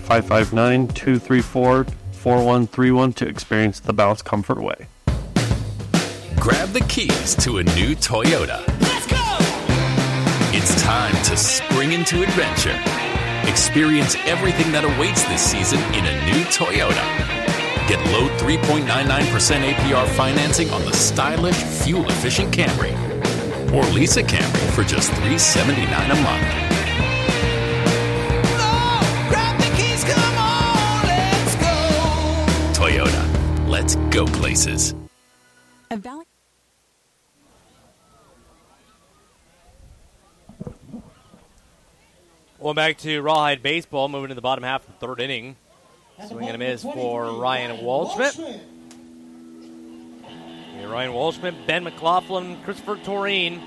559-234-4131 to experience the Bowles Comfort way. Grab the keys to a new Toyota. Let's go! It's time to spring into adventure. Experience everything that awaits this season in a new Toyota. Get low 3.99% APR financing on the stylish, fuel-efficient Camry. Or lease a Camry for just $379 a month. Oh, grab the keys, come on, let's go. Toyota, let's go places. Going back to Rawhide baseball, moving to the bottom half of the third inning. Swing and a miss for Ryan Waldschmidt. Ryan Waldschmidt, Ben McLaughlin, Christopher Toreen.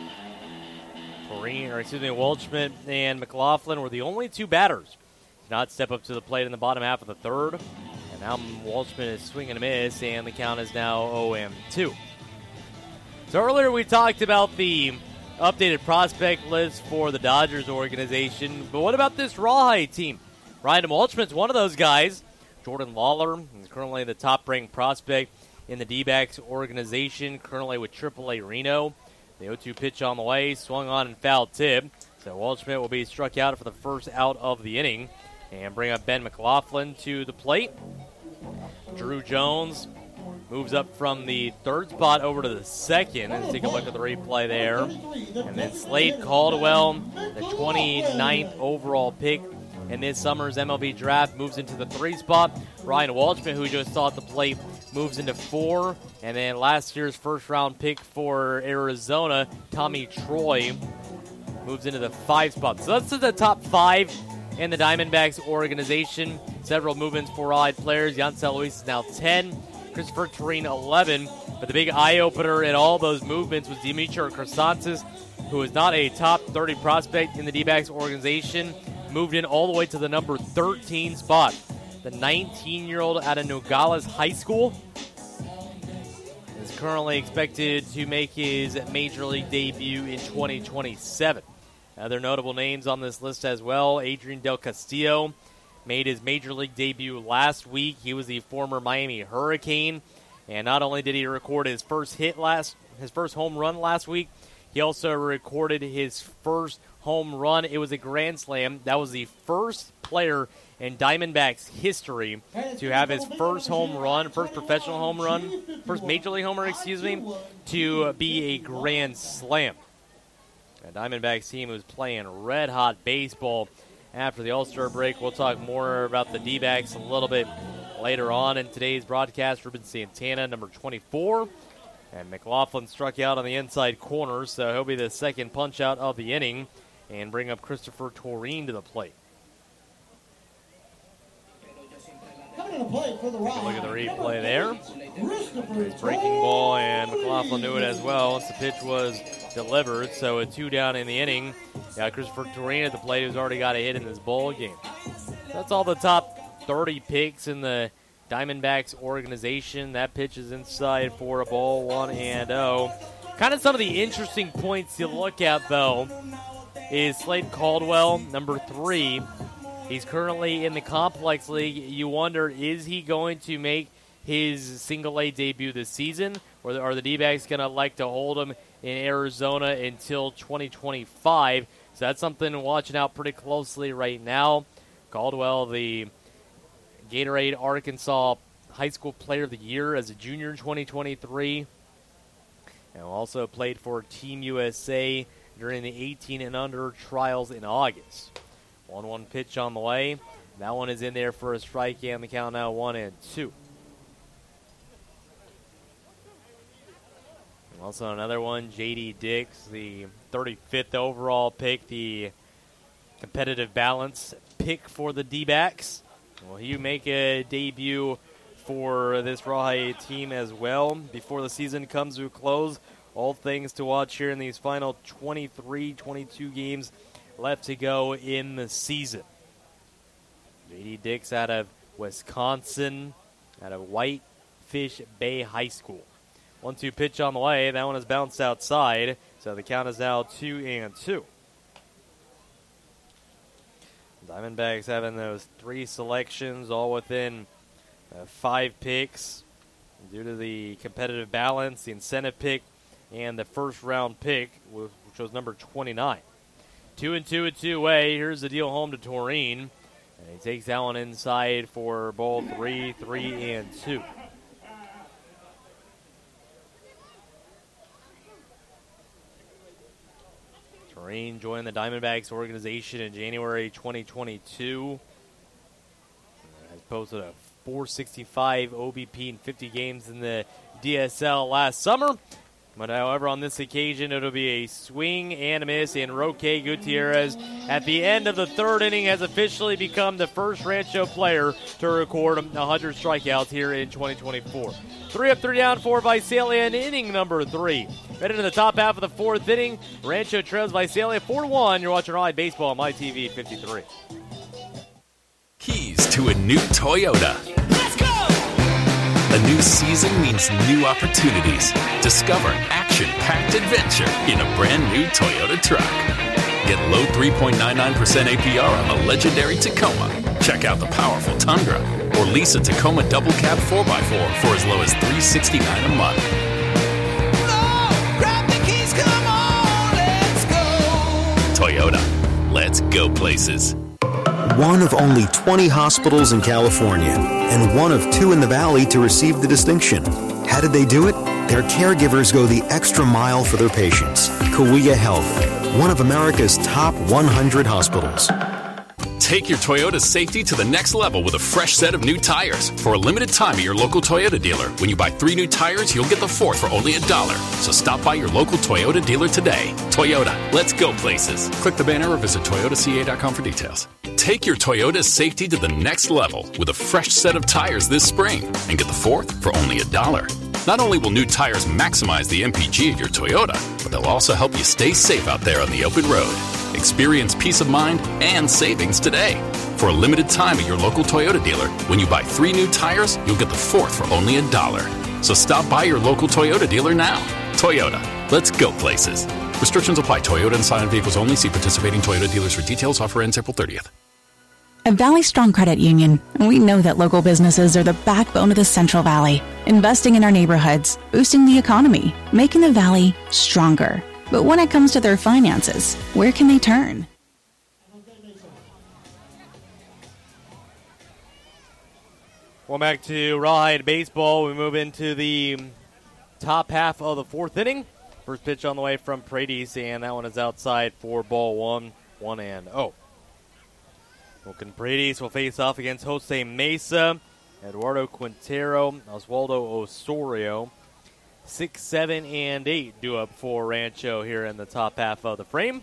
Waldschmidt and McLaughlin were the only two batters to not step up to the plate in the bottom half of the third. And now Waldschmidt is swinging a miss, and the count is now 0-2. So earlier we talked about the updated prospect list for the Dodgers organization, but what about this Rawhide team? Ryan Waldschmidt's one of those guys. Jordan Lawler is currently the top-ranked prospect in the D-backs organization, currently with AAA Reno. The 0-2 pitch on the way, swung on and foul tip. So Waldschmidt will be struck out for the first out of the inning and bring up Ben McLaughlin to the plate. Drew Jones moves up from the third spot over to the second. Let's take a look at the replay there. And then Slade Caldwell, the 29th overall pick in this summer's MLB draft, moves into the 3 spot. Ryan Waldschmidt, who just saw at the plate, moves into 4. And then last year's first-round pick for Arizona, Tommy Troy, moves into the 5 spot. So that's the top 5 in the Diamondbacks organization. Several movements for Rawhide players. Yancel Luis is now 10. Christopher Toreen 11. But the big eye-opener in all those movements was Dmitry Chrysantis, who is not a top 30 prospect in the D-backs organization, moved in all the way to the number 13 spot. The 19-year-old out of Nogales High School is currently expected to make his Major League debut in 2027. Other notable names on this list as well. Adrian Del Castillo made his Major League debut last week. He was the former Miami Hurricane. And not only did he record his first home run last week, he also recorded his first home run. It was a grand slam. That was the first player in Diamondbacks history to have his first home run, first professional home run, first Major League homer, to be a grand slam. The Diamondbacks team was playing red-hot baseball after the All-Star break. We'll talk more about the D-backs a little bit later on in today's broadcast. Ruben Santana, number 24. And McLaughlin struck out on the inside corner, so he'll be the second punch-out of the inning and bring up Christopher Toreen to the plate. Coming to the plate for the Rawhide. Look at the replay there. His breaking ball, and McLaughlin knew it as well once the pitch was delivered. So a 2 down in the inning. Got Christopher Toreen at the plate, who's already got a hit in this ball game. That's all the top 30 picks in the Diamondbacks organization. That pitch is inside for a ball, 1-0. Kind of some of the interesting points you look at, though, is Slade Caldwell, number 3. He's currently in the Complex League. You wonder, is he going to make his single-A debut this season, or are the D-backs going to like to hold him in Arizona until 2025? So that's something watching out pretty closely right now. Caldwell, the Gatorade Arkansas High School Player of the Year as a junior in 2023. And also played for Team USA during the 18 and under trials in August. 1-1 pitch on the way. That one is in there for a strike, and the count now 1-2. Also another one, J.D. Dix, the 35th overall pick, the competitive balance pick for the D-backs. Will he make a debut for this Rawhide team as well before the season comes to a close? All things to watch here in these final 23, 22 games left to go in the season. J.D. Dix out of Wisconsin, out of Whitefish Bay High School. 1-2 pitch on the way. That one is bounced outside, so the count is now 2-2. Diamondbacks having those 3 selections, all within 5 picks due to the competitive balance, the incentive pick, and the first-round pick, which was number 29. 2-2 a two-way. Here's the deal home to Toreen. And he takes that one inside for ball 3-2. Toreen joined the Diamondbacks organization in January 2022. Has posted a .465 OBP in 50 games in the DSL last summer. But however, on this occasion, it'll be a swing and a miss, and Roque Gutierrez at the end of the third inning has officially become the first Rancho player to record 100 strikeouts here in 2024. 3 up, 3 down for Visalia in inning number 3. Right into the top half of the fourth inning, Rancho trails Visalia 4-1. You're watching Raleigh Baseball on MyTV 53. Keys to a new Toyota. Let's go! A new season means new opportunities. Discover action-packed adventure in a brand new Toyota truck. Get low 3.99% APR on the legendary Tacoma. Check out the powerful Tundra. Or lease a Tacoma double cab 4x4 for as low as $369 a month. Oh, grab the keys, come on, let's go! Toyota. Let's go places. One of only 20 hospitals in California, and one of 2 in the Valley to receive the distinction. How did they do it? Their caregivers go the extra mile for their patients. Cahuilla Health, one of America's top 100 hospitals. Take your Toyota safety to the next level with a fresh set of new tires. For a limited time at your local Toyota dealer, when you buy 3 new tires, you'll get the 4th for only $1. So stop by your local Toyota dealer today. Toyota, let's go places. Click the banner or visit toyotaca.com for details. Take your Toyota safety to the next level with a fresh set of tires this spring and get the 4th for only $1. Not only will new tires maximize the MPG of your Toyota, but they'll also help you stay safe out there on the open road. Experience peace of mind and savings today. For a limited time at your local Toyota dealer, when you buy 3 new tires, you'll get the 4th for only $1. So stop by your local Toyota dealer now. Toyota, let's go places. Restrictions apply. Toyota and Scion vehicles only. See participating Toyota dealers for details. Offer ends April 30th. At Valley Strong Credit Union, we know that local businesses are the backbone of the Central Valley, investing in our neighborhoods, boosting the economy, making the Valley stronger. But when it comes to their finances, where can they turn? Well, back to Rawhide Baseball. We move into the top half of the fourth inning. First pitch on the way from Paredes, and that one is outside for ball 1, 1-0. Wilkin Paredes will face off against Jose Mesa, Eduardo Quintero, Oswaldo Osorio. 6, 7, and 8 due up for Rancho here in the top half of the frame.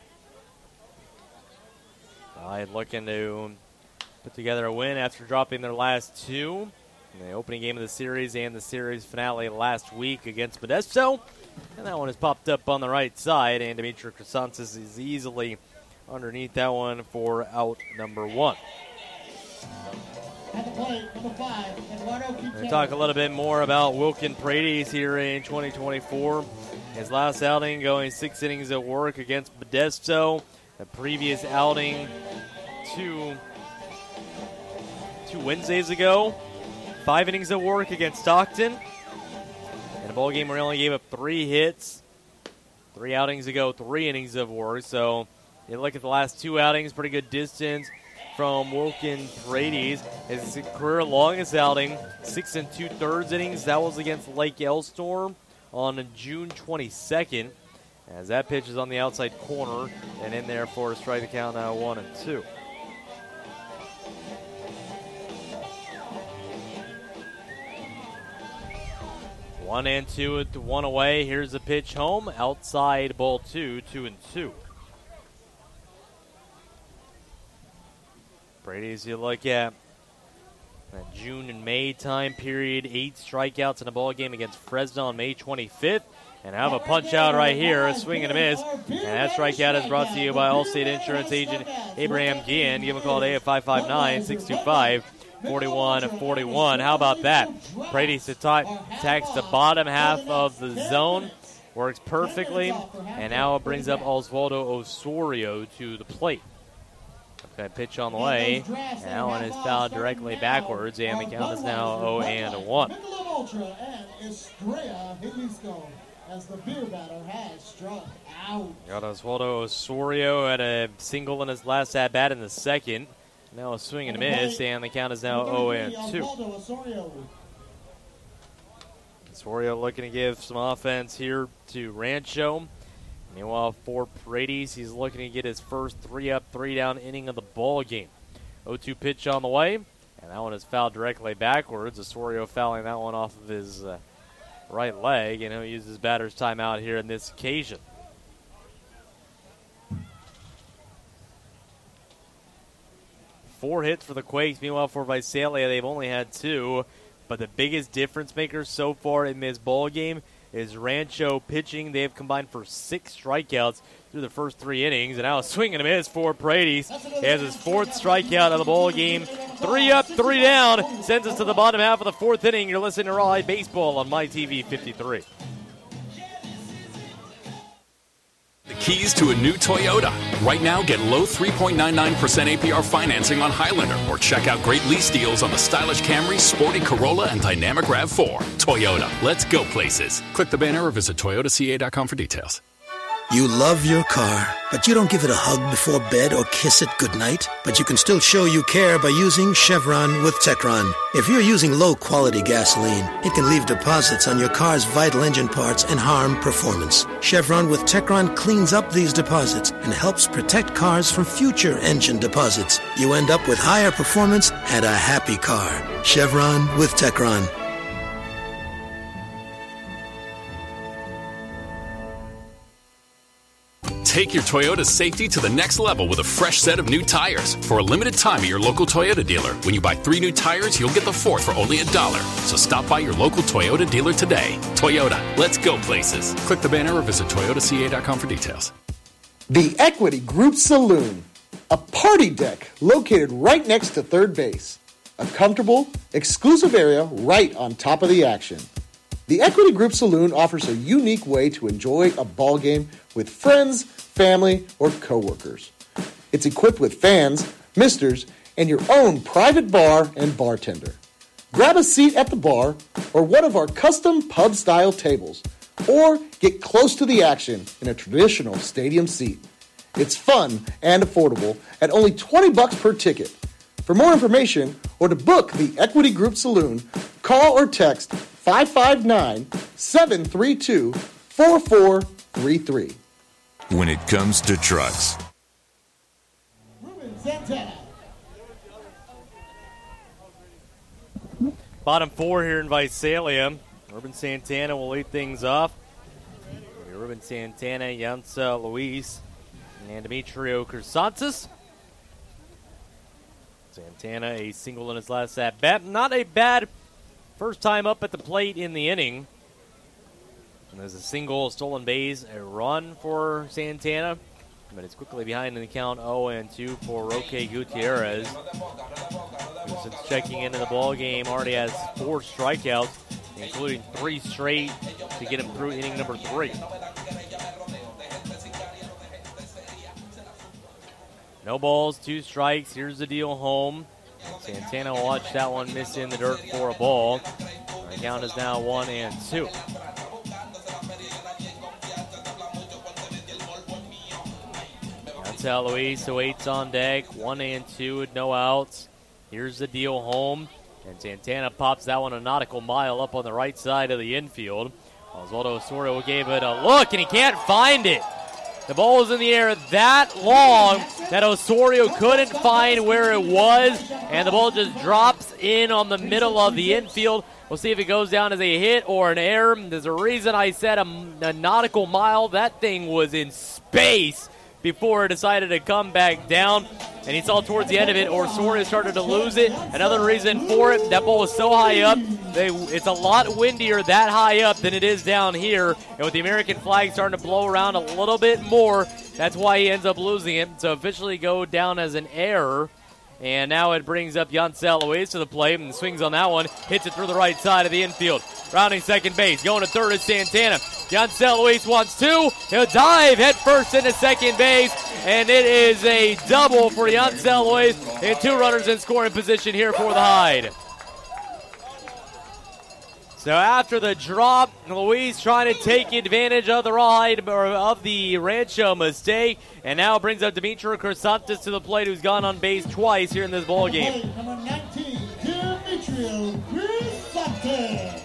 Looking to put together a win after dropping their last 2 in the opening game of the series and the series finale last week against Modesto. And that one has popped up on the right side, and Dimitri Chrysantis is easily underneath that one for out number 1. We'll talk a little bit more about Wilkin Paredes here in 2024. His last outing going 6 innings of work against Modesto. The previous outing 2 Wednesdays ago, 5 innings of work against Stockton. In a ball game where he only gave up 3 hits. 3 outings ago, 3 innings of work. So you look at the last 2 outings, pretty good distance from Wilkin Paredes. His career longest outing, 6 2/3 innings. That was against Lake Elstorm on June 22nd. As that pitch is on the outside corner and in there for a strike to count now 1-2. One and 2 with 1 away. Here's the pitch home. Outside ball 2, 2-2. Paredes, you look at that June and May time period, 8 strikeouts in a ball game against Fresno on May 25th. And have a punch out right here, a swing and a miss. And that strikeout is brought to you by Allstate Insurance agent Abraham Guillen. Give him a call today at 559-625-4141. How about that? Paredes attacks the bottom half of the zone. Works perfectly. And now it brings up Oswaldo Osorio to the plate. Okay, pitch on the way. And that one is fouled directly backwards. And the count is now 0-1. As the beer batter has struck out. Got Oswaldo Osorio at a single in his last at-bat in the second. Now a swing and a miss, and the count is now 0-2. Osorio looking to give some offense here to Rancho. Meanwhile, for Paredes, he's looking to get his first 3-up, 3-down inning of the ball game. 0-2 pitch on the way, and that one is fouled directly backwards. Osorio fouling that one off of his right leg, and he'll use his batter's timeout here in this occasion. Four hits for the Quakes. Meanwhile, for Visalia, they've only had 2. But the biggest difference maker so far in this ball game is Rancho pitching. They have combined for 6 strikeouts through the first 3 innings. And now a swing and a miss for Paredes. He has his 4th strikeout of the ball game. 3 up, 3 down. Sends us to the bottom half of the 4th inning. You're listening to Rawhide Baseball on MyTV 53. The keys to a new Toyota. Right now, get low 3.99% APR financing on Highlander, or check out great lease deals on the stylish Camry, sporty Corolla, and dynamic RAV4. Toyota, let's go places. Click the banner or visit toyotaca.com for details. You love your car, but you don't give it a hug before bed or kiss it goodnight. But you can still show you care by using Chevron with Techron. If you're using low-quality gasoline, it can leave deposits on your car's vital engine parts and harm performance. Chevron with Techron cleans up these deposits and helps protect cars from future engine deposits. You end up with higher performance and a happy car. Chevron with Techron. Take your Toyota safety to the next level with a fresh set of new tires. For a limited time at your local Toyota dealer, when you buy 3 new tires, you'll get the 4th for only $1. So stop by your local Toyota dealer today. Toyota, let's go places. Click the banner or visit toyotaca.com for details. The Equity Group Saloon, a party deck located right next to third base. A comfortable, exclusive area right on top of the action. The Equity Group Saloon offers a unique way to enjoy a ball game with friends, family, or coworkers. It's equipped with fans, misters, and your own private bar and bartender. Grab a seat at the bar or one of our custom pub-style tables, or get close to the action in a traditional stadium seat. It's fun and affordable at only $20 per ticket. For more information or to book the Equity Group Saloon, call or text 559-732-4433. When it comes to trucks, bottom 4 here in Visalia. Ruben Santana will lead things off. Ruben Santana, Yansa Luis, and Demetrio Crisantes. Santana, a single in his last at-bat. Not a bad first time up at the plate in the inning. And there's a single, stolen base, a run for Santana. But it's quickly behind in the count 0-2 for Roque Gutierrez. Who, since checking into the ball game, already has 4 strikeouts, including 3 straight to get him through inning number 3. No balls, 2 strikes. Here's the deal home. Santana will watch that one miss in the dirt for a ball. The count is now 1-2. Yansel Luis awaits on deck. 1-2 with no outs. Here's the deal home. And Santana pops that one a nautical mile up on the right side of the infield. Oswaldo Osorio gave it a look, and he can't find it. The ball was in the air that long that Osorio couldn't find where it was, and the ball just drops in on the middle of the infield. We'll see if it goes down as a hit or an error. There's a reason I said a nautical mile. That thing was in space before it decided to come back down. And he saw towards the end of it, Osorio started to lose it. Another reason for it, that ball was so high up. It's a lot windier that high up than it is down here. And with the American flag starting to blow around a little bit more, that's why he ends up losing it. So officially go down as an error. And now it brings up Yansel Luis to the plate and swings on that one. Hits it through the right side of the infield. Rounding second base. Going to third is Santana. Yansel Luis wants 2. He'll dive head first into second base. And it is a double for Yansel Luis. And 2 runners in scoring position here for the Hyde. So after the drop, Luis trying to take advantage of the Rawhide, or of the Rancho mistake, and now brings up Demetrio Crisantes to the plate, who's gone on base twice here in this ball game. Number 19, Demetrio Crisantes.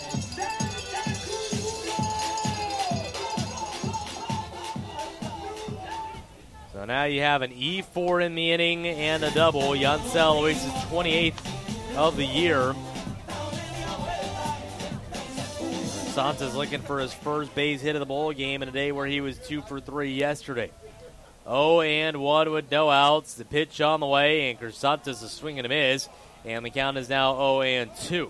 So now you have an E4 in the inning and a double. Yansel Luis' 28th of the year. Santos looking for his first base hit of the ball game in a day where he was 2 for 3 yesterday. 0-1 with no outs. The pitch on the way, and Crisantes is swinging a miss, and the count is now 0-2.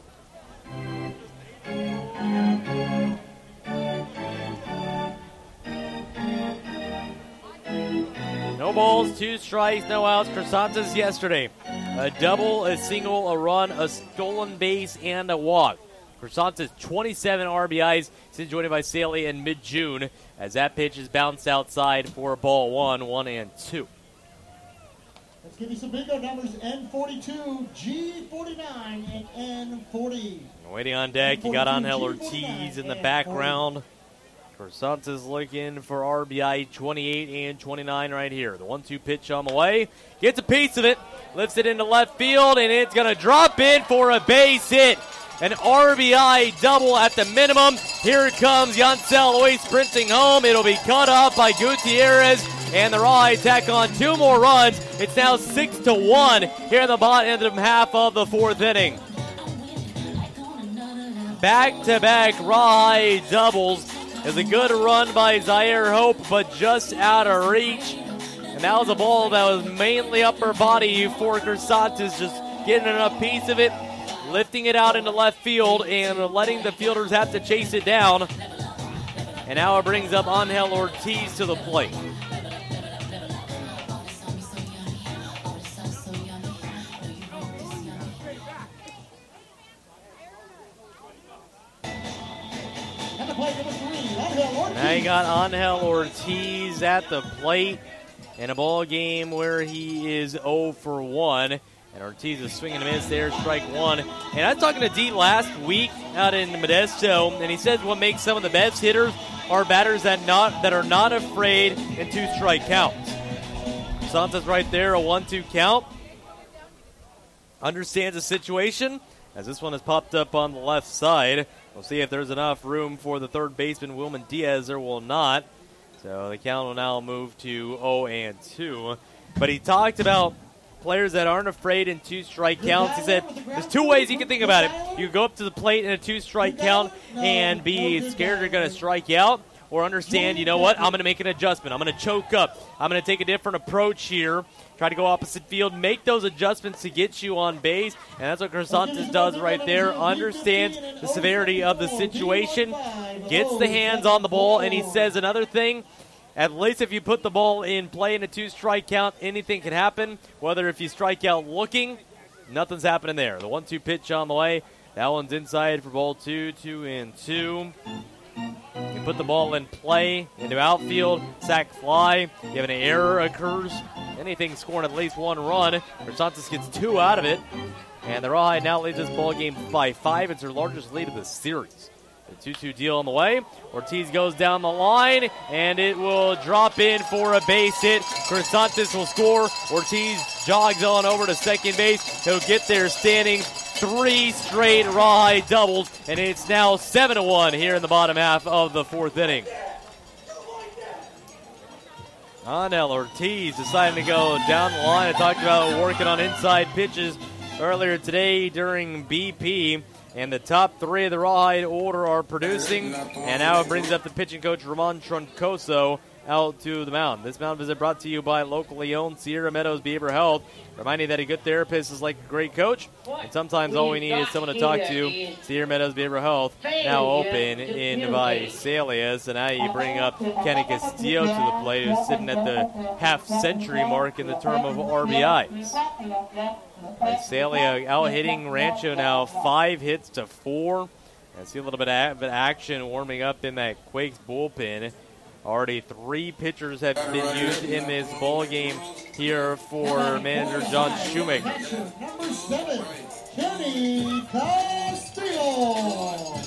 No balls, 2 strikes, no outs. Crisantes yesterday. A double, a single, a run, a stolen base, and a walk. Crisantes 27 RBIs since joining Visalia in mid-June, as that pitch is bounced outside for ball 1-2. Let's give you some bingo numbers. N42, G49, and N40. Waiting on deck, you got Angel Ortiz in the background. Crisantes looking for RBI 28 and 29 right here. The 1-2 pitch on the way. Gets a piece of it, lifts it into left field, and it's going to drop in for a base hit. An RBI double at the minimum. Here it comes, Yancel Loy sprinting home. It'll be cut off by Gutierrez, and the Rawhide tack on 2 more runs. It's now 6-1 here in the bottom half of the 4th inning. Back-to-back Rawhide doubles. Is a good run by Zaire Hope, but just out of reach. And that was a ball that was mainly upper body for Crisantes, just getting enough piece of it, lifting it out into left field, and letting the fielders have to chase it down. And now it brings up Angel Ortiz to the plate. Now you got Angel Ortiz at the plate in a ball game where he is 0 for 1. And Ortiz is swinging a miss there, strike 1. And I was talking to D last week out in Modesto, and he says what makes some of the best hitters are batters that are not afraid in 2-strike counts. Santos right there, a 1-2 count. Understands the situation, as this one has popped up on the left side. We'll see if there's enough room for the third baseman, Wilman Diaz. There will not. So the count will now move to 0-2. But he talked about players that aren't afraid in 2-strike counts. He said there's 2 ways you can think about it. You can go up to the plate in a 2-strike count and be scared you're going to strike out, or understand, you know what, I'm going to make an adjustment. I'm going to choke up. I'm going to take a different approach here. Try to go opposite field, make those adjustments to get you on base, and that's what Crisantes does right there. Understands the severity of the situation, gets the hands on the ball, and he says another thing, at least if you put the ball in play in a 2-strike count, anything can happen. Whether if you strike out looking, nothing's happening there. The 1-2 pitch on the way. That one's inside for ball 2, 2-2. You put the ball in play into outfield, sac fly. If an error occurs, anything scoring at least 1 run, Crisantes gets 2 out of it. And the Rawhide now leads this ball game by 5. It's their largest lead of the series. The 2-2 deal on the way. Ortiz goes down the line, and it will drop in for a base hit. Crisantes will score. Ortiz jogs on over to second base. He'll get there standing. 3 straight Rawhide doubles, and it's now 7-1 here in the bottom half of the 4th inning. Angel Ortiz deciding to go down the line. I talked about working on inside pitches earlier today during BP. And the top 3 of the Rawhide order are producing. And now it brings up the pitching coach, Ramon Troncoso, out to the mound. This mound visit brought to you by locally owned Sierra Meadows Behavioral Health. Reminding that a good therapist is like a great coach. And sometimes all we need is someone to talk to. Sierra Meadows Behavioral Health now open in Visalia. So now you bring up Kenny Castillo to the plate, who's sitting at the half-century mark in the term of RBIs. Visalia out-hitting Rancho now 5-4. And see a little bit of action warming up in that Quakes bullpen. Already 3 pitchers have been used in this ball game here for manager John Shoemaker. Number 7, Kenny Castillo.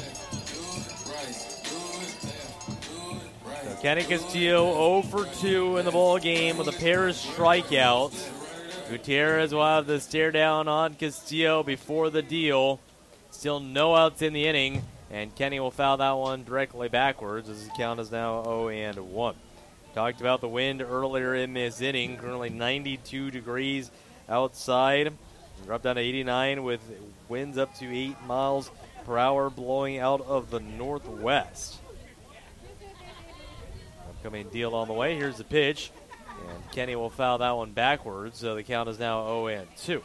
So Kenny Castillo 0 for 2 in the ball game with a pair of strikeouts. Gutierrez will have the stare down on Castillo before the deal. Still no outs in the inning. And Kenny will foul that one directly backwards as the count is now 0-1. Talked about the wind earlier in this inning. Currently 92 degrees outside. Drop down to 89 with winds up to 8 miles per hour blowing out of the northwest. Upcoming deal on the way. Here's the pitch. And Kenny will foul that one backwards, so the count is now 0-2.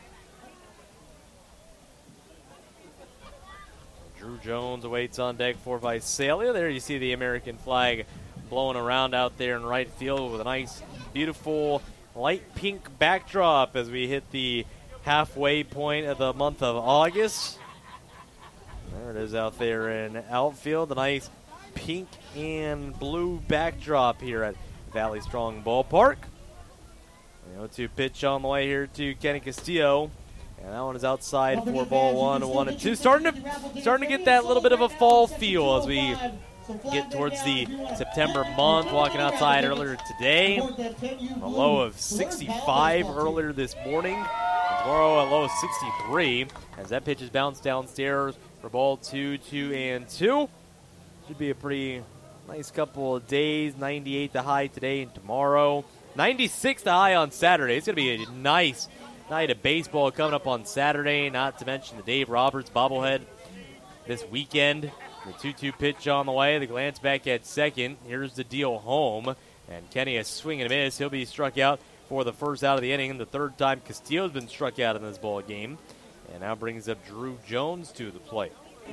Drew Jones awaits on deck for Visalia. There you see the American flag blowing around out there in right field with a nice, beautiful light pink backdrop as we hit the halfway point of the month of August. There it is out there in outfield. A nice pink and blue backdrop here at Valley Strong Ballpark. The 0-2 pitch on the way here to Kenny Castillo. And that one is outside for ball 1-1-2. Starting to get that little bit of a fall feel as we get towards the September month. Walking outside earlier today. A low of 65 earlier this morning. And tomorrow a low of 63. As that pitch is bounced downstairs for ball 2-2-2. Should be a pretty nice couple of days. 98 the high today and tomorrow. 96 the high on Saturday. It's going to be a nice night of baseball coming up on Saturday, not to mention the Dave Roberts bobblehead this weekend. The 2-2 pitch on the way. The glance back at second. Here's the deal home. And Kenny a swing and a miss. He'll be struck out for the first out of the inning. The third time Castillo's been struck out in this ball game. And now brings up Drew Jones to the plate.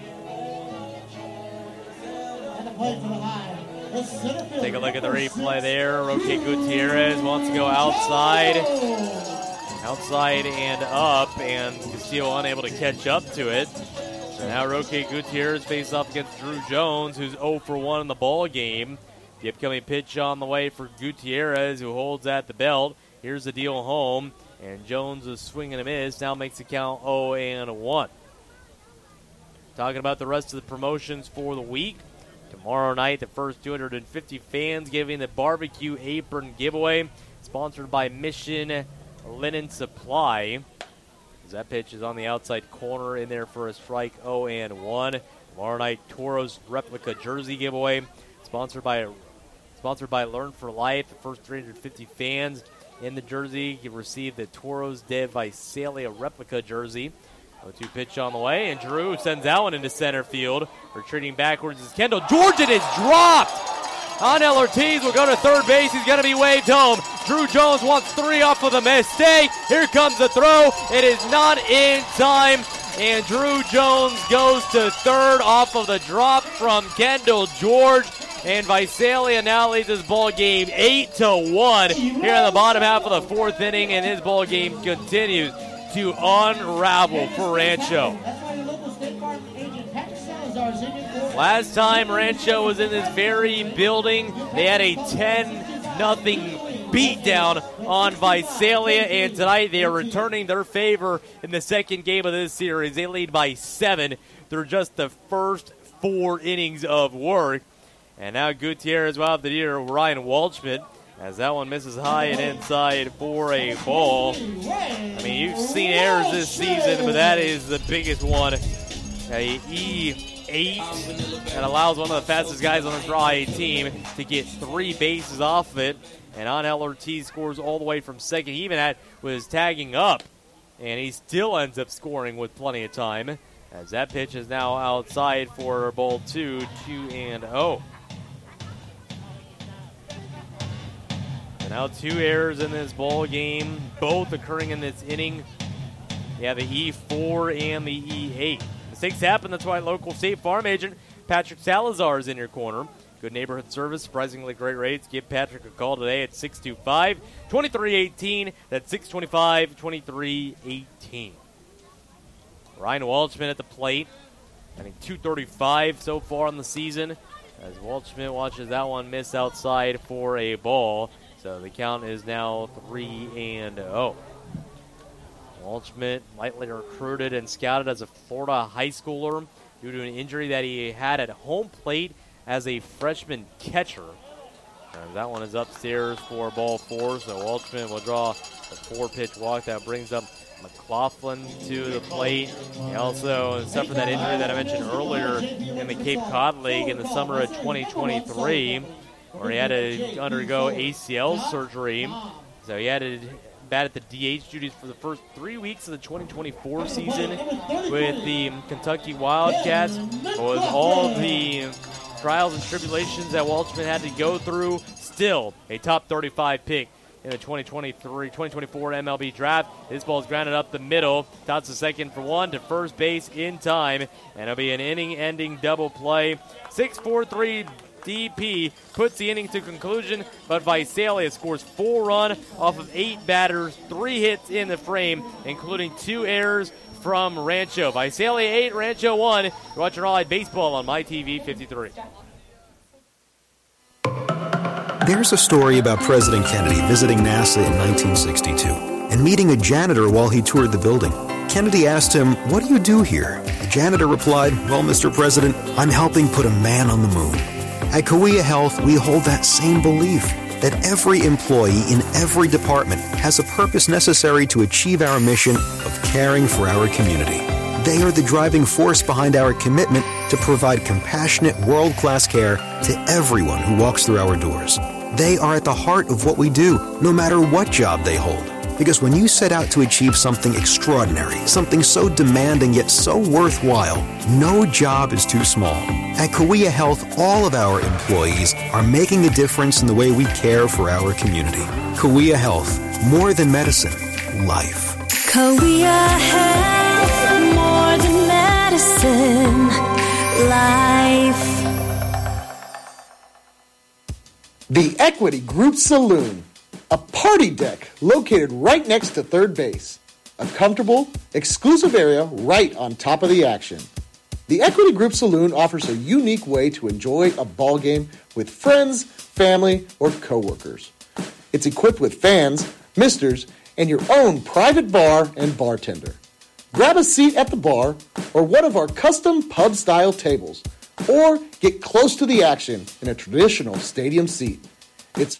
Take a look at the replay there. Roque Gutierrez wants to go outside. Outside and up, and Castillo unable to catch up to it. So now Roque Gutierrez faces off against Drew Jones, who's 0 for 1 in the ball game. The upcoming pitch on the way for Gutierrez, who holds at the belt. Here's the deal home, and Jones is swinging a miss. Now makes the count 0-1. Talking about the rest of the promotions for the week. Tomorrow night, the first 250 fans giving the barbecue apron giveaway, sponsored by Mission Linen Supply. As that pitch is on the outside corner in there for a strike, 0-1. Tomorrow night, Toros replica jersey giveaway, sponsored by Learn for Life. The first 350 fans in the jersey can receive the Toros de Visalia replica jersey. 0-2 pitch on the way, and Drew sends that one into center field. Retreating backwards is Kendall George. It is dropped. Anel Ortiz will go to third base. He's going to be waved home. Drew Jones wants 3 off of the mistake. Here comes the throw. It is not in time. And Drew Jones goes to third off of the drop from Kendall George. And Visalia now leads this ball game 8-1 here in the bottom half of the fourth inning. And his ball game continues to unravel for Rancho. Last time Rancho was in this very building, they had a 10-0 beatdown on Visalia, and tonight they are returning their favor in the second game of this series. They lead by 7 through just the first 4 innings of work. And now Gutierrez will have the deer Ryan Waldschmidt, as that one misses high and inside for a ball. I mean, you've seen errors this season, but that is the biggest one. A E8 that allows one of the fastest guys on the draw A team to get 3 bases off of it. And Anel Ortiz scores all the way from second. He even was tagging up, and he still ends up scoring with plenty of time. As that pitch is now outside for ball 2-2-0. And now 2 errors in this ball game, both occurring in this inning. You have the E4 and the E8. Mistakes happen, that's why local State Farm agent Patrick Salazar is in your corner. Good neighborhood service, surprisingly great rates. Give Patrick a call today at 625-2318. That's 625-2318. Ryan Waldschmidt at the plate. I think 235 so far in the season. As Waldschmidt watches that one miss outside for a ball. So the count is now 3-0. Waldschmidt, lightly recruited and scouted as a Florida high schooler due to an injury that he had at home plate as a freshman catcher. And that one is upstairs for ball 4, so Waldschmidt will draw a 4-pitch walk. That brings up McLaughlin to the plate. He also suffered that injury that I mentioned earlier in the Cape Cod League in the summer of 2023, where he had to undergo ACL surgery. So he had to batted the DH duties for the first 3 weeks of the 2024 season with the Kentucky Wildcats. With all the trials and tribulations that Walchman had to go through, still a top 35 pick in the 2024 MLB draft. This ball is grounded up the middle. Tots the second for one to first base in time. And it'll be an inning-ending double play. 6-4-3 DP puts the inning to conclusion, but Visalia scores 4 runs off of 8 batters, 3 hits in the frame, including 2 errors from Rancho. Visalia 8, Rancho 1. You're watching Raleigh Baseball on MyTV 53. There's a story about President Kennedy visiting NASA in 1962 and meeting a janitor while he toured the building. Kennedy asked him, "What do you do here?" The janitor replied, "Well, Mr. President, I'm helping put a man on the moon." At Cahuilla Health, we hold that same belief, that every employee in every department has a purpose necessary to achieve our mission of caring for our community. They are the driving force behind our commitment to provide compassionate, world-class care to everyone who walks through our doors. They are at the heart of what we do, no matter what job they hold. Because when you set out to achieve something extraordinary, something so demanding yet so worthwhile, no job is too small. At Cahuilla Health, all of our employees are making a difference in the way we care for our community. Cahuilla Health, more than medicine, life. Cahuilla Health, more than medicine, life. The Equity Group Saloon, a party deck located right next to third base. A comfortable, exclusive area right on top of the action. The Equity Group Saloon offers a unique way to enjoy a ball game with friends, family, or coworkers. It's equipped with fans, misters, and your own private bar and bartender. Grab a seat at the bar or one of our custom pub-style tables, or get close to the action in a traditional stadium seat. It's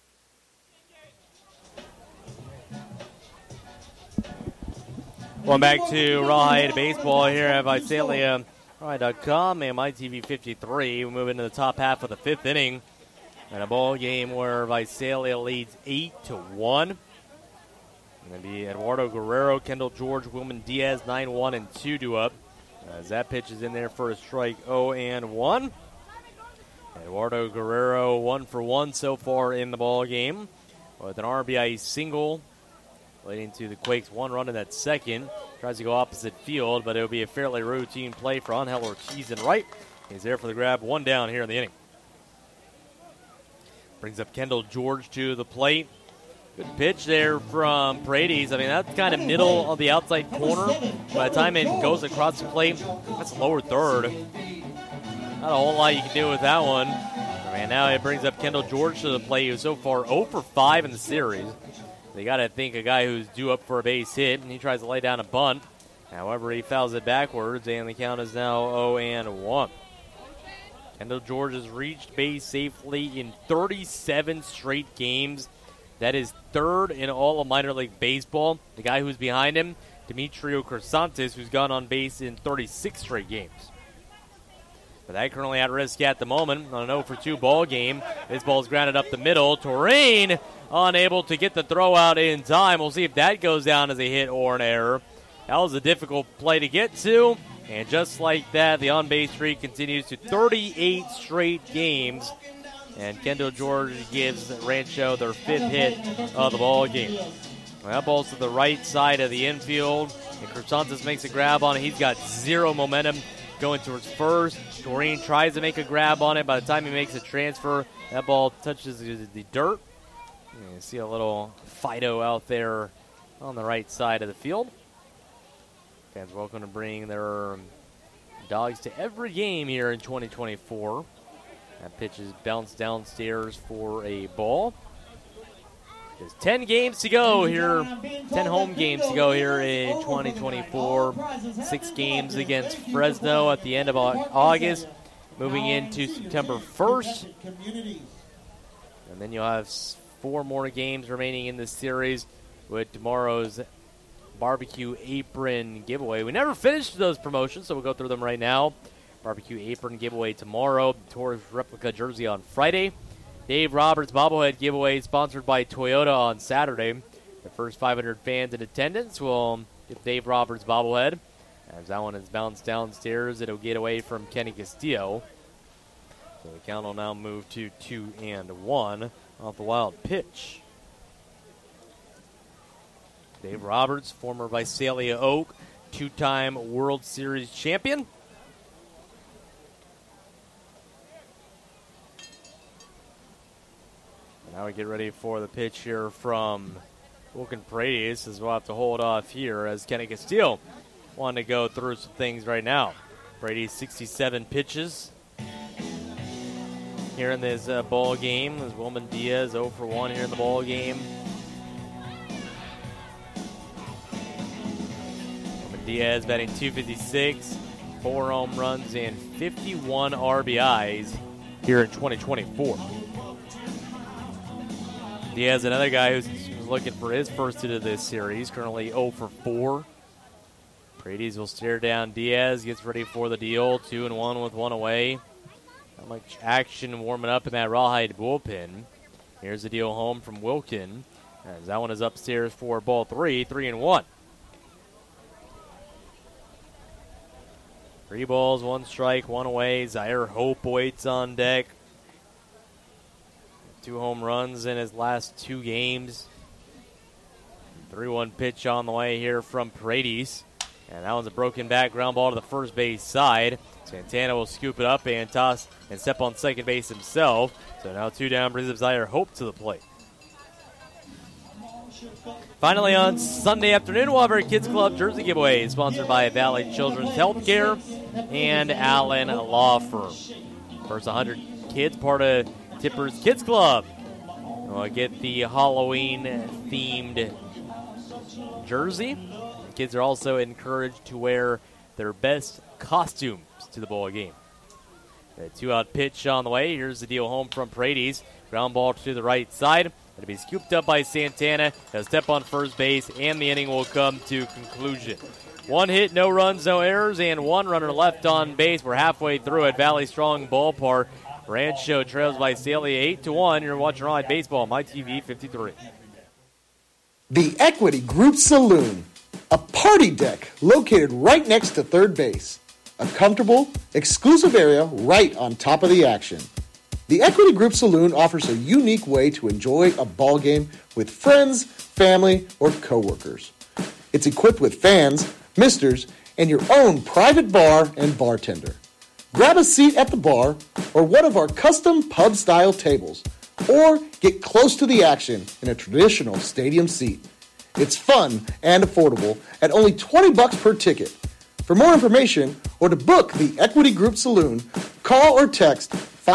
Welcome back to Rawhide Baseball here at Visalia, Rawhide.com and MyTV 53. We move into the top half of the 5th inning in a ball game where Visalia leads 8-1. Going to be Eduardo Guerrero, Kendall George, Wilman Diaz, 9-1 and 2 up. As that pitch is in there for a strike, 0-1. Eduardo Guerrero 1 for 1 so far in the ball game with an RBI single, leading to the Quakes 1 run in that second. Tries to go opposite field, but it'll be a fairly routine play for Angel Ortiz in right. He's there for the grab, 1 down here in the inning. Brings up Kendall George to the plate. Good pitch there from Paredes. I mean, that's kind of middle of the outside corner. By the time it goes across the plate, that's lower third. Not a whole lot you can do with that one. And now it brings up Kendall George to the plate, who's so far 0 for 5 in the series. They got to think a guy who's due up for a base hit, and he tries to lay down a bunt. However, he fouls it backwards, and the count is now 0-1. Kendall George has reached base safely in 37 straight games. That is third in all of minor league baseball. The guy who's behind him, Demetrio Crisantes, who's gone on base in 36 straight games. But that currently at risk at the moment on an 0 for 2 ball game. This ball is grounded up the middle. Torrain unable to get the throw out in time. We'll see if that goes down as a hit or an error. That was a difficult play to get to. And just like that, the on-base streak continues to 38 straight games. And Kendall George gives Rancho their 5th hit of the ball game. Well, that ball's to the right side of the infield. And Crisantes makes a grab on it. He's got zero momentum going towards first. Doreen tries to make a grab on it. By the time he makes a transfer, that ball touches the dirt. You see a little Fido out there on the right side of the field. Fans welcome to bring their dogs to every game here in 2024. That pitch is bounced downstairs for a ball. There's 10 games to go here, 10 home games to go here in 2024. 6 games against Fresno at the end of August, moving into September 1st. And then you'll have 4 more games remaining in this series with tomorrow's barbecue apron giveaway. We never finished those promotions, so we'll go through them right now. Barbecue apron giveaway tomorrow. Torres replica jersey on Friday. Dave Roberts bobblehead giveaway sponsored by Toyota on Saturday. The First 500 fans in attendance will get Dave Roberts' bobblehead. As that one is bounced downstairs, it'll get away from Kenny Castillo. So the count will now move to 2-1 off the wild pitch. Dave Roberts, former Visalia Oak, two-time World Series champion. Now we get ready for the pitch here from Wilkin Paredes, as we'll have to hold off here as Kenny Castillo wanted to go through some things right now. Paredes 67 pitches here in this ball game. As Wilman Diaz 0 for 1 here in the ball game. Wilman Diaz batting .256, 4 home runs and 51 RBIs here in 2024. Diaz, another guy who's looking for his first hit of this series, currently 0 for 4. Paredes will stare down Diaz, gets ready for the deal, 2-1 with one away. Not much action warming up in that Rawhide bullpen. Here's the deal home from Wilkin, as that one is upstairs for ball 3, 3-1. 3 balls, 1 strike, 1 away. Zaire Hope waits on deck. 2 home runs in his last 2 games. 3-1 pitch on the way here from Paredes. And that one's a broken back ground ball to the first base side. Santana will scoop it up and toss and step on second base himself. So now 2 down brings up Zaire Hope to the plate. Finally on Sunday afternoon, we'll have our Kids Club Jersey giveaway, sponsored by Valley Children's Healthcare and Allen Law Firm. First 100 kids, part of Tipper's Kids Club, we'll get the Halloween-themed jersey. Kids are also encouraged to wear their best costumes to the ball game. A 2-out pitch on the way. Here's the deal home from Paredes. Ground ball to the right side. It'll be scooped up by Santana. He'll step on first base, and the inning will come to conclusion. 1 hit, no runs, no errors, and 1 runner left on base. We're halfway through at Valley Strong Ballpark. Rancho trails Visalia 8-1. You're watching Rawhide Baseball, MyTV 53. The Equity Group Saloon, a party deck located right next to third base. A comfortable, exclusive area right on top of the action. The Equity Group Saloon offers a unique way to enjoy a ball game with friends, family, or coworkers. It's equipped with fans, misters, and your own private bar and bartender. Grab a seat at the bar or one of our custom pub-style tables, or get close to the action in a traditional stadium seat. It's fun and affordable at only $20 per ticket. For more information or to book the Equity Group Saloon, call or text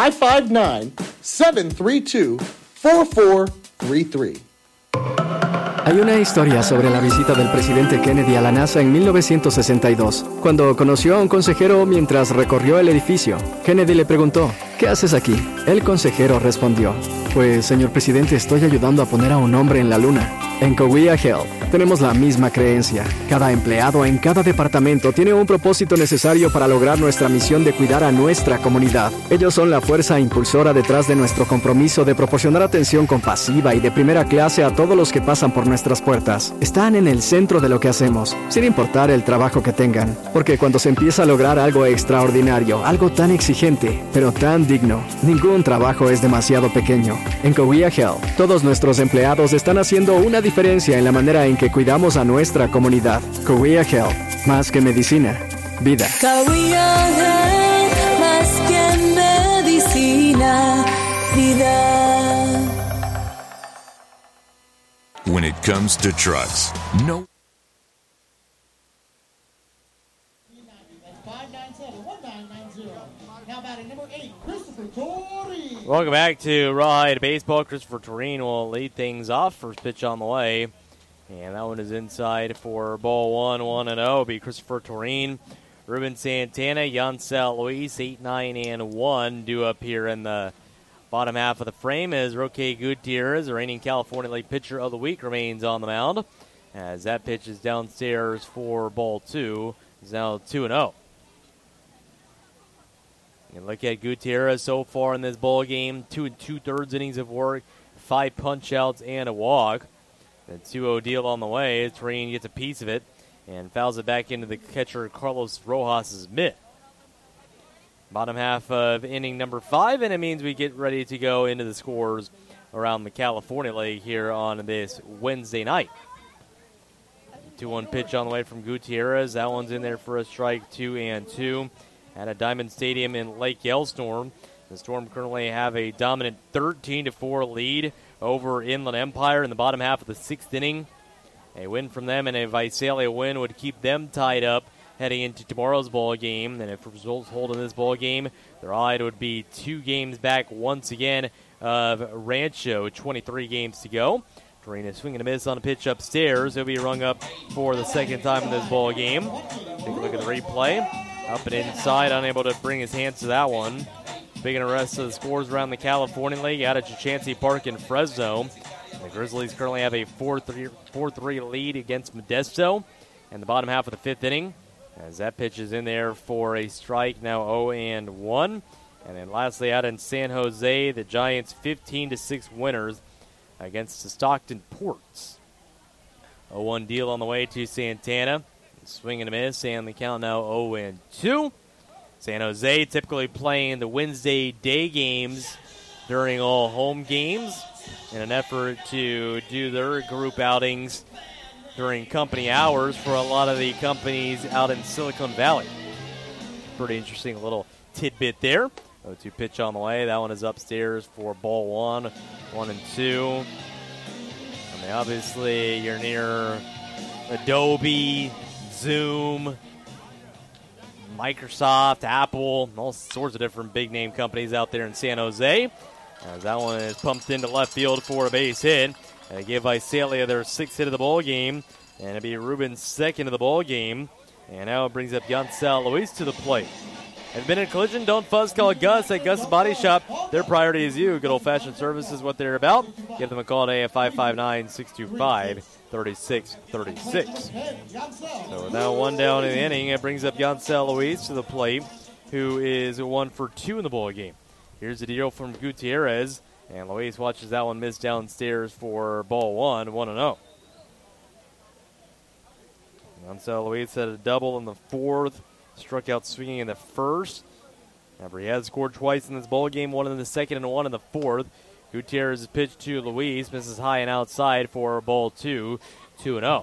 559-732-4433. Hay una historia sobre la visita del presidente Kennedy a la NASA en 1962. Cuando conoció a un consejero mientras recorrió el edificio, Kennedy le preguntó, ¿qué haces aquí? El consejero respondió, pues, señor presidente, estoy ayudando a poner a un hombre en la luna. En Coahuila Health tenemos la misma creencia. Cada empleado en cada departamento tiene un propósito necesario para lograr nuestra misión de cuidar a nuestra comunidad. Ellos son la fuerza impulsora detrás de nuestro compromiso de proporcionar atención compasiva y de primera clase a todos los que pasan por nuestras puertas. Están en el centro de lo que hacemos, sin importar el trabajo que tengan. Porque cuando se empieza a lograr algo extraordinario, algo tan exigente, pero tan digno, ningún trabajo es demasiado pequeño. En Coahuila Health, todos nuestros empleados están haciendo una diferencia en la manera en que cuidamos a nuestra comunidad. Coahuila Health, más que medicina, vida. Coahuila Health, más que medicina, vida. When it comes to trucks, no. Welcome back to Rawhide Baseball. Christopher Tureen will lead things off. First pitch on the way. And that one is inside for ball 1-0. It'll be Christopher Tureen, Ruben Santana, Yancel Luis, 8-9-1 due up here in the bottom half of the frame as Roque Gutierrez, the reigning California League Pitcher of the Week, remains on the mound. As that pitch is downstairs for ball 2. It's now 2-0. And look at Gutierrez so far in this ball game. 2 2/3 innings of work, 5 punch-outs, and a walk. The 2-0 deal on the way. Terrain gets a piece of it and fouls it back into the catcher Carlos Rojas' mitt. Bottom half of inning number 5, and it means we get ready to go into the scores around the California League here on this Wednesday night. 2-1 pitch on the way from Gutierrez. That one's in there for a strike, 2-2. At a Diamond Stadium in Lake Yellowstorm. The Storm currently have a dominant 13-4 lead over Inland Empire in the bottom half of the 6th inning. A win from them and a Visalia win would keep them tied up heading into tomorrow's ball game. And if results hold in this ball game, their eye would be 2 games back once again of Rancho, 23 games to go. Terrain is swinging a miss on a pitch upstairs. He'll be rung up for the second time in this ball game. Take a look at the replay. Up and inside, unable to bring his hands to that one. Big and the rest of the scores around the California League out at Chachansey Park in Fresno. The Grizzlies currently have a 4-3 lead against Modesto in the bottom half of the 5th inning. As that pitch is in there for a strike, now 0-1. And then lastly, out in San Jose, the Giants 15-6 winners against the Stockton Ports. 0-1 deal on the way to Santana. Swing and a miss, and the count now 0-2. San Jose typically playing the Wednesday day games during all home games in an effort to do their group outings during company hours for a lot of the companies out in Silicon Valley. Pretty interesting little tidbit there. 0-2 pitch on the way. That one is upstairs for ball 1, 1-2. I mean, obviously, you're near Adobe, Zoom, Microsoft, Apple, all sorts of different big-name companies out there in San Jose. As that one is pumped into left field for a base hit. And they give Visalia their 6th hit of the ball game. And it'll be Ruben's 2nd of the ball game. And now it brings up Yancel Luis to the plate. Have you been in a collision? Don't fuzz. Call Gus at Gus Body Shop. Their priority is you. Good old-fashioned service is what they're about. Give them a call today at 559-625-3636. So now 1 down in the inning. It brings up Yancel Luis to the plate, who is 1 for 2 in the ball game. Here's the deal from Gutierrez. And Luis watches that one miss downstairs for ball 1, 1-0. Yancel Luis had a double in the 4th. Struck out swinging in the 1st. Remember, he has scored twice in this ball game, 1 in the 2nd and 1 in the 4th. Gutierrez pitch to Luis, misses high and outside for ball 2, 2-0.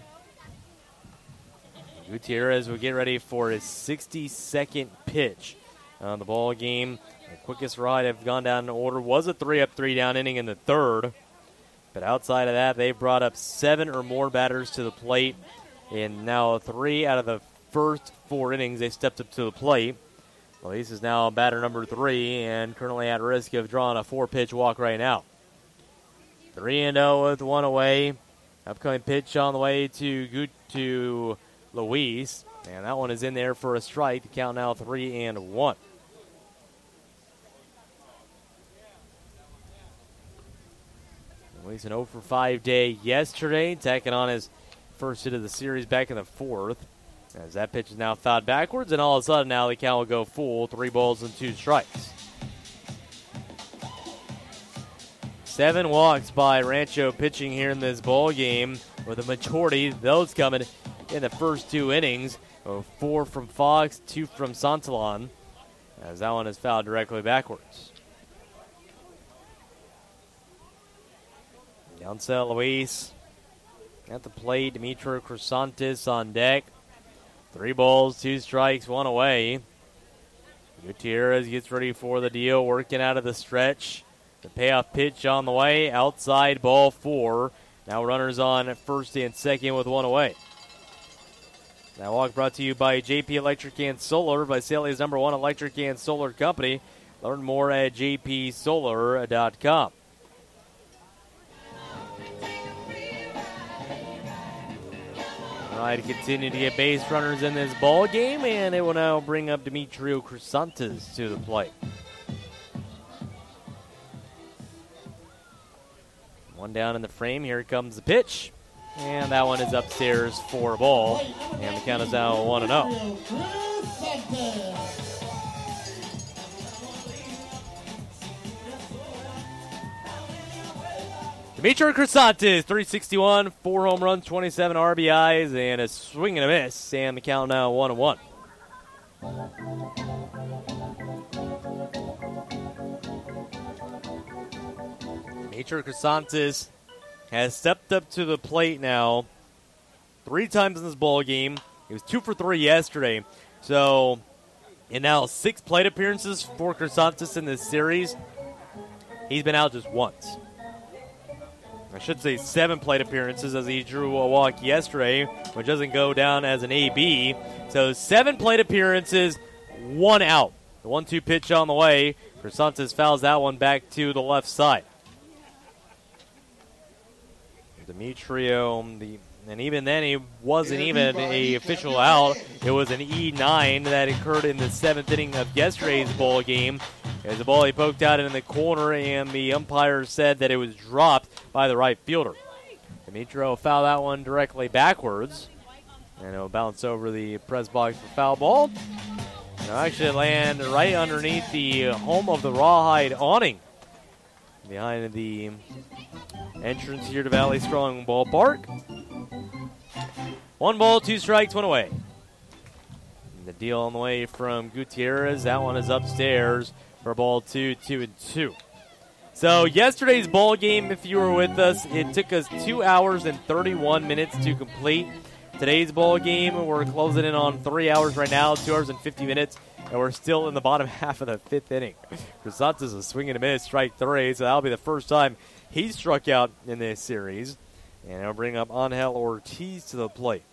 Gutierrez will get ready for his 62nd pitch on the ball game. The quickest ride have gone down in order was a 3-up, 3-down inning in the 3rd. But outside of that, they've brought up 7 or more batters to the plate. And now 3 out of the first 4 innings, they stepped up to the plate. Luis is now batter number 3 and currently at risk of drawing a 4-pitch walk right now. 3-0 with 1 away. Upcoming pitch on the way to Luis. And that one is in there for a strike. The count now 3-1. Luis an 0 for 5 day yesterday, tacking on his first hit of the series back in the 4th. As that pitch is now fouled backwards, and all of a sudden now the count will go full, 3 balls and 2 strikes. 7 walks by Rancho pitching here in this ball game, with a majority of those coming in the first 2 innings. 4 from Fox, 2 from Santillan, as that one is fouled directly backwards. Yancel Luis at the plate, Demetrio Crisantes on deck. 3 balls, 2 strikes, 1 away. Gutierrez gets ready for the deal, working out of the stretch. The payoff pitch on the way, outside ball 4. Now runners on at first and second with 1 away. That walk brought to you by JP Electric and Solar, Visalia's #1 electric and solar company. Learn more at jpsolar.com. To continue to get base runners in this ball game, and it will now bring up Demetrio Crisantes to the plate. 1 down in the frame. Here comes the pitch, and that one is upstairs for a ball, and the count is now 1-0. Dimitri Chrysantis, 361, 4 home runs, 27 RBIs, and a swing and a miss. And the count now 1-1. Dimitri Chrysantis has stepped up to the plate now 3 times in this ball game. He was 2 for 3 yesterday. So, in now 6 plate appearances for Chrysantis in this series, he's been out just once. I should say 7 plate appearances as he drew a walk yesterday, which doesn't go down as an AB. So 7 plate appearances, 1 out. The 1-2 pitch on the way. Chrysantis fouls that one back to the left side. Demetrio, and even then he wasn't even an official out. It was an E9 that occurred in the 7th inning of yesterday's ball game. It was a ball he poked out in the corner, and the umpire said that it was dropped by the right fielder. Demetrio fouled that one directly backwards, and it'll bounce over the press box for foul ball. And it'll actually land right underneath the home of the Rawhide awning, behind the entrance here to Valley Strong Ballpark. 1 ball, 2 strikes, 1 away. And the deal on the way from Gutierrez. That one is upstairs for ball 2, 2-2. So yesterday's ball game, if you were with us, it took us 2 hours and 31 minutes to complete. Today's ball game, we're closing in on 3 hours right now, 2 hours and 50 minutes, and we're still in the bottom half of the 5th inning. Chrysantis is a swing and a miss, strike 3, so that'll be the first time he's struck out in this series. And it'll bring up Angel Ortiz to the plate.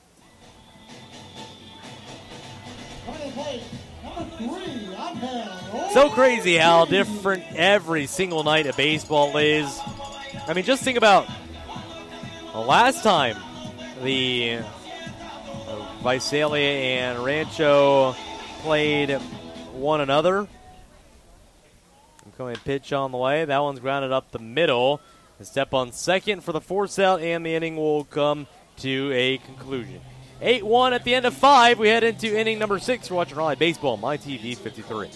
So crazy how different every single night of baseball is. I mean, just think about the last time the Visalia and Rancho played one another. Coming pitch on the way. That one's grounded up the middle. A step on second for the force out, and the inning will come to a conclusion. 8-1 at the end of 5. We head into inning number 6. We're watching Raleigh Baseball, MyTV 53.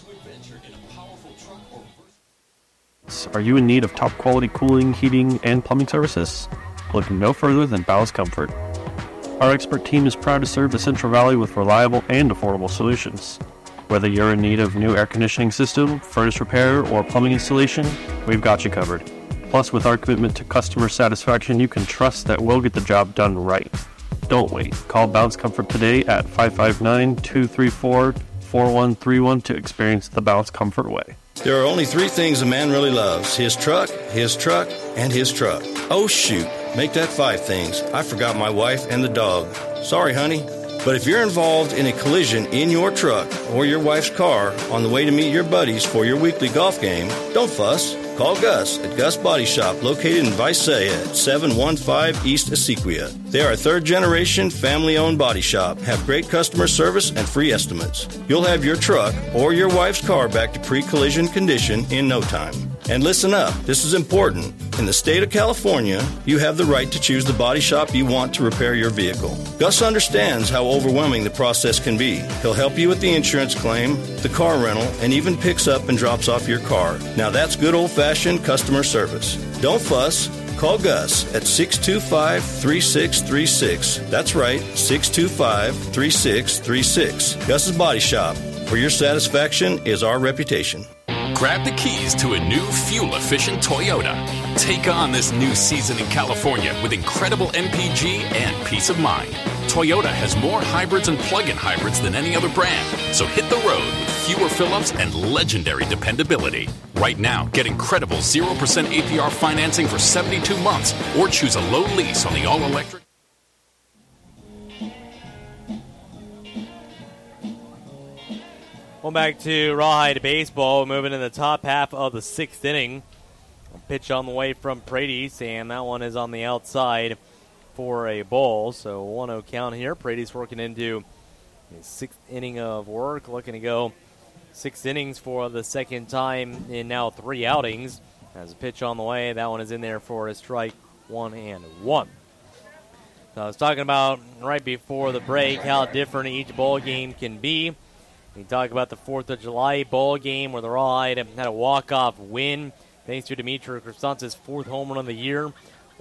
Are you in need of top quality cooling, heating, and plumbing services? Look no further than Bowers Comfort. Our expert team is proud to serve the Central Valley with reliable and affordable solutions. Whether you're in need of new air conditioning system, furnace repair, or plumbing installation, we've got you covered. Plus, with our commitment to customer satisfaction, you can trust that we'll get the job done right. Don't wait. Call Bowers Comfort today at 559-234-4131 to experience the Bowers Comfort way. There are only 3 things a man really loves: his truck, and his truck. Oh, shoot. Make that 5 things. I forgot my wife and the dog. Sorry, honey. But if you're involved in a collision in your truck or your wife's car on the way to meet your buddies for your weekly golf game, don't fuss. Call Gus at Gus Body Shop, located in Visalia at 715 East Essequia. They are a 3rd-generation, family-owned body shop, have great customer service and free estimates. You'll have your truck or your wife's car back to pre-collision condition in no time. And listen up, this is important. In the state of California, you have the right to choose the body shop you want to repair your vehicle. Gus understands how overwhelming the process can be. He'll help you with the insurance claim, the car rental, and even picks up and drops off your car. Now that's good old-fashioned customer service. Don't fuss. Call Gus at 625-3636. That's right, 625-3636. Gus's Body Shop, where your satisfaction is our reputation. Grab the keys to a new fuel-efficient Toyota. Take on this new season in California with incredible MPG and peace of mind. Toyota has more hybrids and plug-in hybrids than any other brand, so hit the road with fewer fill-ups and legendary dependability. Right now, get incredible 0% APR financing for 72 months or choose a low lease on the all-electric. Well, back to Rawhide Baseball, moving in the top half of the 6th inning. A pitch on the way from Paredes, and that one is on the outside for a ball. So 1-0 count here. Paredes working into his 6th inning of work, looking to go 6 innings for the 2nd time in now 3 outings. As a pitch on the way, that one is in there for a strike, 1-1. So I was talking about right before the break how different each ball game can be. We talk about the 4th of July ball game where the Rawhide had a walk-off win thanks to Dimitri Chrysantis' 4th home run of the year.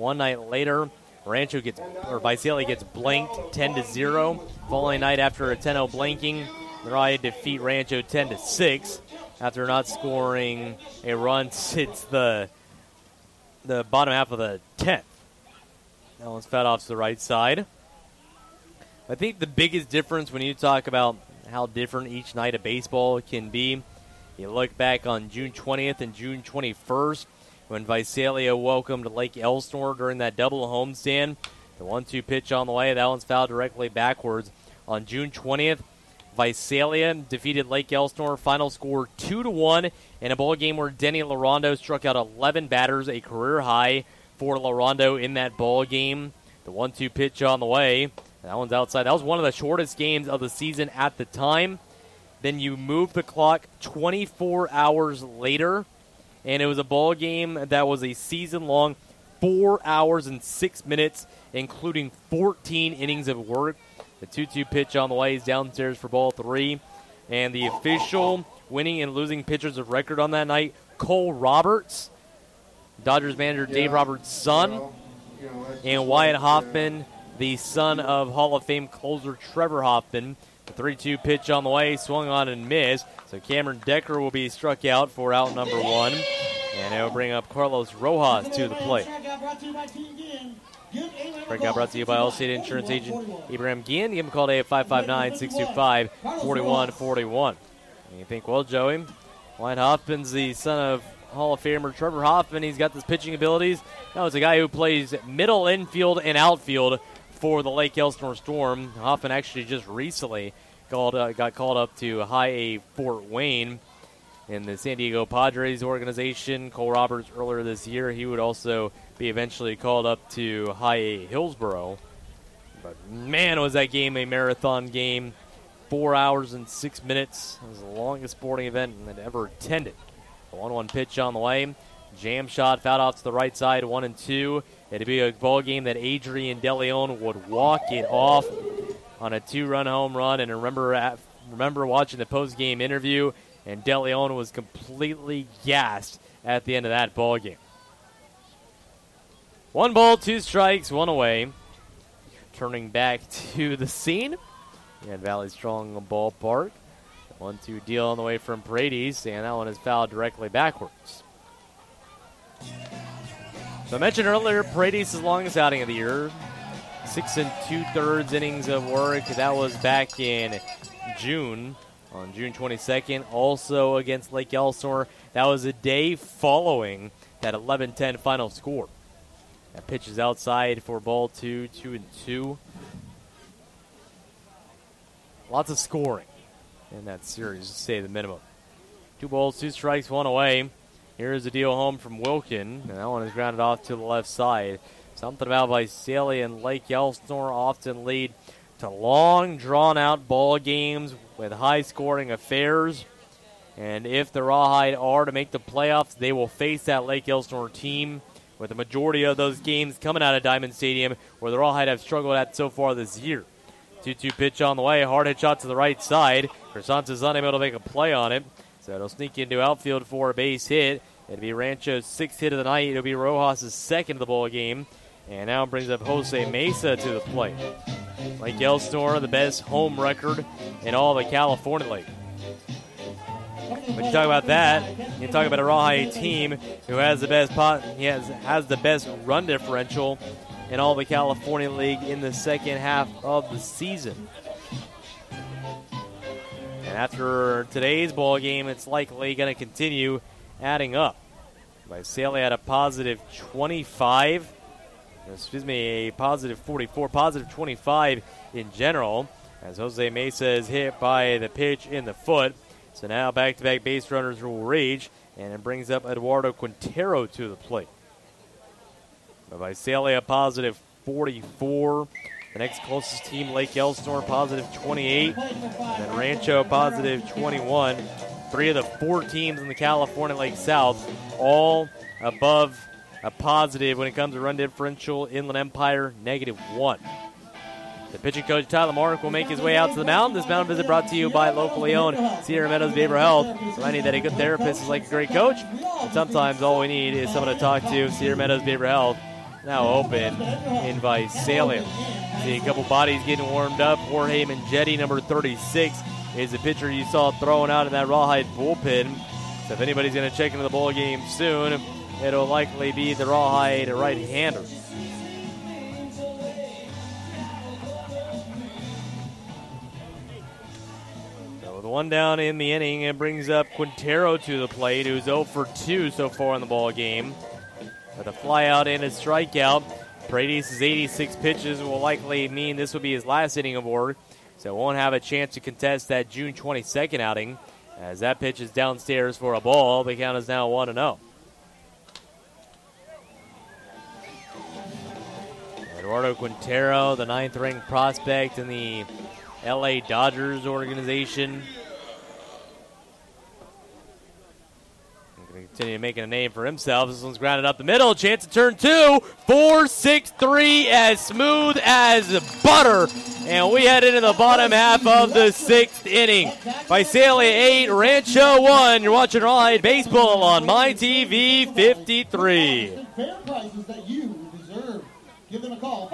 One night later, Visalia gets blanked 10-0. Following night, after a 10-0 blanking, the Rawhide defeat Rancho 10-6 after not scoring a run since the bottom half of the 10th. That one's fed off to the right side. I think the biggest difference when you talk about how different each night of baseball can be, you look back on June 20th and June 21st when Visalia welcomed Lake Elsinore during that double homestand. The 1-2 pitch on the way, that one's fouled directly backwards. On June 20th, Visalia defeated Lake Elsinore, final score 2-1 in a ball game where Denny Larondo struck out 11 batters, a career high for Larondo in that ball game. The 1-2 pitch on the way, that one's outside. That was one of the shortest games of the season at the time. Then you move the clock 24 hours later, and it was a ball game that was a season-long 4 hours and 6 minutes, including 14 innings of work. The 2-2 pitch on the way is downstairs for ball 3. And the official winning and losing pitchers of record on that night, Cole Roberts, Dodgers manager Dave Roberts' son, and Wyatt Hoffman, the son of Hall of Fame closer Trevor Hoffman. The 3-2 pitch on the way, swung on and missed. So Cameron Decker will be struck out for out number 1. And it will bring up Carlos Rojas to the plate. Breakout brought to you by Allstate Insurance Agent Abraham Guillen. Give him a call today at 559-625-4141. And you think, well, Joey, Wyatt Hoffman's the son of Hall of Famer Trevor Hoffman. He's got this pitching abilities. No, it's a guy who plays middle infield and outfield for the Lake Elsinore Storm. Hoffman actually just recently got called up to High A Fort Wayne in the San Diego Padres organization. Cole Roberts earlier this year, he would also be eventually called up to High A Hillsboro. But man, was that game a marathon game. 4 hours and 6 minutes. It was the longest sporting event I'd ever attended. The 1-1 pitch on the way. Jam shot, fouled off to the right side, 1-2. It'd be a ball game that Adrian DeLeon would walk it off on a 2-run home run. And remember watching the post-game interview, and DeLeon was completely gassed at the end of that ball game. 1 ball, 2 strikes, 1 away. Turning back to the scene at Valley Strong Ballpark. 1-2 deal on the way from Paredes, and that one is fouled directly backwards. So I mentioned earlier, Paredes' longest outing of the year. 6 2/3 innings of work. That was back in June, on June 22nd, also against Lake Elsinore. That was a day following that 11-10 final score. That pitch is outside for ball 2, 2-2. Lots of scoring in that series, to say the minimum. 2 balls, 2 strikes, 1 away. Here's a deal home from Wilkin, and that one is grounded off to the left side. Something about Visalia and Lake Elsinore often lead to long, drawn-out ball games with high-scoring affairs. And if the Rawhide are to make the playoffs, they will face that Lake Elsinore team, with the majority of those games coming out of Diamond Stadium, where the Rawhide have struggled at so far this year. 2-2 pitch on the way, hard hit shot to the right side. Crescent is unable to make a play on it, so it'll sneak into outfield for a base hit. It'll be Rancho's 6th hit of the night. It'll be Rojas' 2nd of the ball game. And now brings up Jose Mesa to the plate. Lake Elsinore, the best home record in all of the California League. When you talk about that, you talk about a Rawhide team who has the best has the best run differential in all the California League in the second half of the season. And after today's ball game, it's likely going to continue adding up. Visalia had a positive 25. A positive 44, positive 25 in general, as Jose Mesa is hit by the pitch in the foot. So now back-to-back base runners will reach, and it brings up Eduardo Quintero to the plate. Visalia positive 44. The next closest team, Lake Elsinore, positive 28. And then Rancho, positive 21. 3 of the 4 teams in the California League South, all above a positive when it comes to run differential. Inland Empire, -1. The pitching coach, Tyler Mark, will make his way out to the mound. This mound visit brought to you by locally owned Sierra Meadows Behavioral Health. Reminding that a good therapist is like a great coach, and sometimes all we need is someone to talk to. Sierra Meadows Behavioral Health, now open in Visalia. See a couple bodies getting warmed up. Jorge Mengetti, number 36, is the pitcher you saw throwing out in that Rawhide bullpen. So if anybody's going to check into the ball game soon, it'll likely be the Rawhide right-hander. So with one down in the inning, it brings up Quintero to the plate, who's 0 for 2 so far in the ball game. With a flyout and a strikeout, Paredes' 86 pitches will likely mean this will be his last inning of work, so won't have a chance to contest that June 22nd outing. As that pitch is downstairs for a ball, the count is now 1-0. Eduardo Quintero, the 9th-ranked prospect in the LA Dodgers organization. Continue making a name for himself. This one's grounded up the middle. Chance to turn 2. 4-6-3, as smooth as butter. And we head into the bottom half of the 6th inning. Visalia 8, Rancho 1. You're watching Rawhide Baseball on MyTV 53. Fair prices that you deserve. Give them a call,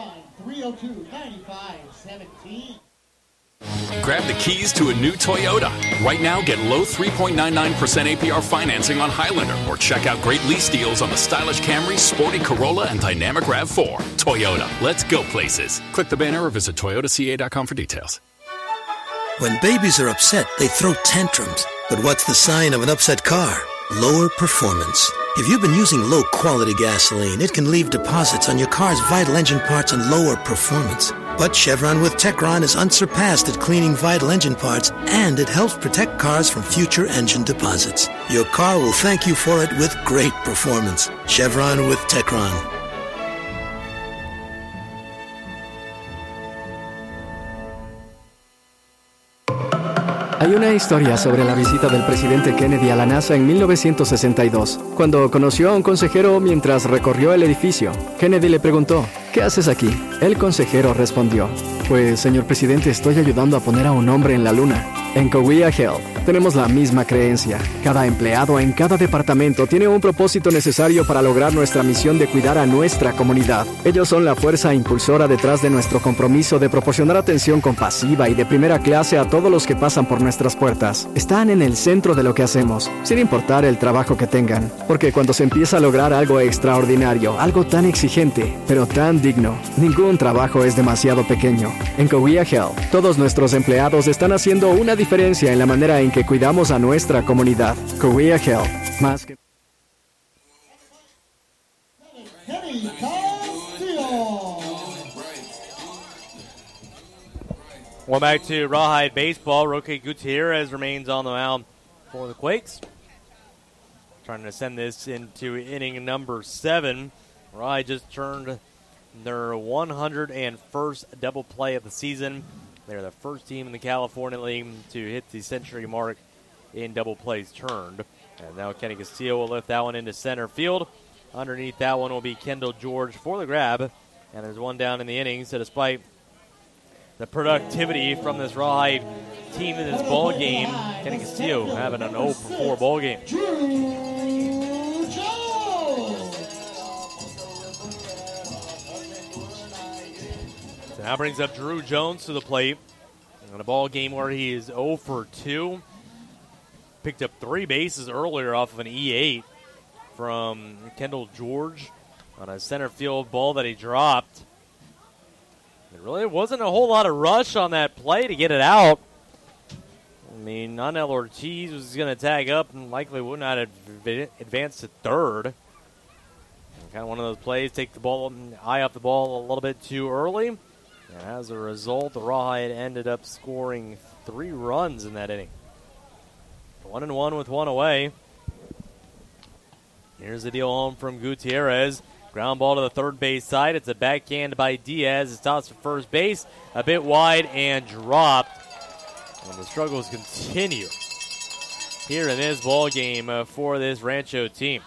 559-302-9517. Grab the keys to a new Toyota. Right now, get low 3.99% APR financing on Highlander, or check out great lease deals on the stylish Camry, sporty Corolla, and dynamic RAV4. Toyota, let's go places. Click the banner or visit toyotaca.com for details. When babies are upset, they throw tantrums. But what's the sign of an upset car? Lower performance. If you've been using low-quality gasoline, it can leave deposits on your car's vital engine parts and lower performance. But Chevron with Techron is unsurpassed at cleaning vital engine parts, and it helps protect cars from future engine deposits. Your car will thank you for it with great performance. Chevron with Techron. Hay una historia sobre la visita del presidente Kennedy a la NASA en 1962. Cuando conoció a un consejero mientras recorrió el edificio, Kennedy le preguntó, ¿qué haces aquí? El consejero respondió, pues, señor presidente, estoy ayudando a poner a un hombre en la luna. En Coahuila Health tenemos la misma creencia. Cada empleado en cada departamento tiene un propósito necesario para lograr nuestra misión de cuidar a nuestra comunidad. Ellos son la fuerza impulsora detrás de nuestro compromiso de proporcionar atención compasiva y de primera clase a todos los que pasan por nuestras puertas. Están en el centro de lo que hacemos, sin importar el trabajo que tengan. Porque cuando se empieza a lograr algo extraordinario, algo tan exigente, pero tan digno, ningún trabajo es demasiado pequeño. En Coahuila Health, todos nuestros empleados están haciendo una diferencia en la manera en que cuidamos a nuestra comunidad. Coahuila Health, más que... Well, back to Rawhide Baseball. Roque Gutierrez remains on the mound for the Quakes. Trying to send this into inning number 7. Rawhide just turned their 101st double play of the season. They're the first team in the California League to hit the century mark in double plays turned. And now Kenny Castillo will lift that one into center field. Underneath that one will be Kendall George for the grab. And there's one down in the inning, so despite the productivity from this Rawhide team in this ball game, Kenny Castillo having an 0-for-4 ball game. So now brings up Drew Jones to the plate in a ball game where he is 0-for-2. Picked up 3 bases earlier off of an E8 from Kendall George on a center field ball that he dropped. There really wasn't a whole lot of rush on that play to get it out. I mean, Nonel Ortiz was going to tag up and likely would not have advanced to third. Kind of one of those plays, take the ball, eye off the ball a little bit too early. And as a result, the Rawhide ended up scoring 3 runs in that inning. 1-1 with 1 away. Here's the deal home from Gutierrez. Ground ball to the third base side. It's a backhand by Diaz. It's tossed to first base. A bit wide and dropped. And the struggles continue here in this ball game for this Rancho team.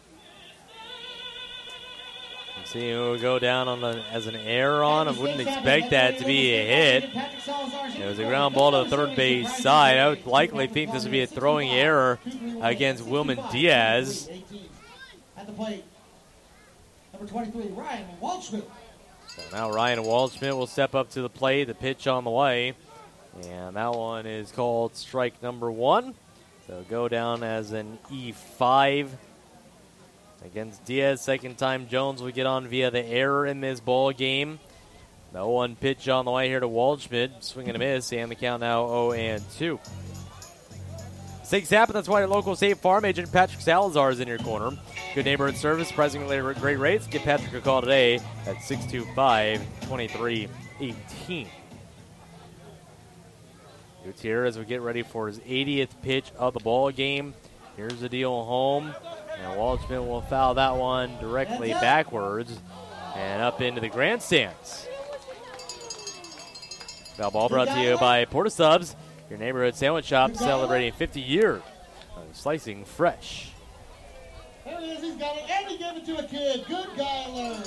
See who will go down on as an error on. I wouldn't expect that to be a hit. It was a ground ball to the third base side. I would likely think this would be a throwing error against Wilman Diaz. At the plate, Number 23, Ryan Waldschmidt. So now Ryan Waldschmidt will step up to the plate. The pitch on the way. And that one is called strike number 1. So go down as an E5 against Diaz. Second time Jones will get on via the error in this ball game. The 0-1 pitch on the way here to Waldschmidt. Swing and a miss, and the count now 0-2. Things happen. That's why your local State Farm agent Patrick Salazar is in your corner. Good neighborhood service, surprisingly great rates. Give Patrick a call today at 625-2318. Gutierrez will get ready for his 80th pitch of the ball game. Here's the deal home. And Waldschmidt will foul that one directly backwards and up into the grandstands. Foul ball brought to you by Porta Subs, your neighborhood sandwich shop celebrating 50 years of slicing fresh. There he is. He's got it, and he gave it to a kid. Good guy alert.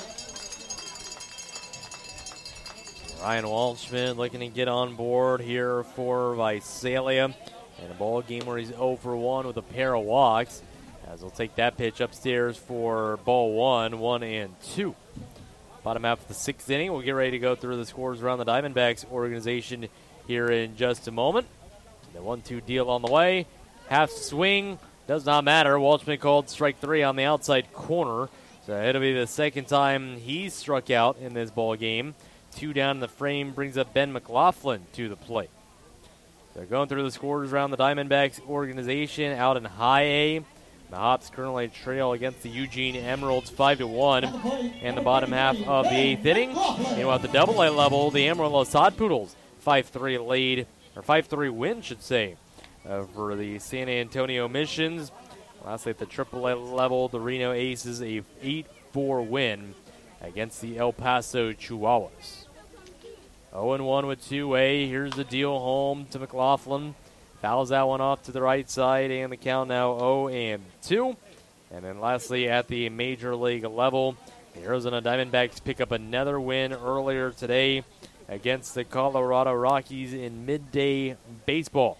Ryan Waldschmidt looking to get on board here for Visalia in a ball game where he's 0 for 1 with a pair of walks, as he'll take that pitch upstairs for ball 1-1-2. Bottom half of the 6th inning. We'll get ready to go through the scores around the Diamondbacks organization here in just a moment. The 1-2 deal on the way. Half swing. Does not matter. Waldschmidt called strike 3 on the outside corner. So it'll be the second time he's struck out in this ball game. 2 down in the frame brings up Ben McLaughlin to the plate. They're going through the scores around the Diamondbacks organization out in high A. The Hops currently trail against the Eugene Emeralds 5-1 in the bottom half of the 8th inning. Meanwhile, at the Double-A level, the Amarillo Sod Poodles 5-3 lead, or 5-3 win, should say, over the San Antonio Missions. Lastly, at the Triple-A level, the Reno Aces a 8-4 win against the El Paso Chihuahuas. 0-1 with 2A. Here's the deal home to McLaughlin. Fouls that one off to the right side, and the count now 0-2. And then lastly, at the Major League level, the Arizona Diamondbacks pick up another win earlier today against the Colorado Rockies in midday baseball.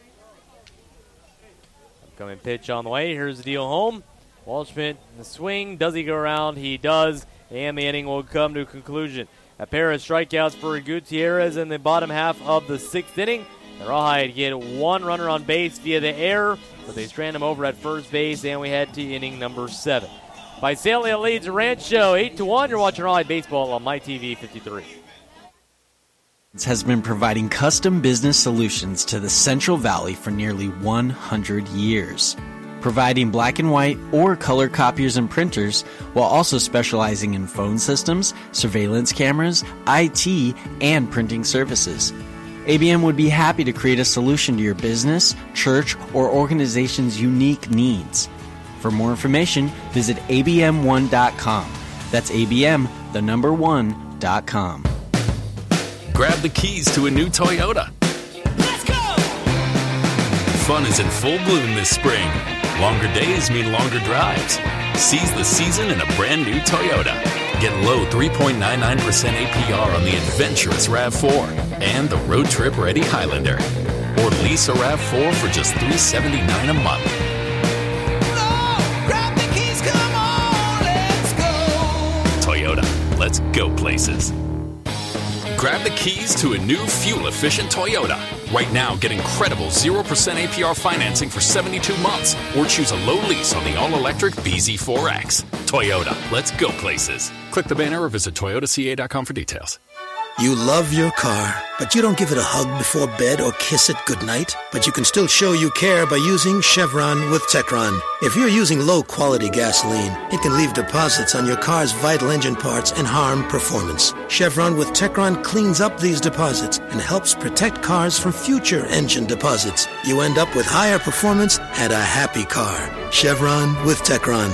Upcoming pitch on the way. Here's the deal home. Waldschmidt in the swing. Does he go around? He does, and the inning will come to a conclusion. A pair of strikeouts for Gutierrez in the bottom half of the 6th inning. The Rawhide get 1 runner on base via the error, but they strand him over at first base, and we head to inning number 7. Visalia leads Rancho 8-1. You're watching Rawhide Baseball on MyTV 53. Has been providing custom business solutions to the Central Valley for nearly 100 years. Providing black and white or color copiers and printers, while also specializing in phone systems, surveillance cameras, IT, and printing services. ABM would be happy to create a solution to your business, church, or organization's unique needs. For more information, visit abm1.com. That's abm1.com. Grab the keys to a new Toyota. Let's go! Fun is in full bloom this spring. Longer days mean longer drives. Seize the season in a brand new Toyota. Get low 3.99% APR on the adventurous RAV4 and the road trip ready Highlander. Or lease a RAV4 for just $379 a month. Grab the keys, come on, let's go! Toyota, let's go places. Grab the keys to a new fuel-efficient Toyota. Right now, get incredible 0% APR financing for 72 months, or choose a low lease on the all-electric BZ4X. Toyota, let's go places. Click the banner or visit toyotaca.com for details. You love your car, but you don't give it a hug before bed or kiss it goodnight. But you can still show you care by using Chevron with Techron. If you're using low-quality gasoline, it can leave deposits on your car's vital engine parts and harm performance. Chevron with Techron cleans up these deposits and helps protect cars from future engine deposits. You end up with higher performance and a happy car. Chevron with Techron.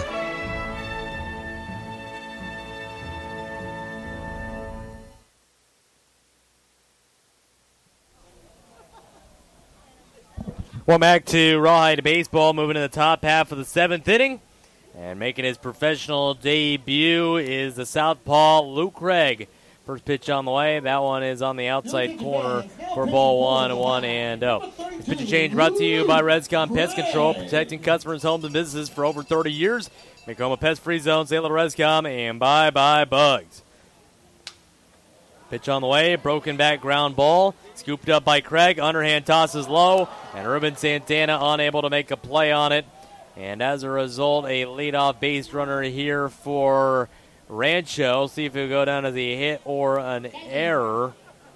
Well, back to Rawhide Baseball, moving to the top half of the 7th inning. And making his professional debut is the southpaw Luke Craig First pitch on the way. That one is on the outside corner for ball 1-1-0. This pitch change brought to you by Rescom Pest Control, protecting customers, homes, and businesses for over 30 years. Make home a pest-free zone. Say hello to Rescom and bye-bye bugs. Pitch on the way. Broken back ground ball. Scooped up by Craig. Underhand tosses low. And Ruben Santana unable to make a play on it. And as a result, a leadoff base runner here for Rancho. See if it'll go down as a hit or an error.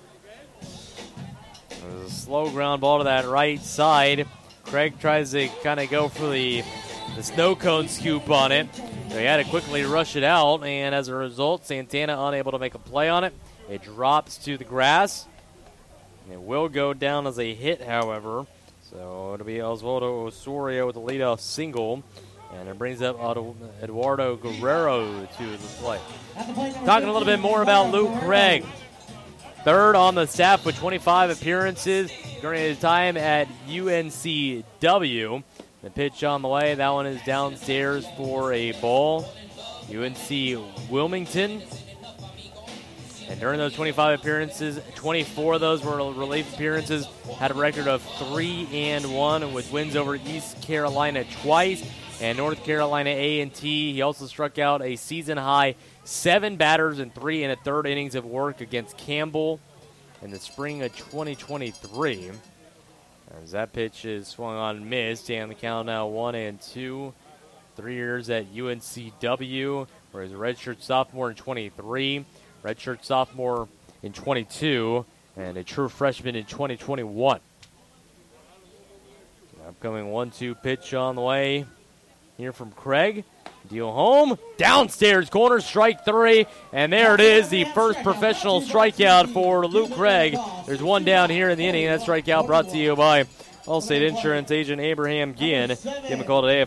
There's a slow ground ball to that right side. Craig tries to kind of go for the snow cone scoop on it. So he had to quickly rush it out, and as a result, Santana unable to make a play on it. It drops to the grass. It will go down as a hit, however. So it'll be Oswaldo Osorio with the leadoff single. And it brings up Eduardo Guerrero to the plate. Talking a little bit more about Luke Craig. Third on the staff with 25 appearances during his time at UNCW. The pitch on the way. That one is downstairs for a ball. UNC Wilmington. And during those 25 appearances, 24 of those were relief appearances. Had a record of 3-1 with wins over East Carolina twice and North Carolina A&T. He also struck out a season-high 7 batters in 3 1/3 innings of work against Campbell in the spring of 2023. As that pitch is swung on and missed, and the count now 1-2. 3 years at UNCW, where he's a redshirt sophomore in 23. Redshirt sophomore in 22, and a true freshman in 2021. Upcoming 1-2 pitch on the way here from Craig. Deal home, downstairs corner, strike 3, and there it is, the first professional strikeout for Luke Craig. There's one down here in the inning. That strikeout brought to you by Allstate Insurance agent Abraham Guillen. Give him a call today at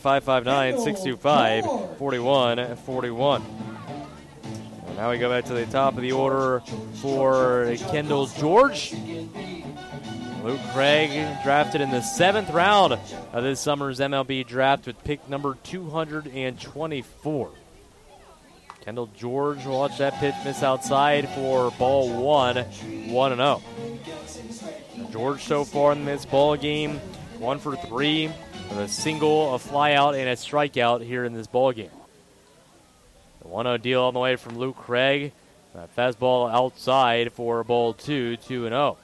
559-625-4141. Now we go back to the top of the order for Kendall George. Luke Craig drafted in the 7th round of this summer's MLB draft with pick number 224. Kendall George will watch that pitch miss outside for ball 1-0. George so far in this ball game, 1 for 3 with a single, a fly out, and a strikeout here in this ball game. The 1-0 deal on the way from Luke Craig. Fastball outside for ball 2-0.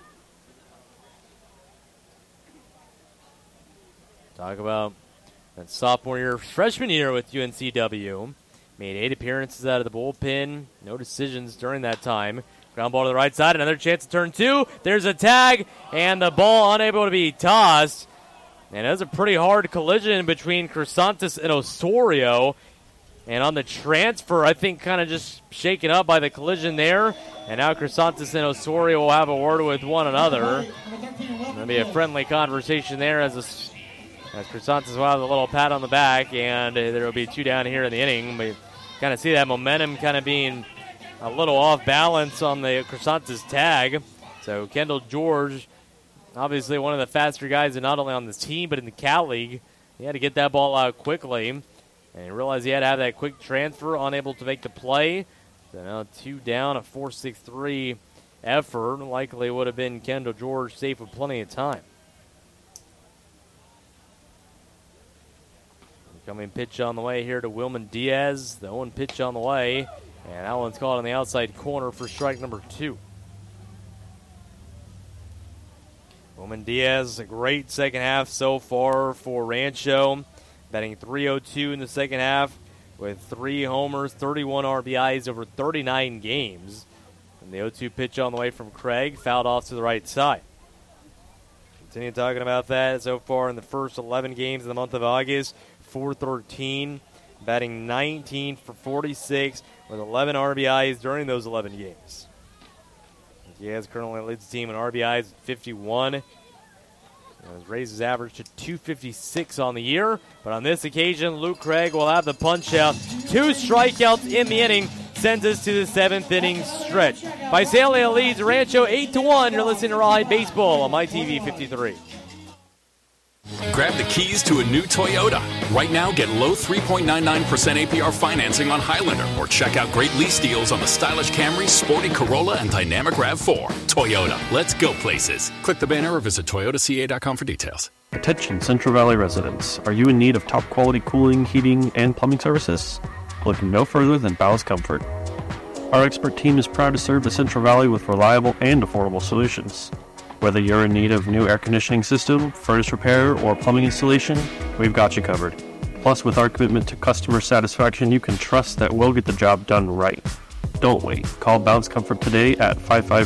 Talk about that sophomore year, freshman year with UNCW. Made 8 appearances out of the bullpen. No decisions during that time. Ground ball to the right side. Another chance to turn 2. There's a tag, and the ball unable to be tossed. And it was a pretty hard collision between Crisantes and Osorio. And on the transfer, I think kind of just shaken up by the collision there. And now Crisantes and Osorio will have a word with one another. There'll be a friendly conversation there as Crisantes will have a little pat on the back. And there will be 2 down here in the inning. We kind of see that momentum kind of being a little off balance on the Crisantes tag. So Kendall George, obviously one of the faster guys, not only on this team but in the Cal League. He had to get that ball out quickly. And he realized he had to have that quick transfer, unable to make the play. So now 2 down, a 4-6-3 effort. Likely would have been Kendall George safe with plenty of time. Coming pitch on the way here to Wilman Diaz. The 0-1 pitch on the way. And that one's caught on the outside corner for strike number 2. Wilman Diaz, a great second half so far for Rancho. Batting .302 in the second half with 3 homers, 31 RBIs over 39 games. And the 0-2 pitch on the way from Craig, fouled off to the right side. Continue talking about that so far in the first 11 games of the month of August. .413, batting 19 for 46 with 11 RBIs during those 11 games. Diaz currently leads the team in RBIs at 51. Has raised his average to 256 on the year. But on this occasion, Luke Craig will have the punch out. 2 strikeouts in the inning sends us to the 7th inning stretch. Visalia leads Rancho 8-1. You're listening to Rawhide Baseball on MyTV 53. Grab the keys to a new Toyota. Right now, get low 3.99% APR financing on Highlander or check out great lease deals on the stylish Camry, sporty Corolla, and dynamic RAV4. Toyota, let's go places. Click the banner or visit toyotaca.com for details. Attention Central Valley residents. Are you in need of top quality cooling, heating, and plumbing services? Look no further than Bowers Comfort. Our expert team is proud to serve the Central Valley with reliable and affordable solutions. Whether you're in need of new air conditioning system, furnace repair, or plumbing installation, we've got you covered. Plus, with our commitment to customer satisfaction, you can trust that we'll get the job done right. Don't wait. Call Bowers Comfort today at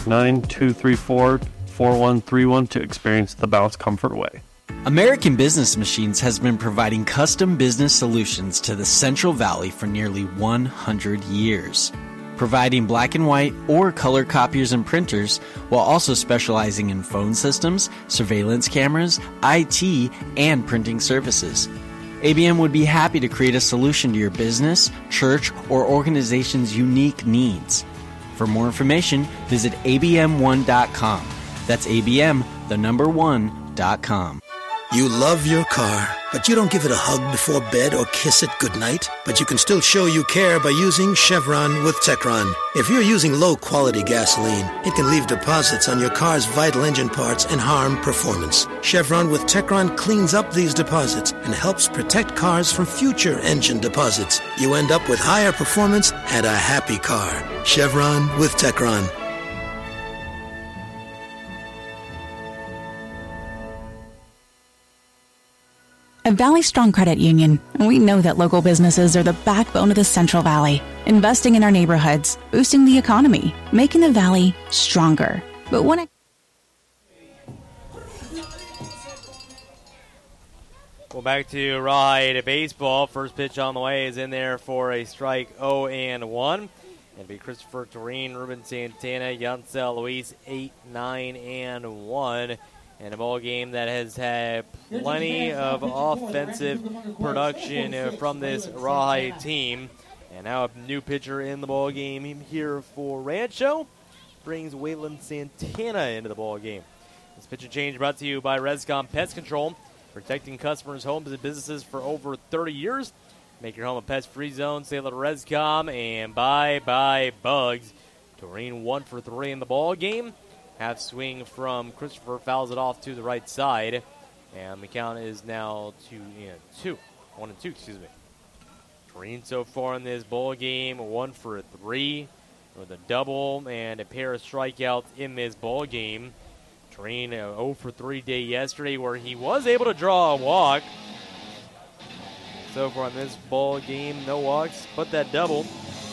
559-234-4131 to experience the Bowers Comfort way. American Business Machines has been providing custom business solutions to the Central Valley for nearly 100 years. Providing black and white or color copiers and printers, while also specializing in phone systems, surveillance cameras, IT, and printing services. ABM would be happy to create a solution to your business, church, or organization's unique needs. For more information, visit abm1.com. That's abm1.com. You love your car, but you don't give it a hug before bed or kiss it goodnight. But you can still show you care by using Chevron with Techron. If you're using low-quality gasoline, it can leave deposits on your car's vital engine parts and harm performance. Chevron with Techron cleans up these deposits and helps protect cars from future engine deposits. You end up with higher performance and a happy car. Chevron with Techron. At Valley Strong Credit Union, we know that local businesses are the backbone of the Central Valley, investing in our neighborhoods, boosting the economy, making the Valley stronger. But when Well, back to Rawhide baseball. First pitch on the way is in there for a strike 0-1. It'll be Christopher Toreen, Ruben Santana, Yancel Luis 8-9-1. And a ball game that has had plenty of offensive production from this Rawhide team. And now a new pitcher in the ball game here for Rancho brings Waylon Santana into the ball game. This pitcher change brought to you by Rescom Pest Control, protecting customers' homes and businesses for over 30 years. Make your home a pest-free zone. Say hello to Rescom and bye-bye bugs. Toreen 1 for 3 in the ball game. Half swing from Christopher, fouls it off to the right side. And the count is now 1-2, excuse me. Toreen so far in this ball game, 1 for 3 with a double and a pair of strikeouts in this ball game. Toreen 0 for 3 day yesterday where he was able to draw a walk. So far in this ball game, no walks, but that double.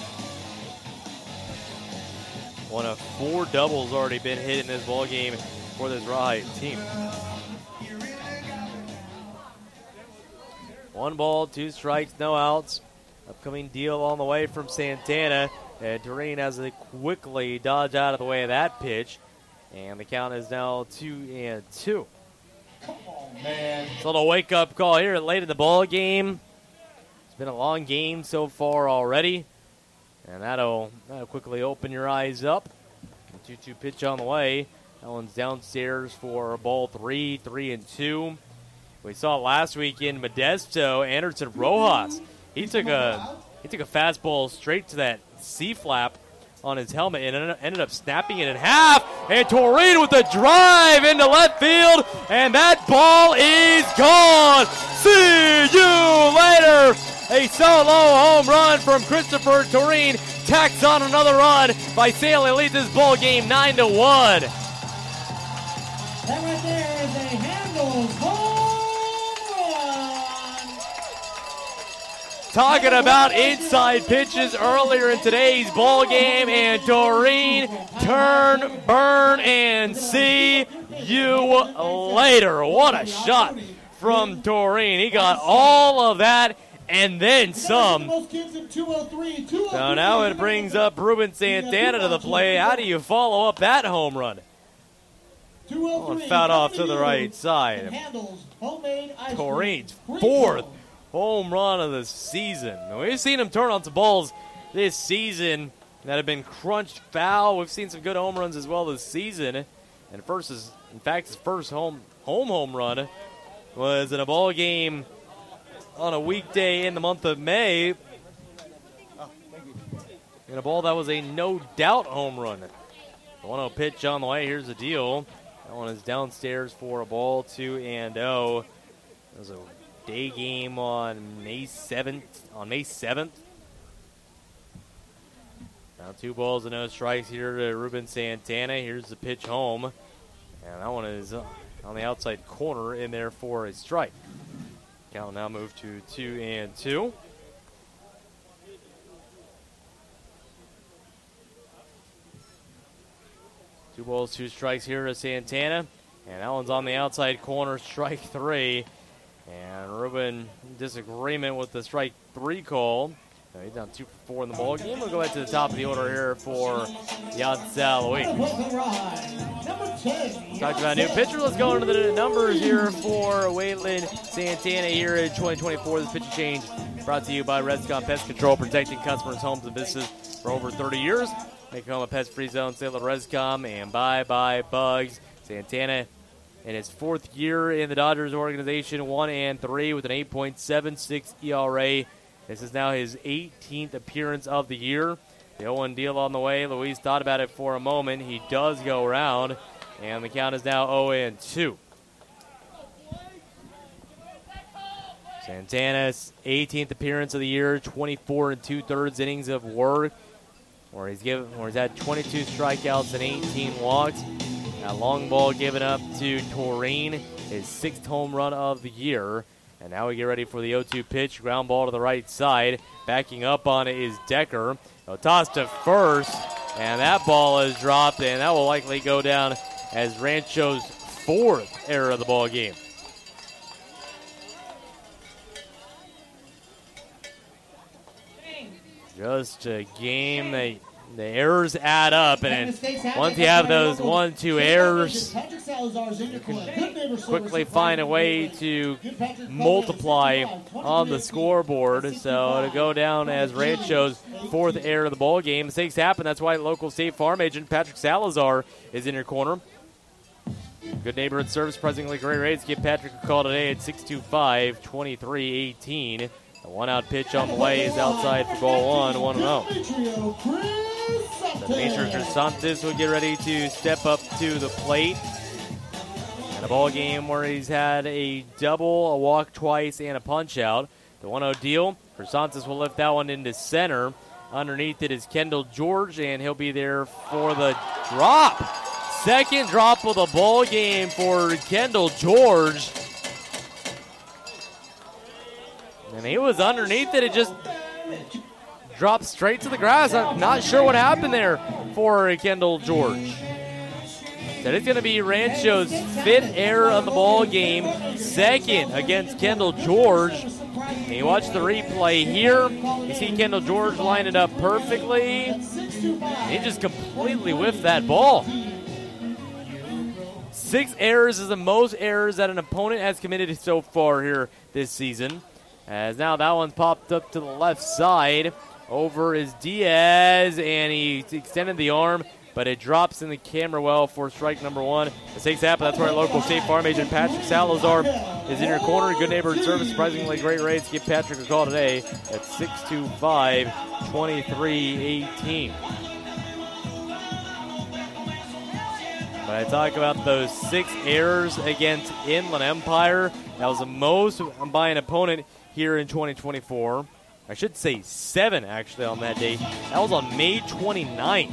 One of 4 doubles already been hit in this ball game for this Rawhide team. 1 ball, 2 strikes, no outs. Upcoming deal on the way from Santana. And Toreen has to quickly dodge out of the way of that pitch. And the count is now 2-2. Come on, man. It's a little wake-up call here late in the ball game. It's been a long game so far already. And that'll quickly open your eyes up. 2-2 pitch on the way. That one's downstairs for ball 3-2. We saw last week in Modesto, Anderson Rojas. He took a fastball straight to that C-flap on his helmet and ended up snapping it in half. And Toreen with a drive into left field, and that ball is gone. See you later. A solo home run from Christopher Toreen tacks on another run. Visalia leads this ball game 9-1. That right there is a Handles home run. Talking about inside pitches earlier in today's ball game, and Toreen, turn, burn, and see you later. What a shot from Toreen. He got all of that and then some. So now it brings up Ruben Santana to the play. How do you follow up that home run? One fouled off to the right side. Toreen's 4th home run of the season. We've seen him turn on some balls this season that have been crunched foul. We've seen some good home runs as well this season. And his first home run was in a ball game on a weekday in the month of May. In a ball that was a no-doubt home run. The 1-0 pitch on the way. Here's the deal. That one is downstairs for a ball, 2-0. It was a day game on May 7th. Now 2 balls and no strikes here to Ruben Santana. Here's the pitch home. And that one is on the outside corner in there for a strike. Count now move to 2-2. Two balls, 2 strikes here to Santana. And that one's on the outside corner, strike 3. And Ruben, disagreement with the strike 3 call. He's down 2 for 4 in the ball game. We'll go back to the top of the order here for Yadsal Louis. Talked about a new pitcher. Let's go into the numbers here for Waylon Santana here in 2024. This pitching change brought to you by Rescom Pest Control, protecting customers' homes and businesses for over 30 years. Make home a pest-free zone. Say hello to Rescom and bye-bye bugs. Santana in his 4th year in the Dodgers organization, 1-3 with an 8.76 ERA. This is now his 18th appearance of the year. The 0-1 deal on the way. Luis thought about it for a moment. He does go around, and the count is now 0-2. Santana's 18th appearance of the year, 24 2/3 innings of work, where he's had 22 strikeouts and 18 walks. That long ball given up to Toreen, his 6th home run of the year. And now we get ready for the 0-2 pitch. Ground ball to the right side. Backing up on it is Decker. A toss to first, and that ball is dropped, and that will likely go down as Rancho's 4th error of the ball game. Just a game that the errors add up, and once you have those 1-2 errors, you can quickly find a way to multiply on the scoreboard. So to go down as Rancho's 4th error of the ball game. Mistakes happen. That's why local State Farm agent Patrick Salazar is in your corner. Good neighborhood service, presently great rates. Give Patrick a call today at 625-2318. The 1-out pitch on the way is outside for ball 1-0. Demetrius Crisantes will get ready to step up to the plate. And a ball game where he's had a double, a walk twice, and a punch out. The 1-0 deal. Crisantes will lift that one into center. Underneath it is Kendall George, and he'll be there for the drop. 2nd drop of the ball game for Kendall George. And he was underneath it. It just dropped straight to the grass. I'm not sure what happened there for Kendall George. That is going to be Rancho's 5th error of the ball game, 2nd against Kendall George. And you watch the replay here. You see Kendall George line it up perfectly. He just completely whiffed that ball. 6 errors is the most errors that an opponent has committed so far here this season. As now that one's popped up to the left side. Over is Diaz, and he extended the arm, but it drops in the camera well for strike number 1. Mistakes happen. That's where local State Farm agent Patrick Salazar is in your corner. Good neighborhood service, surprisingly great rates. Give Patrick a call today at 625-2318. When I talk about those 6 errors against Inland Empire, that was the most by an opponent here in 2024. I should say 7, actually, on that day. That was on May 29th.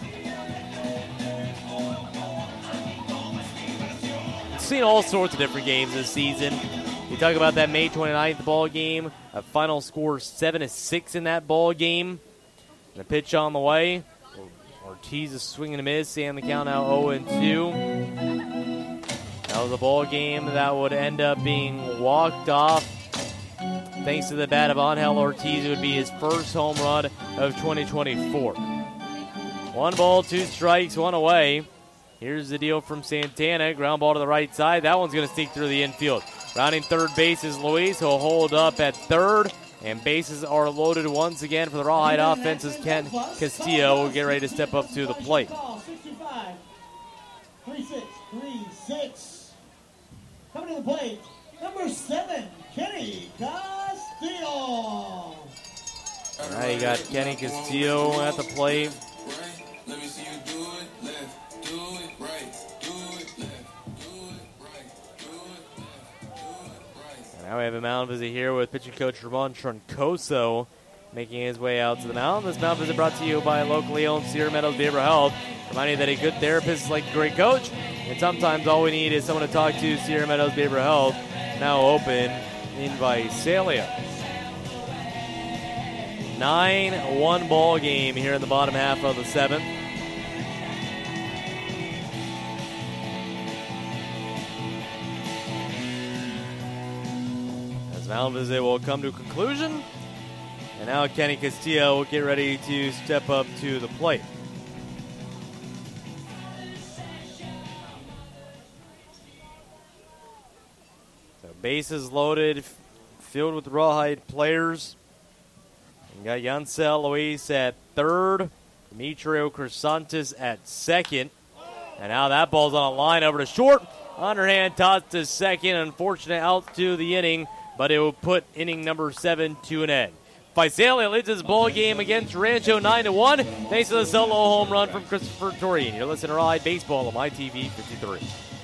We've seen all sorts of different games this season. You talk about that May 29th ball game, a final score 7-6 in that ball game. And the pitch on the way. Ortiz is swinging a miss, and the count now 0-2. That was a ball game that would end up being walked off. Thanks to the bat of Angel Ortiz, it would be his 1st home run of 2024. 1 ball, 2 strikes, 1 away. Here's the deal from Santana. Ground ball to the right side. That one's going to sneak through the infield. Rounding 3rd base is Luis. He'll hold up at 3rd. And bases are loaded once again for the Rawhide offenses. Ken Castillo will get ready to step up to the plate. 3-6. Coming to the plate, Number 7, Kenny Castillo. All right, you got Kenny Castillo at the plate. Let me see you do it left, do it right, do it left, do it right, do it left, do it right. And now we have a mound visit here with pitching coach Ramon Troncoso making his way out to the mound. This mound visit brought to you by locally owned Sierra Meadows Behavioral Health. Reminding you that a good therapist is like a great coach, and sometimes all we need is someone to talk to. Sierra Meadows Behavioral Health, now open in Visalia. 9-1 ball game here in the bottom half of the 7th. As mound visit will come to a conclusion, and now Kenny Castillo will get ready to step up to the plate. So bases loaded, filled with Rawhide players. We got Yancel Luis at third, Demetrio Crisantes at second. And now that ball's on a line over to short. Underhand toss to second. Unfortunate out to the inning, but it will put inning number 7 to an end. Visalia leads his ball game against Rancho 9-1 thanks to the solo home run from Christopher Torian. You're listening to Rawhide Baseball on MyTV 53.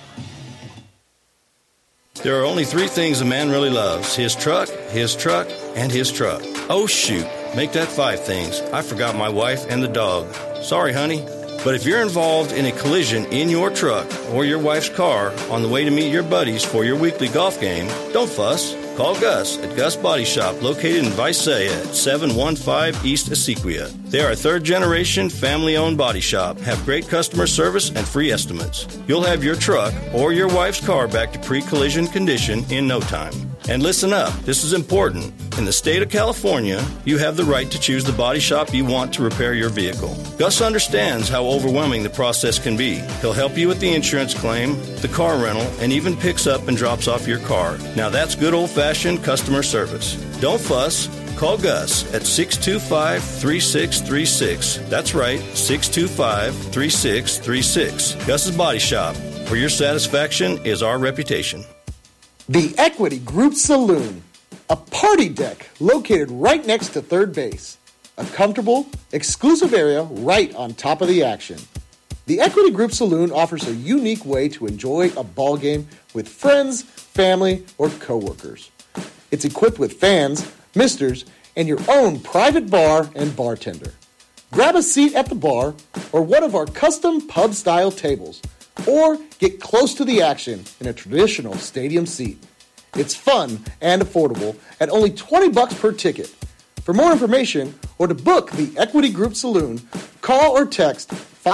There are only 3 things a man really loves: his truck, and his truck. Oh, shoot. Make that 5 things. I forgot my wife and the dog. Sorry, honey. But if you're involved in a collision in your truck or your wife's car on the way to meet your buddies for your weekly golf game, don't fuss. Call Gus at Gus Body Shop, located in Visalia at 715 East Essequia. They are a third-generation, family-owned body shop, have great customer service and free estimates. You'll have your truck or your wife's car back to pre-collision condition in no time. And listen up, this is important. In the state of California, you have the right to choose the body shop you want to repair your vehicle. Gus understands how overwhelming the process can be. He'll help you with the insurance claim, the car rental, and even picks up and drops off your car. Now that's good old-fashioned customer service. Don't fuss. Call Gus at 625-3636. That's right, 625-3636. Gus's Body Shop, where your satisfaction is our reputation. The Equity Group Saloon, a party deck located right next to third base. A comfortable, exclusive area right on top of the action. The Equity Group Saloon offers a unique way to enjoy a ball game with friends, family, or coworkers. It's equipped with fans, misters, and your own private bar and bartender. Grab a seat at the bar or one of our custom pub-style tables, or get close to the action in a traditional stadium seat. It's fun and affordable at only $20 per ticket. For more information or to book the Equity Group Saloon, call or text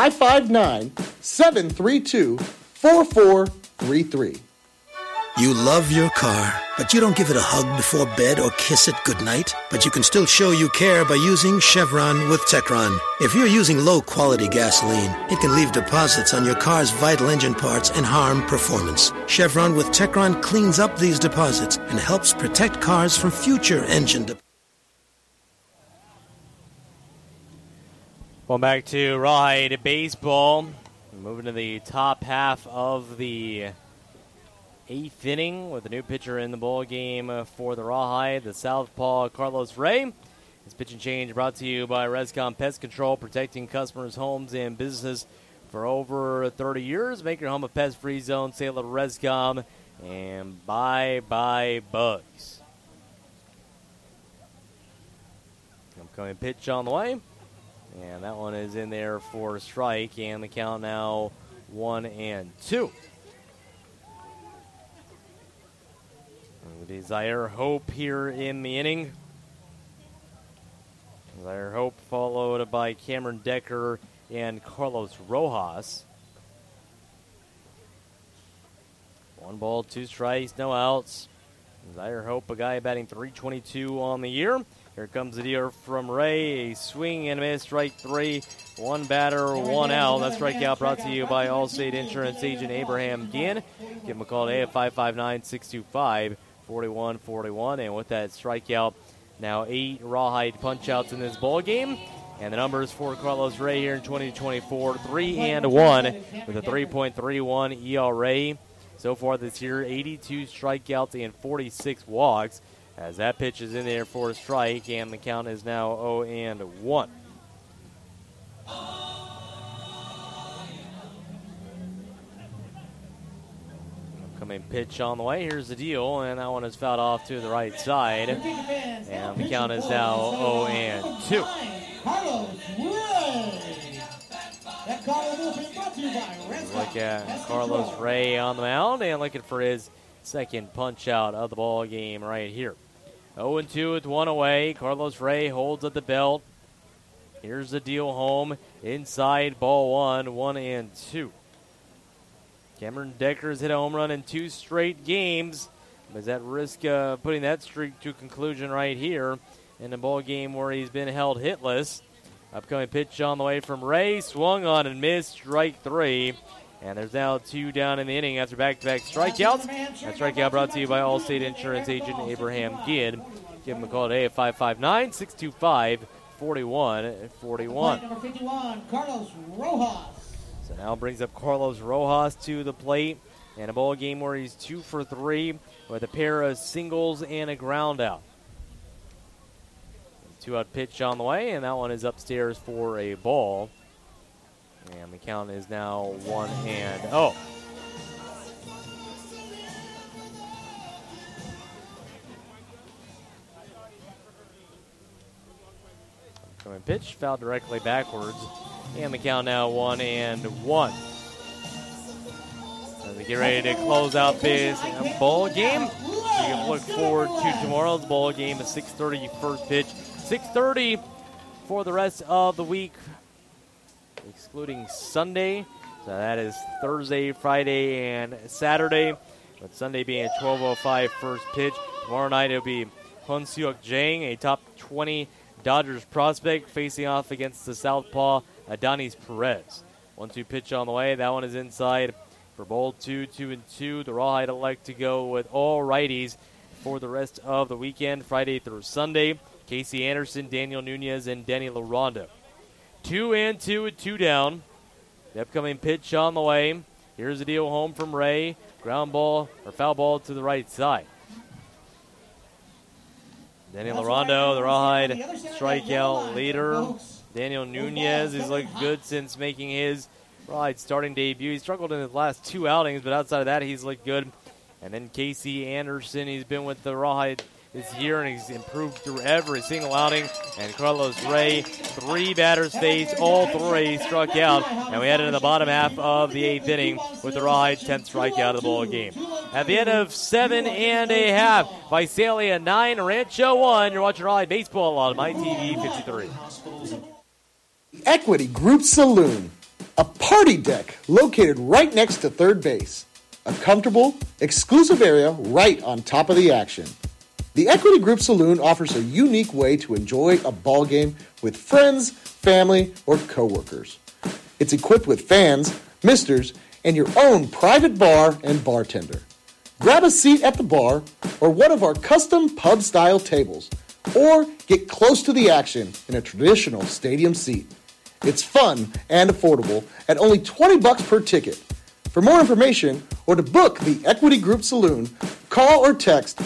559-732-4433. You love your car, but you don't give it a hug before bed or kiss it goodnight. But you can still show you care by using Chevron with Techron. If you're using low-quality gasoline, it can leave deposits on your car's vital engine parts and harm performance. Chevron with Techron cleans up these deposits and helps protect cars from future engine deposits. Well, back to Rawhide Baseball. Moving to the top half of the 8th inning with a new pitcher in the ball game for the Rawhide, the southpaw Carlos Ray. This pitching change brought to you by Rescom Pest Control, protecting customers' homes and businesses for over 30 years. Make your home a pest-free zone. Say hello to Rescom, and bye-bye bugs. Upcoming pitch on the way, and that one is in there for a strike, and the count now 1-2. Desire Hope here in the inning. Desire Hope followed by Cameron Decker and Carlos Rojas. 1 ball, 2 strikes, no outs. Desire Hope, a guy batting .322 on the year. Here comes the deal from Ray. A swing and a miss, strike 3. 1 batter, 1 out. That strikeout brought to you by Allstate Insurance agent Abraham Ginn. Give him a call today at 559-625-4141. And with that strikeout, now 8 Rawhide punch-outs in this ball game. And the numbers for Carlos Ray here in 2024, 3-1 with a 3.31 ERA. so far this year, 82 strikeouts and 46 walks. As that pitch is in there for a strike, and the count is now 0-1. Coming pitch on the way. Here's the deal, and that one is fouled off to the right side. And the count is now 0-2. Look at Carlos Ray on the mound and looking for his second punch out of the ball game right here. 0-2 with one away. Carlos Ray holds at the belt. Here's the deal home. Inside, ball 1-2. Cameron Decker's hit a home run in 2 straight games. Is at risk of putting that streak to conclusion right here in a ball game where he's been held hitless. Upcoming pitch on the way from Ray. Swung on and missed. Strike 3. And there's now 2 down in the inning after back-to-back strikeouts. That strikeout brought to you by Allstate Insurance Agent Abraham Gidd. Give him a call today at 559-625-4141. Number 51, Carlos Rojas. So now brings up Carlos Rojas to the plate. And a ball game where he's 2 for 3 with a pair of singles and a ground out. 2-out pitch on the way, and that one is upstairs for a ball. And the count is now 1-0. Coming pitch, fouled directly backwards. And the count now 1-1. As we get ready to close out this ball game, you can look forward to tomorrow's ball game, a 6:30 first pitch. 6:30 for the rest of the week, excluding Sunday. So that is Thursday, Friday, and Saturday, with Sunday being a 12:05 first pitch. Tomorrow night it'll be Hun Seok Jang, a top 20 Dodgers prospect, facing off against the southpaw Adonis Perez. 1-2 pitch on the way. That one is inside for ball 2-2-2. The Rawhide elect to go with all righties for the rest of the weekend, Friday through Sunday. Casey Anderson, Daniel Nunez, and Denny LaRonda. 2-2 with 2 down. The upcoming pitch on the way. Here's the deal home from Ray. Ground ball or foul ball to the right side. Danny LaRondo, the Rawhide strikeout leader. Daniel Nunez has looked good since making his Rawhide starting debut. He struggled in his last 2 outings, but outside of that, he's looked good. And then Casey Anderson, he's been with the Rawhide this year, and he's improved through every single outing. And Carlos Ray, 3 batters faced, all 3 struck out. And we head into the bottom half of the 8th inning with the Rawhide 10th strikeout of the ball game. At the end of 7 1/2, Visalia 9, Rancho 1. You're watching Rawhide Baseball on MyTV 53. Equity Group Saloon, a party deck located right next to third base. A comfortable, exclusive area right on top of the action. The Equity Group Saloon offers a unique way to enjoy a ball game with friends, family, or coworkers. It's equipped with fans, misters, and your own private bar and bartender. Grab a seat at the bar or one of our custom pub-style tables, or get close to the action in a traditional stadium seat. It's fun and affordable at only $20 per ticket. For more information or to book the Equity Group Saloon, call or text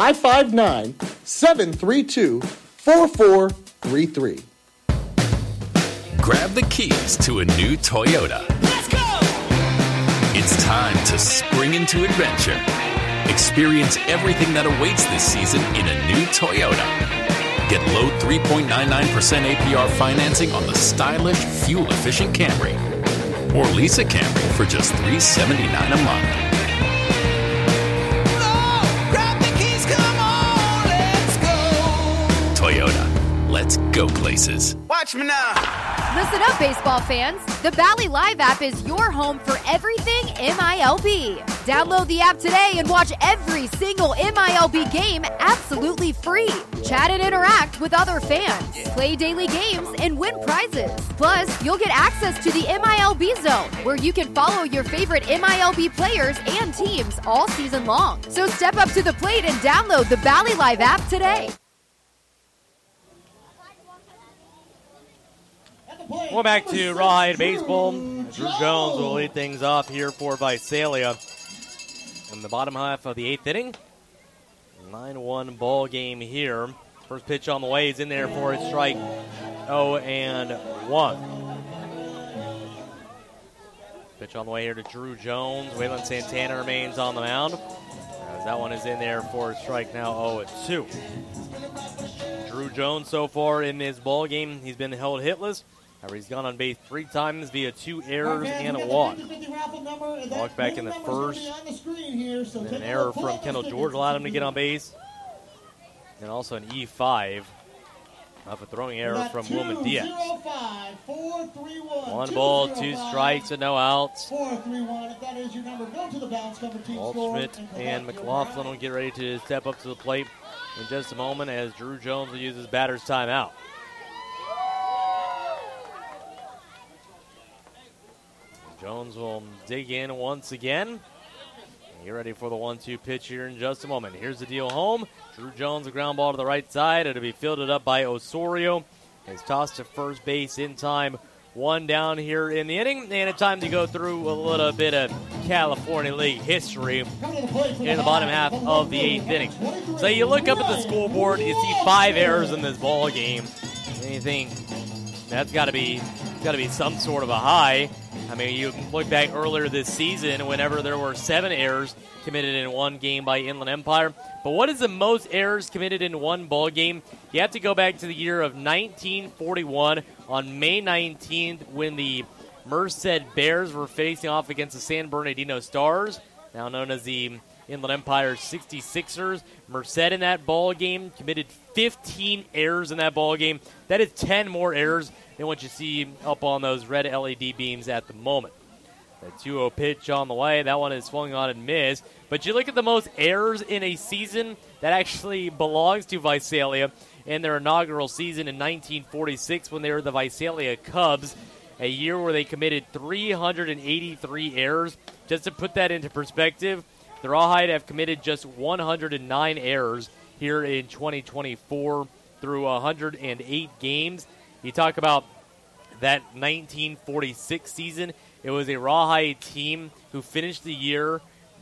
559-732-4433. Grab the keys to a new Toyota. Let's go! It's time to spring into adventure. Experience everything that awaits this season in a new Toyota. Get low 3.99% APR financing on the stylish, fuel-efficient Camry. Or lease a Camry for just $379 a month. Toyota, let's go places. Watch me now. Listen up, baseball fans. The Valley Live app is your home for everything MILB. Download the app today and watch every single MILB game absolutely free. Chat and interact with other fans. Play daily games and win prizes. Plus, you'll get access to the MILB Zone, where you can follow your favorite MILB players and teams all season long. So step up to the plate and download the Valley Live app today. We're back to Rawhide Baseball. Drew Jones will lead things off here for Visalia. in the bottom half of the 8th inning. 9-1 ball game here. First pitch on the way is in there for a strike. 0-1. Pitch on the way here to Drew Jones. Waylon Santana remains on the mound. As that one is in there for a strike now. 0-2. Drew Jones so far in this ball game, he's been held hitless. However, he's gone on base 3 times via 2 errors and a walk. Walk back in the first. And an error from Kendall George allowed him to get on base. And also an E5 off a throwing error from Wilman Diaz. 1 ball, 2 strikes, and no outs. Waldschmidt and McLaughlin will get ready to step up to the plate in just a moment as Drew Jones will use his batter's timeout. Jones will dig in once again. Get ready for the 1-2 pitch here in just a moment. Here's the deal home. Drew Jones, a ground ball to the right side. It'll be fielded up by Osorio. It's tossed to first base in time. 1 down here in the inning. And it's time to go through a little bit of California League history in the bottom half of the 8th inning. So you look up at the scoreboard, you see 5 errors in this ball game. And you think that's got to be some sort of a high. I mean, you look back earlier this season whenever there were 7 errors committed in one game by Inland Empire. But what is the most errors committed in one ball game? You have to go back to the year of 1941 on May 19th when the Merced Bears were facing off against the San Bernardino Stars, now known as the Inland Empire 66ers. Merced in that ball game committed 15 errors in that ball game. That is 10 more errors than what you see up on those red LED beams at the moment. The 2-0 pitch on the way. That one is swung on and missed. But you look at the most errors in a season that actually belongs to Visalia in their inaugural season in 1946 when they were the Visalia Cubs, a year where they committed 383 errors. Just to put that into perspective, the Rawhide have committed just 109 errors here in 2024 through 108 games. You talk about that 1946 season. It was a Rawhide team who finished the year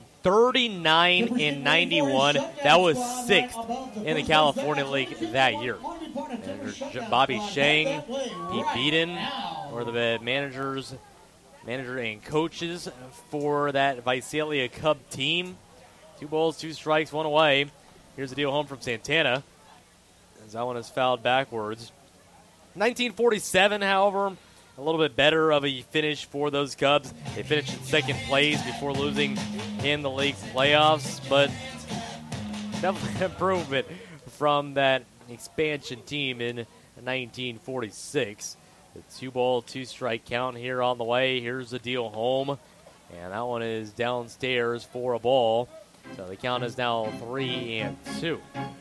39-91. That was 6th in the California League that year. Manager Bobby Shang, Pete Beaton were the manager and coaches for that Visalia Cub team. 2 balls, 2 strikes, 1 away. Here's the deal home from Santana, as that one is fouled backwards. 1947, however, a little bit better of a finish for those Cubs. They finished in 2nd place before losing in the league's playoffs, but definitely an improvement from that expansion team in 1946. The 2 ball, 2 strike count here on the way. Here's the deal home, and that one is downstairs for a ball. So the count is now 3-2.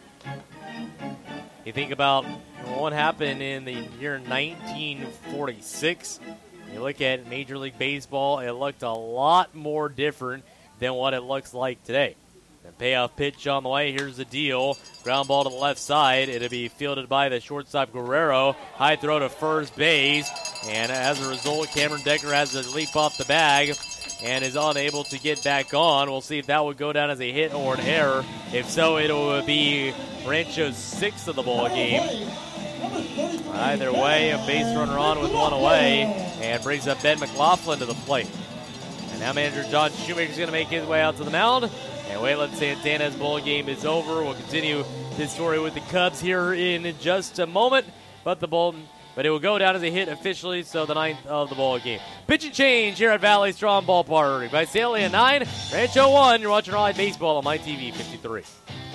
You think about what happened in the year 1946. You look at Major League Baseball, it looked a lot more different than what it looks like today. The payoff pitch on the way. Here's the deal. Ground ball to the left side. It'll be fielded by the shortstop Guerrero. High throw to first base. And as a result, Cameron Decker has to leap off the bag and is unable to get back on. We'll see if that would go down as a hit or an error. If so, it will be Rancho's 6th of the ball game. Either way, a base runner on with 1 away and brings up Ben McLaughlin to the plate. And now manager John Shoemaker is going to make his way out to the mound. And Waylon Santana's ball game is over. We'll continue this story with the Cubs here in just a moment. But it will go down as a hit officially, so the 9th of the ball game. Pitch and change here at Valley Strong Ballpark. Visalia 9, Rancho 1. You're watching Rawhide Baseball on MyTV 53.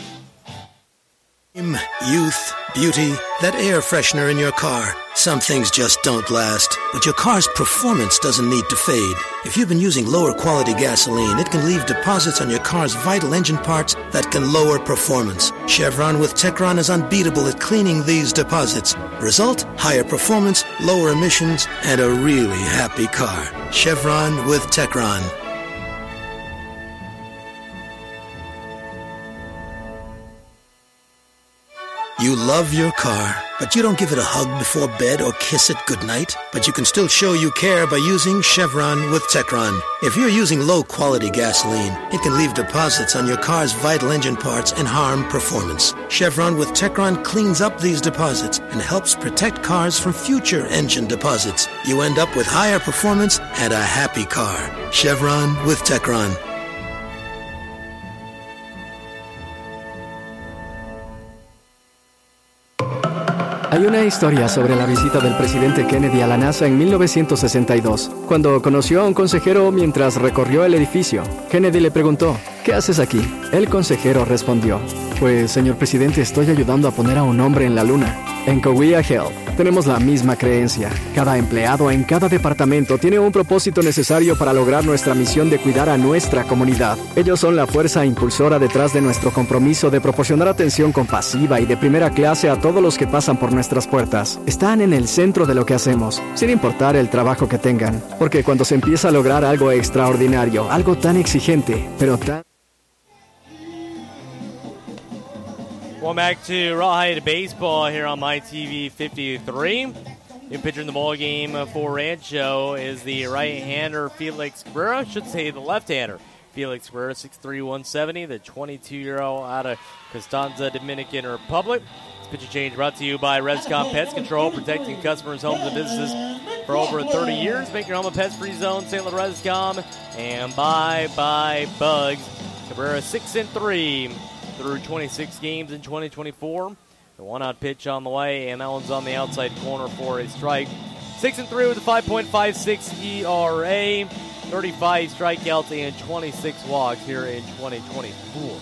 Youth, beauty, that air freshener in your car. Some things just don't last, but your car's performance doesn't need to fade. If you've been using lower quality gasoline, it can leave deposits on your car's vital engine parts that can lower performance. Chevron with Techron is unbeatable at cleaning these deposits. Result, higher performance, lower emissions, and a really happy car. Chevron with Techron. You love your car, but you don't give it a hug before bed or kiss it goodnight. But you can still show you care by using Chevron with Techron. If you're using low-quality gasoline, it can leave deposits on your car's vital engine parts and harm performance. Chevron with Techron cleans up these deposits and helps protect cars from future engine deposits. You end up with higher performance and a happy car. Chevron with Techron. Hay una historia sobre la visita del presidente Kennedy a la NASA en 1962. Cuando conoció a un consejero mientras recorrió el edificio, Kennedy le preguntó, ¿qué haces aquí? El consejero respondió, pues, señor presidente, estoy ayudando a poner a un hombre en la luna. En Cahuilla Health tenemos la misma creencia. Cada empleado en cada departamento tiene un propósito necesario para lograr nuestra misión de cuidar a nuestra comunidad. Ellos son la fuerza impulsora detrás de nuestro compromiso de proporcionar atención compasiva y de primera clase a todos los que pasan por nuestras puertas. Están en el centro de lo que hacemos, sin importar el trabajo que tengan. Porque cuando se empieza a lograr algo extraordinario, algo tan exigente, pero tan... Welcome back to Rawhide Baseball here on MyTV 53. New pitcher in the ball game for Rancho is the right-hander Felix Cabrera. I should say the left-hander Felix Cabrera, 6'3", 170, the 22-year-old out of Constanza, Dominican Republic. This pitcher change brought to you by Rescom Pest Control, protecting customers' homes and businesses for over 30 years. Make your home a pest-free zone. St. Louis Rescom. And bye-bye Bugs. Cabrera 6-3. Through 26 games in 2024. The one-out pitch on the way, and that one's on the outside corner for a strike. 6-3 with a 5.56 ERA, 35 strikeouts, and 26 walks here in 2024.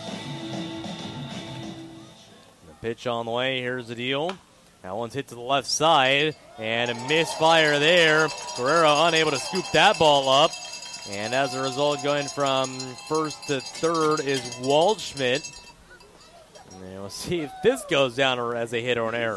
The pitch on the way, here's the deal. That one's hit to the left side, and a misfire there. Guerrero unable to scoop that ball up. And as a result, going from first to third is Waldschmidt. And we'll see if this goes down as a hit or an error.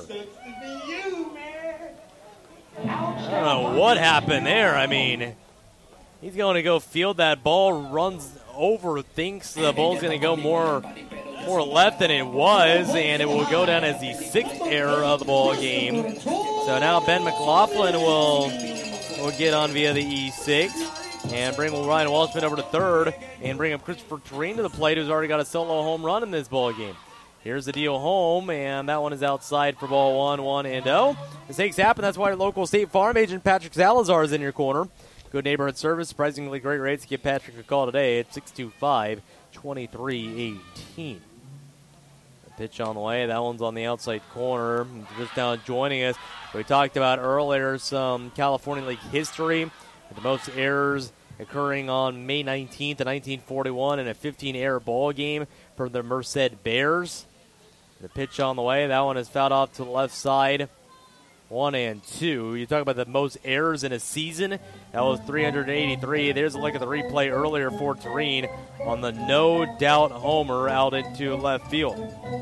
I don't know what happened there. I mean, he's going to go field that ball, runs over, thinks the ball's going to go more left than it was, and it will go down as the sixth error of the ball game. So now Ben McLaughlin will get on via the E6. And bring Ryan Waldschmidt over to third and bring up Christopher Terrene to the plate, who's already got a solo home run in this ball game. Here's the deal home, and that one is outside for ball 1-0. Mistakes happen. That's why your local State Farm agent Patrick Salazar is in your corner. Good neighborhood service, surprisingly great rates. Give Patrick a call today at 625-2318. The pitch on the way. That one's on the outside corner. Just now joining us, we talked about earlier some California League history. The most errors occurring on May 19th of 1941 in a 15-error ball game for the Merced Bears. The pitch on the way. That one is fouled off to the left side. 1-2. You talk about the most errors in a season. That was 383. There's a look at the replay earlier for Terrene on the no-doubt homer out into left field.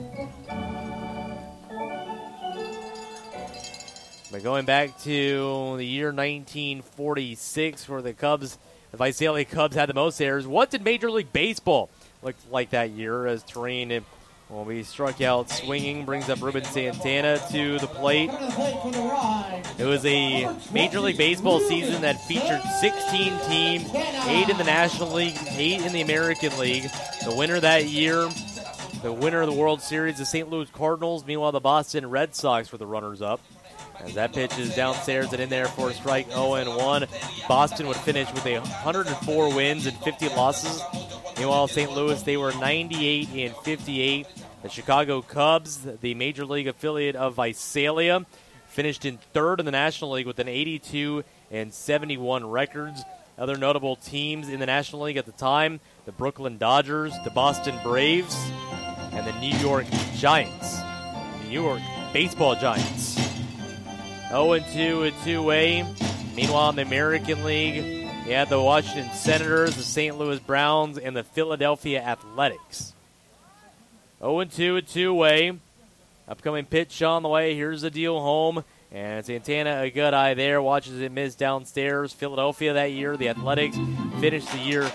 But going back to the year 1946 where the Cubs, the Visalia Cubs had the most errors, what did Major League Baseball look like that year as Terrene will be struck out swinging, brings up Ruben Santana to the plate. It was a Major League Baseball season that featured 16 teams, 8 in the National League, 8 in the American League. The winner that year, the winner of the World Series, the St. Louis Cardinals. Meanwhile, the Boston Red Sox were the runners-up. As that pitch is downstairs and in there for a strike, 0-1. Boston would finish with 104 wins and 50 losses. Meanwhile, St. Louis, they were 98-58. The Chicago Cubs, the Major League affiliate of Visalia, finished in third in the National League with an 82-71 records. Other notable teams in the National League at the time, the Brooklyn Dodgers, the Boston Braves, and the New York Giants. New York Baseball Giants. 0-2 at 2-way. Meanwhile, in the American League, you had the Washington Senators, the St. Louis Browns, and the Philadelphia Athletics. 0-2 at 2-way. Upcoming pitch on the way. Here's the deal home. And Santana, a good eye there, watches it miss downstairs. Philadelphia that year, the Athletics finished the year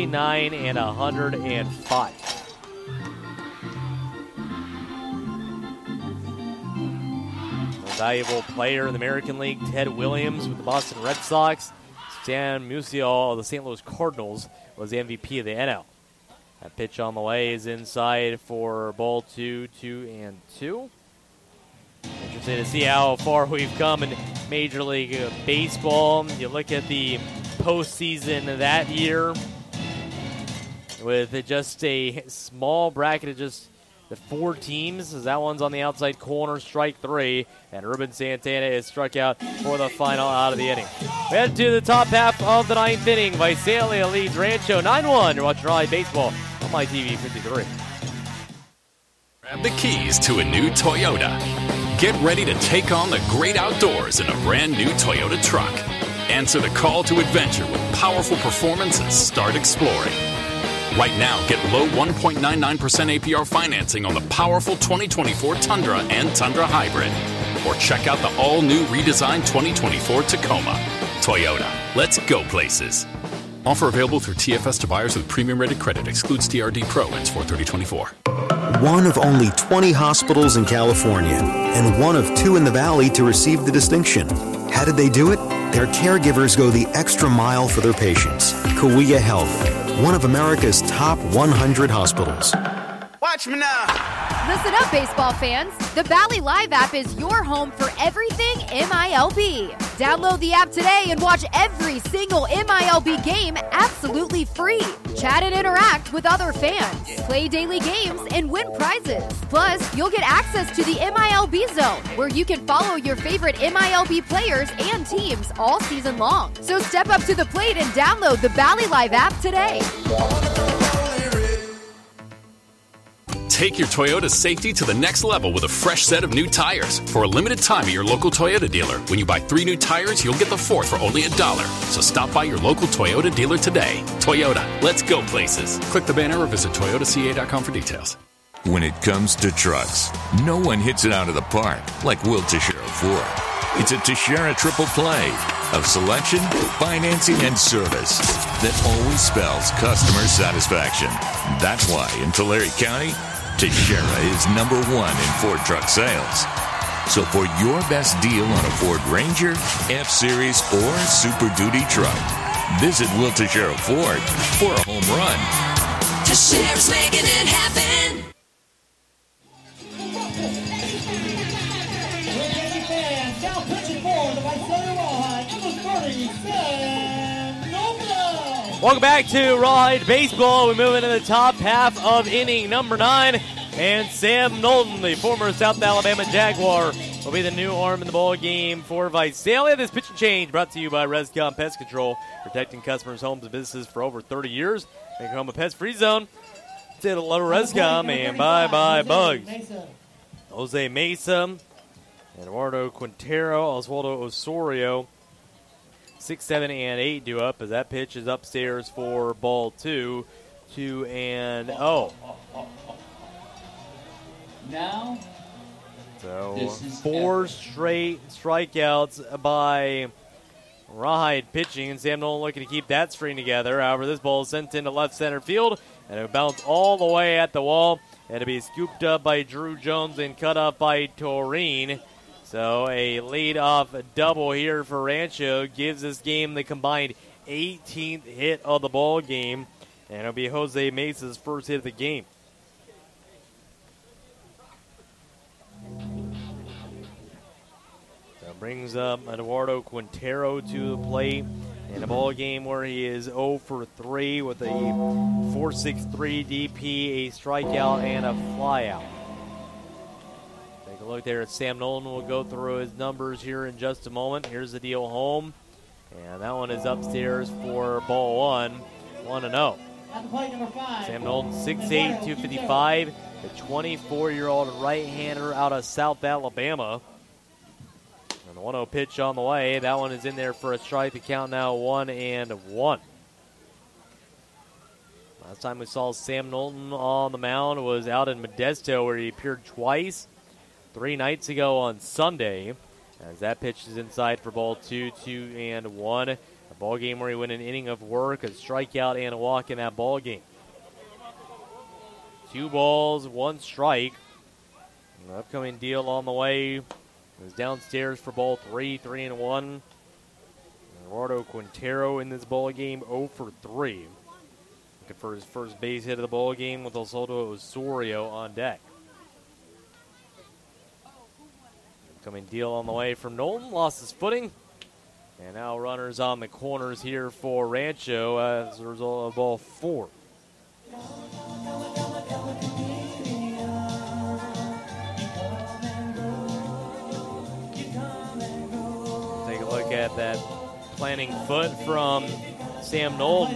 49-105. valuable player in the American League, Ted Williams with the Boston Red Sox. Stan Musial of the St. Louis Cardinals was the MVP of the NL. That pitch on the way is inside for ball 2, 2-2. Interesting to see how far we've come in Major League Baseball. You look at the postseason that year with just a small bracket of just the 4 teams, as that one's on the outside corner, strike 3, and Ruben Santana is struck out for the final out of the inning. We head to the top half of the 9th inning. Visalia leads Rancho 9-1. You're watching Raleigh Baseball on MyTV 53. Grab the keys to a new Toyota. Get ready to take on the great outdoors in a brand new Toyota truck. Answer the call to adventure with powerful performance and start exploring. Right now, get low 1.99% APR financing on the powerful 2024 Tundra and Tundra Hybrid. Or check out the all-new redesigned 2024 Tacoma. Toyota, let's go places. Offer available through TFS to buyers with premium-rated credit. Excludes TRD Pro. Ends 4/30/24. One of only 20 hospitals in California and one of 2 in the Valley to receive the distinction. How did they do it? Their caregivers go the extra mile for their patients. Cahuilla Health, one of America's top 100 hospitals. Watch me now. Listen up, baseball fans. The Valley Live app is your home for everything MILB. Download the app today and watch every single MILB game absolutely free. Chat and interact with other fans. Play daily games and win prizes. Plus, you'll get access to the MILB Zone, where you can follow your favorite MILB players and teams all season long. So step up to the plate and download the Valley Live app today. Take your Toyota safety to the next level with a fresh set of new tires. For a limited time at your local Toyota dealer, when you buy 3 new tires, you'll get the 4th for only $1. So stop by your local Toyota dealer today. Toyota, let's go places. Click the banner or visit toyotaca.com for details. When it comes to trucks, no one hits it out of the park like Will Teixeira Ford. It's a Teixeira triple play of selection, financing, and service that always spells customer satisfaction. That's why in Tulare County, Teixeira is number 1 in Ford truck sales. So for your best deal on a Ford Ranger, F-Series, or Super Duty truck, visit Will Teixeira Ford for a home run. Teixeira's making it happen. Now pitching for the Visalia Rawhide, number 30, Sam Knowlton. Welcome back to Rawhide Baseball. We move into the top half of inning number 9. And Sam Knowlton, the former South Alabama Jaguar, will be the new arm in the ball game for Visalia. This pitching change brought to you by Rescom Pest Control, protecting customers' homes and businesses for over 30 years. Make home a pest-free zone. Say hello to Rescom and bye-bye bugs. Jose Mesa, Eduardo Quintero, Oswaldo Osorio, 6, 7, and 8 due up as that pitch is upstairs for ball 2, 2-0. Now, so 4 straight strikeouts by Rawhide pitching, and Sam Knowlton looking to keep that string together. However, this ball is sent into left center field, and it'll bounce all the way at the wall, and it'll be scooped up by Drew Jones and cut up by Toreen. So a lead-off double here for Rancho gives this game the combined 18th hit of the ball game, and it'll be Jose Mesa's first hit of the game. So brings up Eduardo Quintero to the plate in a ball game where he is 0 for 3 with a 4.63 DP, a strikeout, and a flyout. Take a look there at Sam Knowlton. We'll go through his numbers here in just a moment. Here's the deal home, and that one is upstairs for ball 1, 1-0. At the plate, number 5. Sam Knowlton, 6'8", 255, the 24-year-old right-hander out of South Alabama. And the 1-0 pitch on the way. That one is in there for a strike. The count now 1-1. Last time we saw Sam Knowlton on the mound was out in Modesto, where he appeared twice 3 nights ago on Sunday. As that pitch is inside for ball 2, 2-1. A ball game where he went an inning of work, a strikeout, and a walk in that ball game. 2 balls, 1 strike. An upcoming deal on the way It was downstairs for ball 3, 3-1. Eduardo Quintero in this ball game 0 for 3. Looking for his first base hit of the ball game with Osvaldo Osorio on deck. Coming deal on the way from Knowlton, lost his footing. And now runners on the corners here for Rancho as a result of ball 4. Take a look at that planting foot from Sam Knowlton.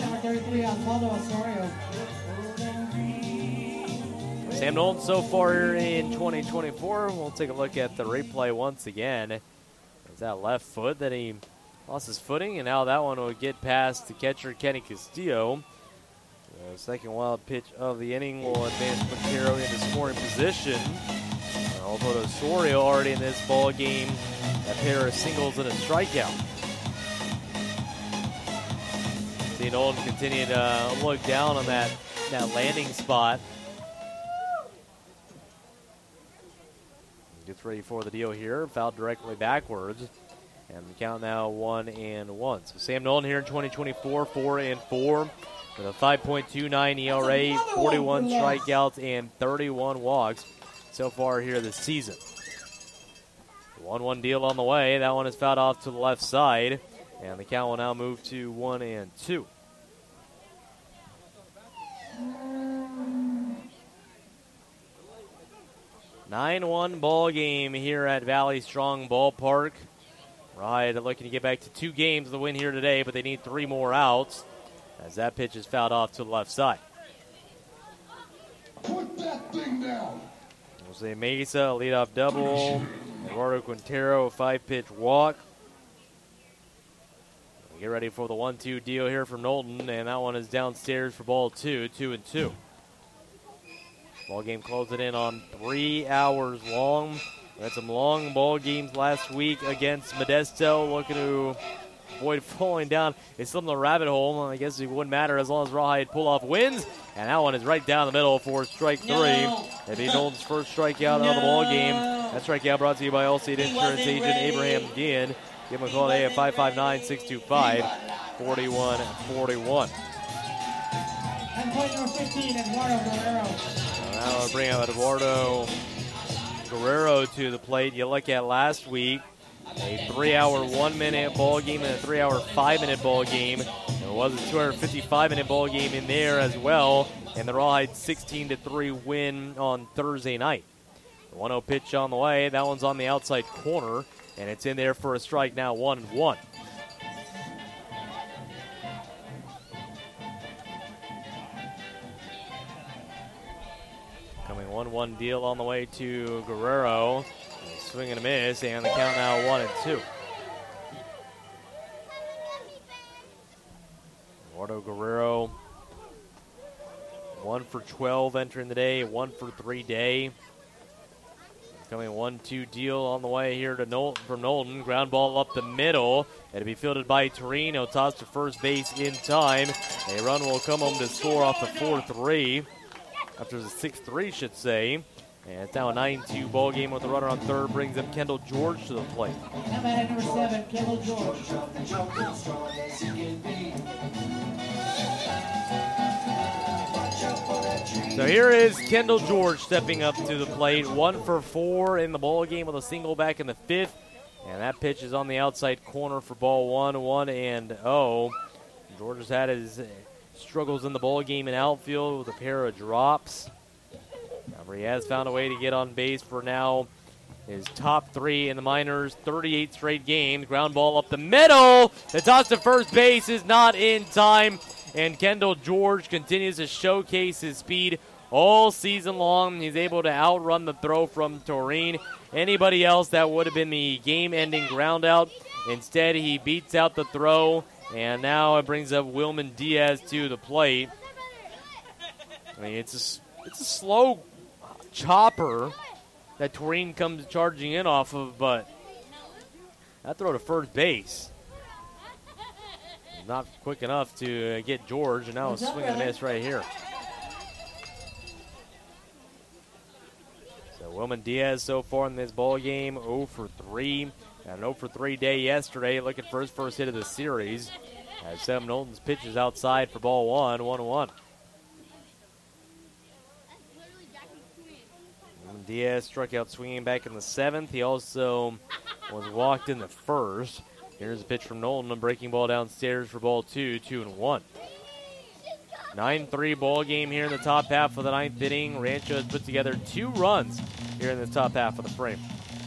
Sam Knowlton so far here in 2024. We'll take a look at the replay once again. It's that left foot that he lost his footing, and now that one will get past the catcher, Kenny Castillo. The second wild pitch of the inning will advance Quintero into scoring position. Although Osorio already in this ball game, a pair of singles and a strikeout. See Knowlton continue to look down on that landing spot. Gets ready for the deal here. Fouled directly backwards. And the count now 1-1. So Sam Knowlton here in 2024, 4-4 with a 5.29 ERA, 41 strikeouts, and 31 walks so far here this season. 1-1 deal on the way. That one is fouled off to the left side. And the count will now move to 1-2. Nine-1 ball game here at Valley Strong Ballpark. Rawhide looking to get back to 2 games to win here today, but they need 3 more outs as that pitch is fouled off to the left side. Put that thing down. Jose Mesa, a leadoff double. Eduardo Quintero, a 5-pitch walk. We get ready for the 1-2 deal here from Knowlton, and that one is downstairs for ball 2, 2-2. Ball game closing in on 3 hours long. We had some long ball games last week against Modesto, looking to avoid falling down. It's still in the rabbit hole. I guess it wouldn't matter as long as Rawhide pull-off wins. And that one is right down the middle for strike 3. It'd be Knowlton's first strikeout of the ball game. That strikeout brought to you by Allstate Insurance agent Abraham Guillen. Give him a call today at 559-625-4141. And point number 15, Eduardo Guerrero. Now we'll bring out Eduardo Guerrero to the plate. You look at last week, a 3-hour 1-minute ball game and a 3-hour 5-minute ball game. There was a 255-minute ball game in there as well, and the Rawhide 16-3 win on Thursday night. The 1-0 pitch on the way. That one's on the outside corner, and it's in there for a strike now, 1-1. Coming 1-1 deal on the way to Guerrero. Swing and a miss, and the count now 1-2. Eduardo Guerrero, 1 for 12 entering the day, 1 for 3 day. Coming 1-2 deal on the way here to Knowlton, from Knowlton. Ground ball up the middle. It'll be fielded by Torino. Toss to first base in time. A run will come home to score off the 4-3. After the 6-3, should say. And it's now a 9-2 ball game with the runner on third. Brings up Kendall George to the plate. Now batting number 7, Kendall George. So here is Kendall George stepping up to the plate. 1 for 4 in the ball game with a single back in the 5th. And that pitch is on the outside corner for ball 1-1-0. George has had his struggles in the ball game in outfield with a pair of drops. However, he has found a way to get on base for now his top 3 in the minors, 38 straight games. Ground ball up the middle. The toss to first base is not in time. And Kendall George continues to showcase his speed all season long. He's able to outrun the throw from Torine. Anybody else, that would have been the game-ending ground out. Instead, he beats out the throw. And now it brings up Wilman Diaz to the plate. I mean, it's a slow chopper that Torine comes charging in off of, but that throw to first base is not quick enough to get George, and now a swing and a miss right here. So Wilman Diaz so far in this ball game, 0 for 3. Had an 0 for 3 day yesterday, looking for his first hit of the series. As Sam Knowlton's pitches outside for ball 1, 1-1. Diaz struck out swinging back in the 7th. He also was walked in the 1st. Here's a pitch from Knowlton, a breaking ball downstairs for ball 2, 2-1. 9-3 ball game here in the top half of the 9th inning. Rancho has put together 2 runs here in the top half of the frame.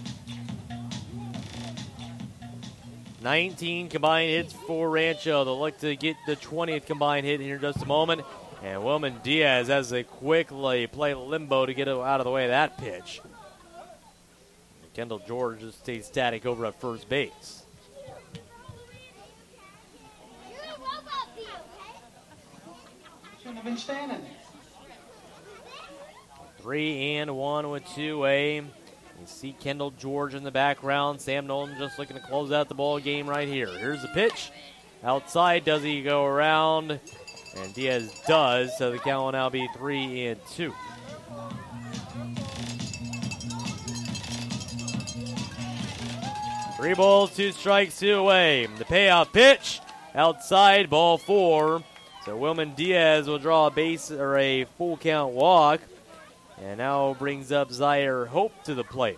19 combined hits for Rancho. They'll look to get the 20th combined hit here in just a moment. And Wilman Diaz has a quickly play limbo to get out of the way of that pitch. Kendall George just stays static over at first base. Shouldn't have been standing there. 3-1 with 2-A. You see Kendall George in the background. Sam Knowlton just looking to close out the ball game right here. Here's the pitch. Outside, does he go around? And Diaz does, so the count will now be 3-2. Three balls, 2 strikes, 2 away. The payoff pitch outside, ball 4. So Wilman Diaz will draw a base or a full count walk, and now brings up Zaire Hope to the plate.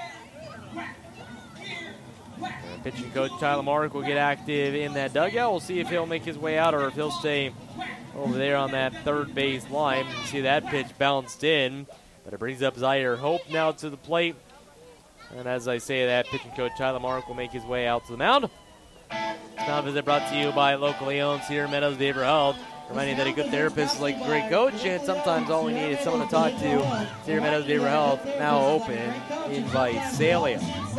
And pitching coach Tyler Mark will get active in that dugout. We'll see if he'll make his way out or if he'll stay over there on that third base line. You see that pitch bounced in, but it brings up Zaire Hope now to the plate. And as I say that, pitching coach Tyler Mark will make his way out to the mound. Now visit brought to you by locally owned Cedar Meadows Behavioral Health. Reminding that a good therapist is like a great coach, and sometimes all we need is someone to talk to. Cedar Meadows Behavioral Health now open in Visalia.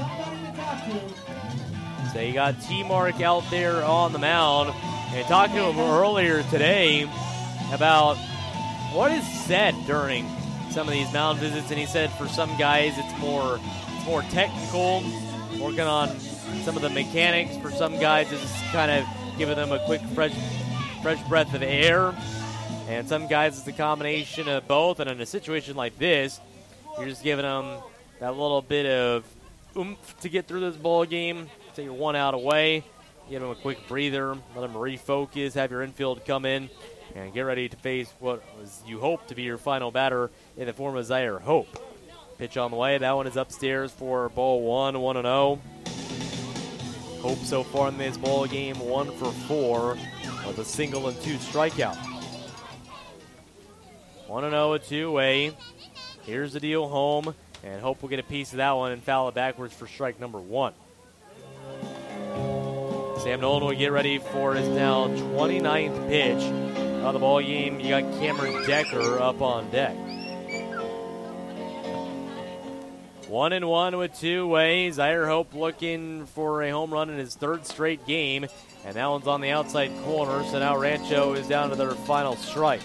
So you got T-Mark out there on the mound, and talking to him earlier today about what is said during some of these mound visits, and he said for some guys it's more technical, working on some of the mechanics. For some guys it's just kind of giving them a quick fresh breath of air, and some guys it's a combination of both. And in a situation like this, you're just giving them that little bit of oomph to get through this ball game. Take your 1 out away, give them a quick breather, let them refocus, have your infield come in, and get ready to face what was you hope to be your final batter in the form of Zaire Hope. Pitch on the way. That one is upstairs for ball 1, 1-0. Hope so far in this ball game 1 for 4 with a single and 2 strikeout. 1-0 at 2-A. Here's the deal home, and Hope will get a piece of that one and foul it backwards for strike number 1. Sam Knowlton will get ready for his now 29th pitch of the ball game. You got Cameron Decker up on deck. 1-1 with 2-A. Zaire Hope looking for a home run in his 3rd straight game, and that one's on the outside corner, so now Rancho is down to their final strike.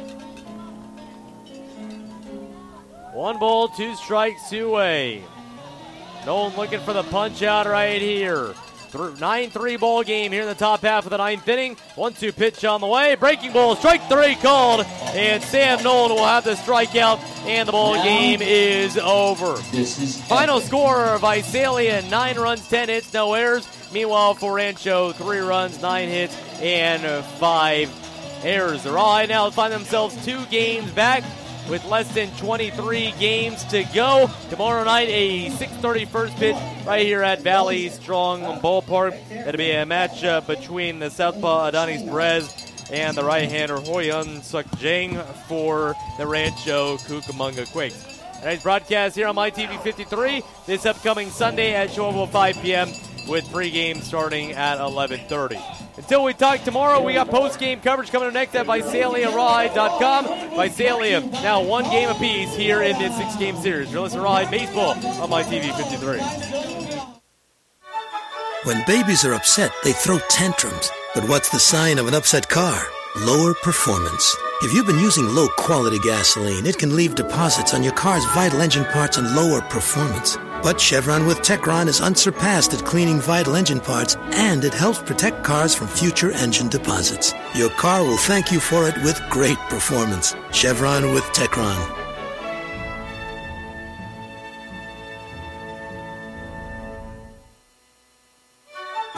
1 ball, 2 strikes, 2-A. Knowlton looking for the punch out right here. 9-3 ball game here in the top half of the 9th inning. 1-2 pitch on the way. Breaking ball, strike 3 called, and Sam Knowlton will have the strikeout, and the ball game is over. Final score, Visalia, 9 runs, 10 hits, no errors. Meanwhile, for Rancho, 3 runs, 9 hits, and 5 errors. They're all right now to find themselves 2 games back with less than 23 games to go. Tomorrow night, a 6:30 first pitch right here at Valley Strong Ballpark. That'll be a matchup between the southpaw Adonis Perez and the right-hander Hoyun Suk Jang for the Rancho Cucamonga Quakes. Tonight's broadcast here on MyTV 53 this upcoming Sunday at 12:05 p.m. with pregame starting at 11:30. Until we talk tomorrow, we got post-game coverage coming up next at VisaliaRawhide.com. Visalia now 1 game apiece here in this 6-game series. You're listening to Rawhide Baseball on MyTV 53. When babies are upset, they throw tantrums. But what's the sign of an upset car? Lower performance. If you've been using low-quality gasoline, it can leave deposits on your car's vital engine parts and lower performance. But Chevron with Techron is unsurpassed at cleaning vital engine parts, and it helps protect cars from future engine deposits. Your car will thank you for it with great performance. Chevron with Techron.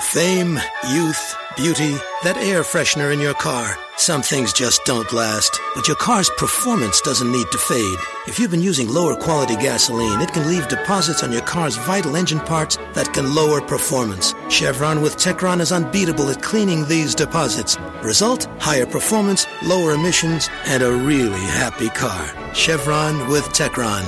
Fame, youth, beauty, that air freshener in your car. Some things just don't last, but your car's performance doesn't need to fade. If you've been using lower quality gasoline, it can leave deposits on your car's vital engine parts that can lower performance. Chevron with Techron is unbeatable at cleaning these deposits. Result, higher performance, lower emissions, and a really happy car. Chevron with Techron.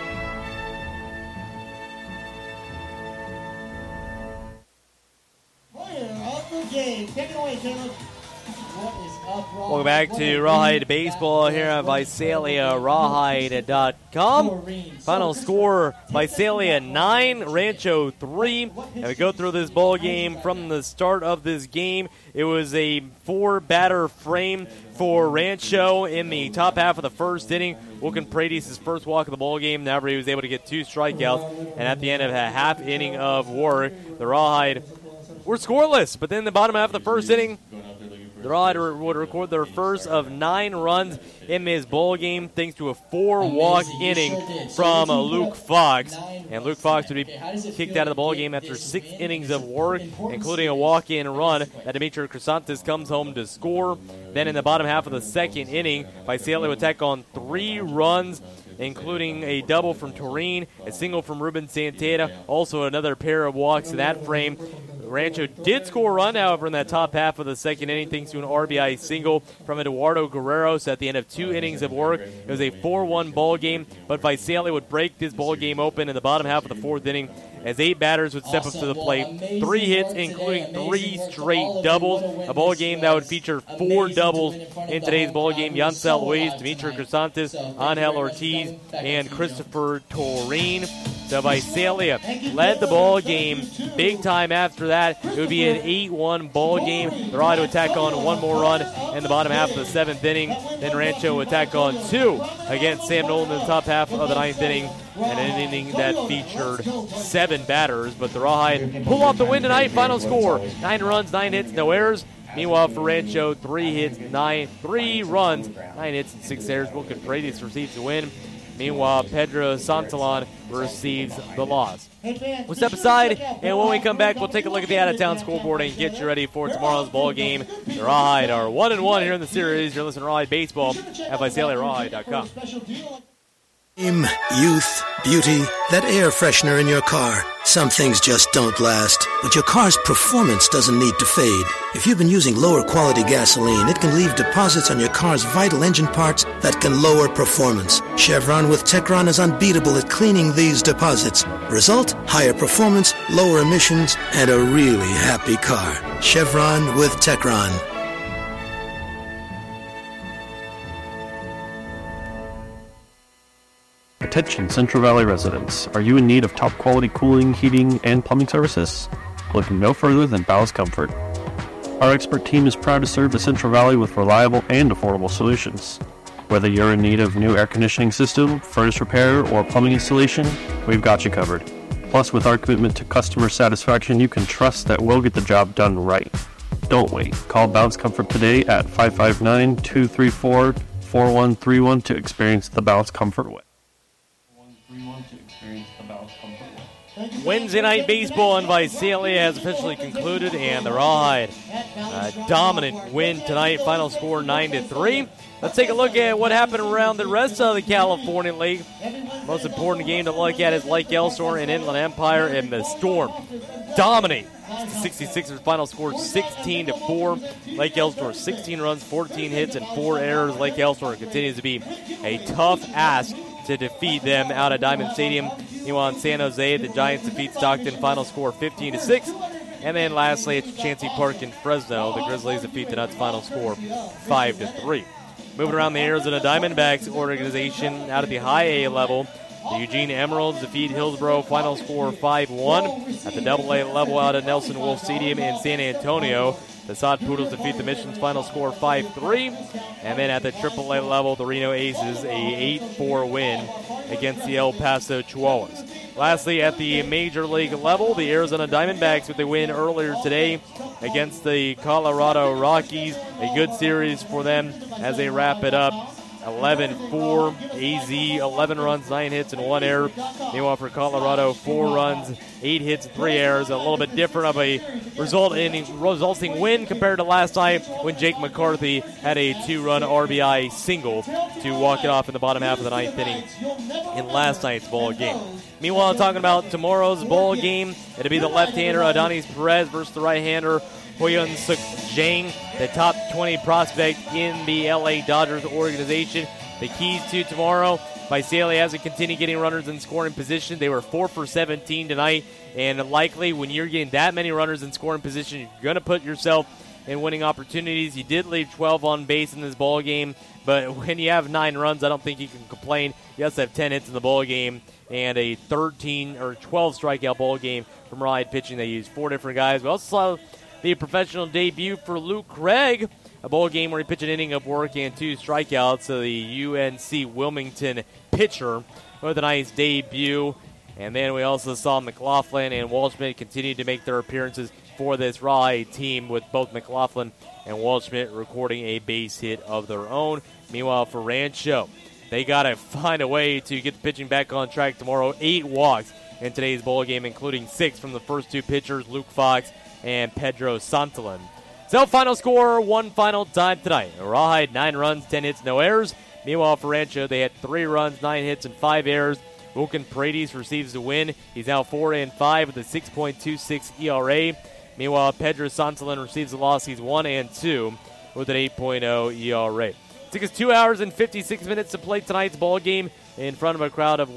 Game. Take it away, Caleb. What is up, Rawhide? Welcome back to Rawhide Baseball here on VisaliaRawhide.com. Final score, Visalia 9, Rancho 3. And we go through this ball game from the start of this game. It was a 4-batter frame for Rancho in the top half of the first inning. Wilkin Paredes' first walk of the ball game. However, he was able to get 2 strikeouts. And at the end of a half inning of work, the Rawhide were scoreless, but then the bottom half of the first inning, the Rawhide would record their first of 9 runs in this ball game thanks to a 4-walk inning from Luke Fox. And Luke Fox would be kicked out of the ball game after 6 innings of work, including a walk-in run that Dimitri Chrysantis comes home to score. Then in the bottom half of the second inning, Visalia would tack on 3 runs, including a double from Toreen, a single from Ruben Santana, also another pair of walks in that frame. Rancho did score a run, however, in that top half of the second inning, thanks to an RBI single from Eduardo Guerreros at the end of 2 innings of work. It was a 4-1 ball game, but Visalia would break this ball game open in the bottom half of the fourth inning as 8 batters would step up to the plate. 3 hits, including 3 straight doubles. A ball game that would feature 4 doubles in today's ball game. Yancel Luis, Dimitri Chrysantis, Angel Ortiz, and Christopher Toreen. So Visalia led the ball game big time after that. It would be an 8-1 ball game. The Rawhide would attack on 1 more run in the bottom half of the 7th inning. Then Rancho would attack on 2 against Sam Nolan in the top half of the 9th inning. And an inning that featured 7 batters. But the Rawhide pull off the win tonight. Final score, 9 runs, 9 hits, no errors. Meanwhile, for Rancho, 3 runs, 9 hits, and 6 errors. Wilkin Paredes receives the win. Meanwhile, Pedro Santillan receives the loss. We'll step aside, and when we come back, we'll take a look at the out-of-town scoreboard and get you ready for tomorrow's ball game. The Rawhide are 1-1 here in the series. You're listening to Rawhide Baseball at VisaliaRawhide.com. Fame, youth, beauty, that air freshener in your car. Some things just don't last, but your car's performance doesn't need to fade. If you've been using lower quality gasoline, it can leave deposits on your car's vital engine parts that can lower performance. Chevron with Techron is unbeatable at cleaning these deposits. Result, higher performance, lower emissions, and a really happy car. Chevron with Techron. Attention Central Valley residents. Are you in need of top quality cooling, heating, and plumbing services? Look no further than Bow's Comfort. Our expert team is proud to serve the Central Valley with reliable and affordable solutions. Whether you're in need of new air conditioning system, furnace repair, or plumbing installation, we've got you covered. Plus, with our commitment to customer satisfaction, you can trust that we'll get the job done right. Don't wait. Call Bow's Comfort today at 559-234-4131 to experience the Bow's Comfort way. Wednesday night baseball in Visalia has officially concluded, and the Rawhide dominant win tonight. Final score 9-3. Let's take a look at what happened around the rest of the California League. Most important game to look at is Lake Elsinore and Inland Empire, and the Storm dominate. The 66ers final score 16-4. Lake Elsinore 16 runs, 14 hits, and 4 errors. Lake Elsinore continues to be a tough ask to defeat them out at Diamond Stadium. Meanwhile, in San Jose, the Giants defeat Stockton, final score 15-6. And then lastly, at Chansey Park in Fresno, the Grizzlies defeat the Nuts, final score 5-3. Moving around the Arizona Diamondbacks organization out at the high A level, the Eugene Emeralds defeat Hillsboro, final score 5-1. At the AA level out at Nelson Wolf Stadium in San Antonio, the Sod Poodles defeat the Missions, final score 5-3. And then at the AAA level, the Reno Aces, a 8-4 win against the El Paso Chihuahuas. Lastly, at the Major League level, the Arizona Diamondbacks with a win earlier today against the Colorado Rockies. A good series for them as they wrap it up 11-4. AZ, 11 runs, 9 hits, and 1 error. Meanwhile, for Colorado, 4 runs, 8 hits, and 3 errors. A little bit different of a resulting win compared to last night when Jake McCarthy had a 2-run RBI single to walk it off in the bottom half of the 9th inning in last night's ball game. Meanwhile, talking about tomorrow's ball game, it'll be the left-hander Adonis Perez versus the right-hander Hoyun Suk Jang, the top 20 prospect in the LA Dodgers organization. The keys to tomorrow, Visalia has to continue getting runners in scoring position. They were 4 for 17 tonight, and likely when you're getting that many runners in scoring position, you're going to put yourself in winning opportunities. You did leave 12 on base in this ball game, but when you have 9 runs, I don't think you can complain. You also have 10 hits in the ball game and a 13 or 12 strikeout ball game from Ride pitching. They used 4 different guys. We also saw the professional debut for Luke Craig, a ball game where he pitched an inning of work and 2 strikeouts. So the UNC Wilmington pitcher with a nice debut. And then we also saw McLaughlin and Waldschmidt continue to make their appearances for this Raleigh team, with both McLaughlin and Waldschmidt recording a base hit of their own. Meanwhile, for Rancho, they got to find a way to get the pitching back on track tomorrow. 8 walks in today's ball game, including 6 from the first 2 pitchers, Luke Fox and Pedro Santillan. So final score, one final time tonight. Rawhide, 9 runs, 10 hits, no errors. Meanwhile, for Rancho, they had 3 runs, 9 hits, and 5 errors. Vulcan Paredes receives the win. He's now 4-5 with a 6.26 ERA. Meanwhile, Pedro Santillan receives the loss. He's 1-2 with an 8.0 ERA. It took us 2 hours and 56 minutes to play tonight's ball game in front of a crowd of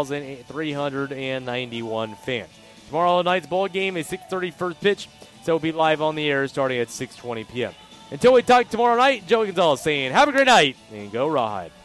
1,391 fans. Tomorrow night's ball game is 6:30 first pitch, so we'll be live on the air starting at 6:20 p.m. Until we talk tomorrow night, Joey Gonzalez saying, have a great night and go Rawhide.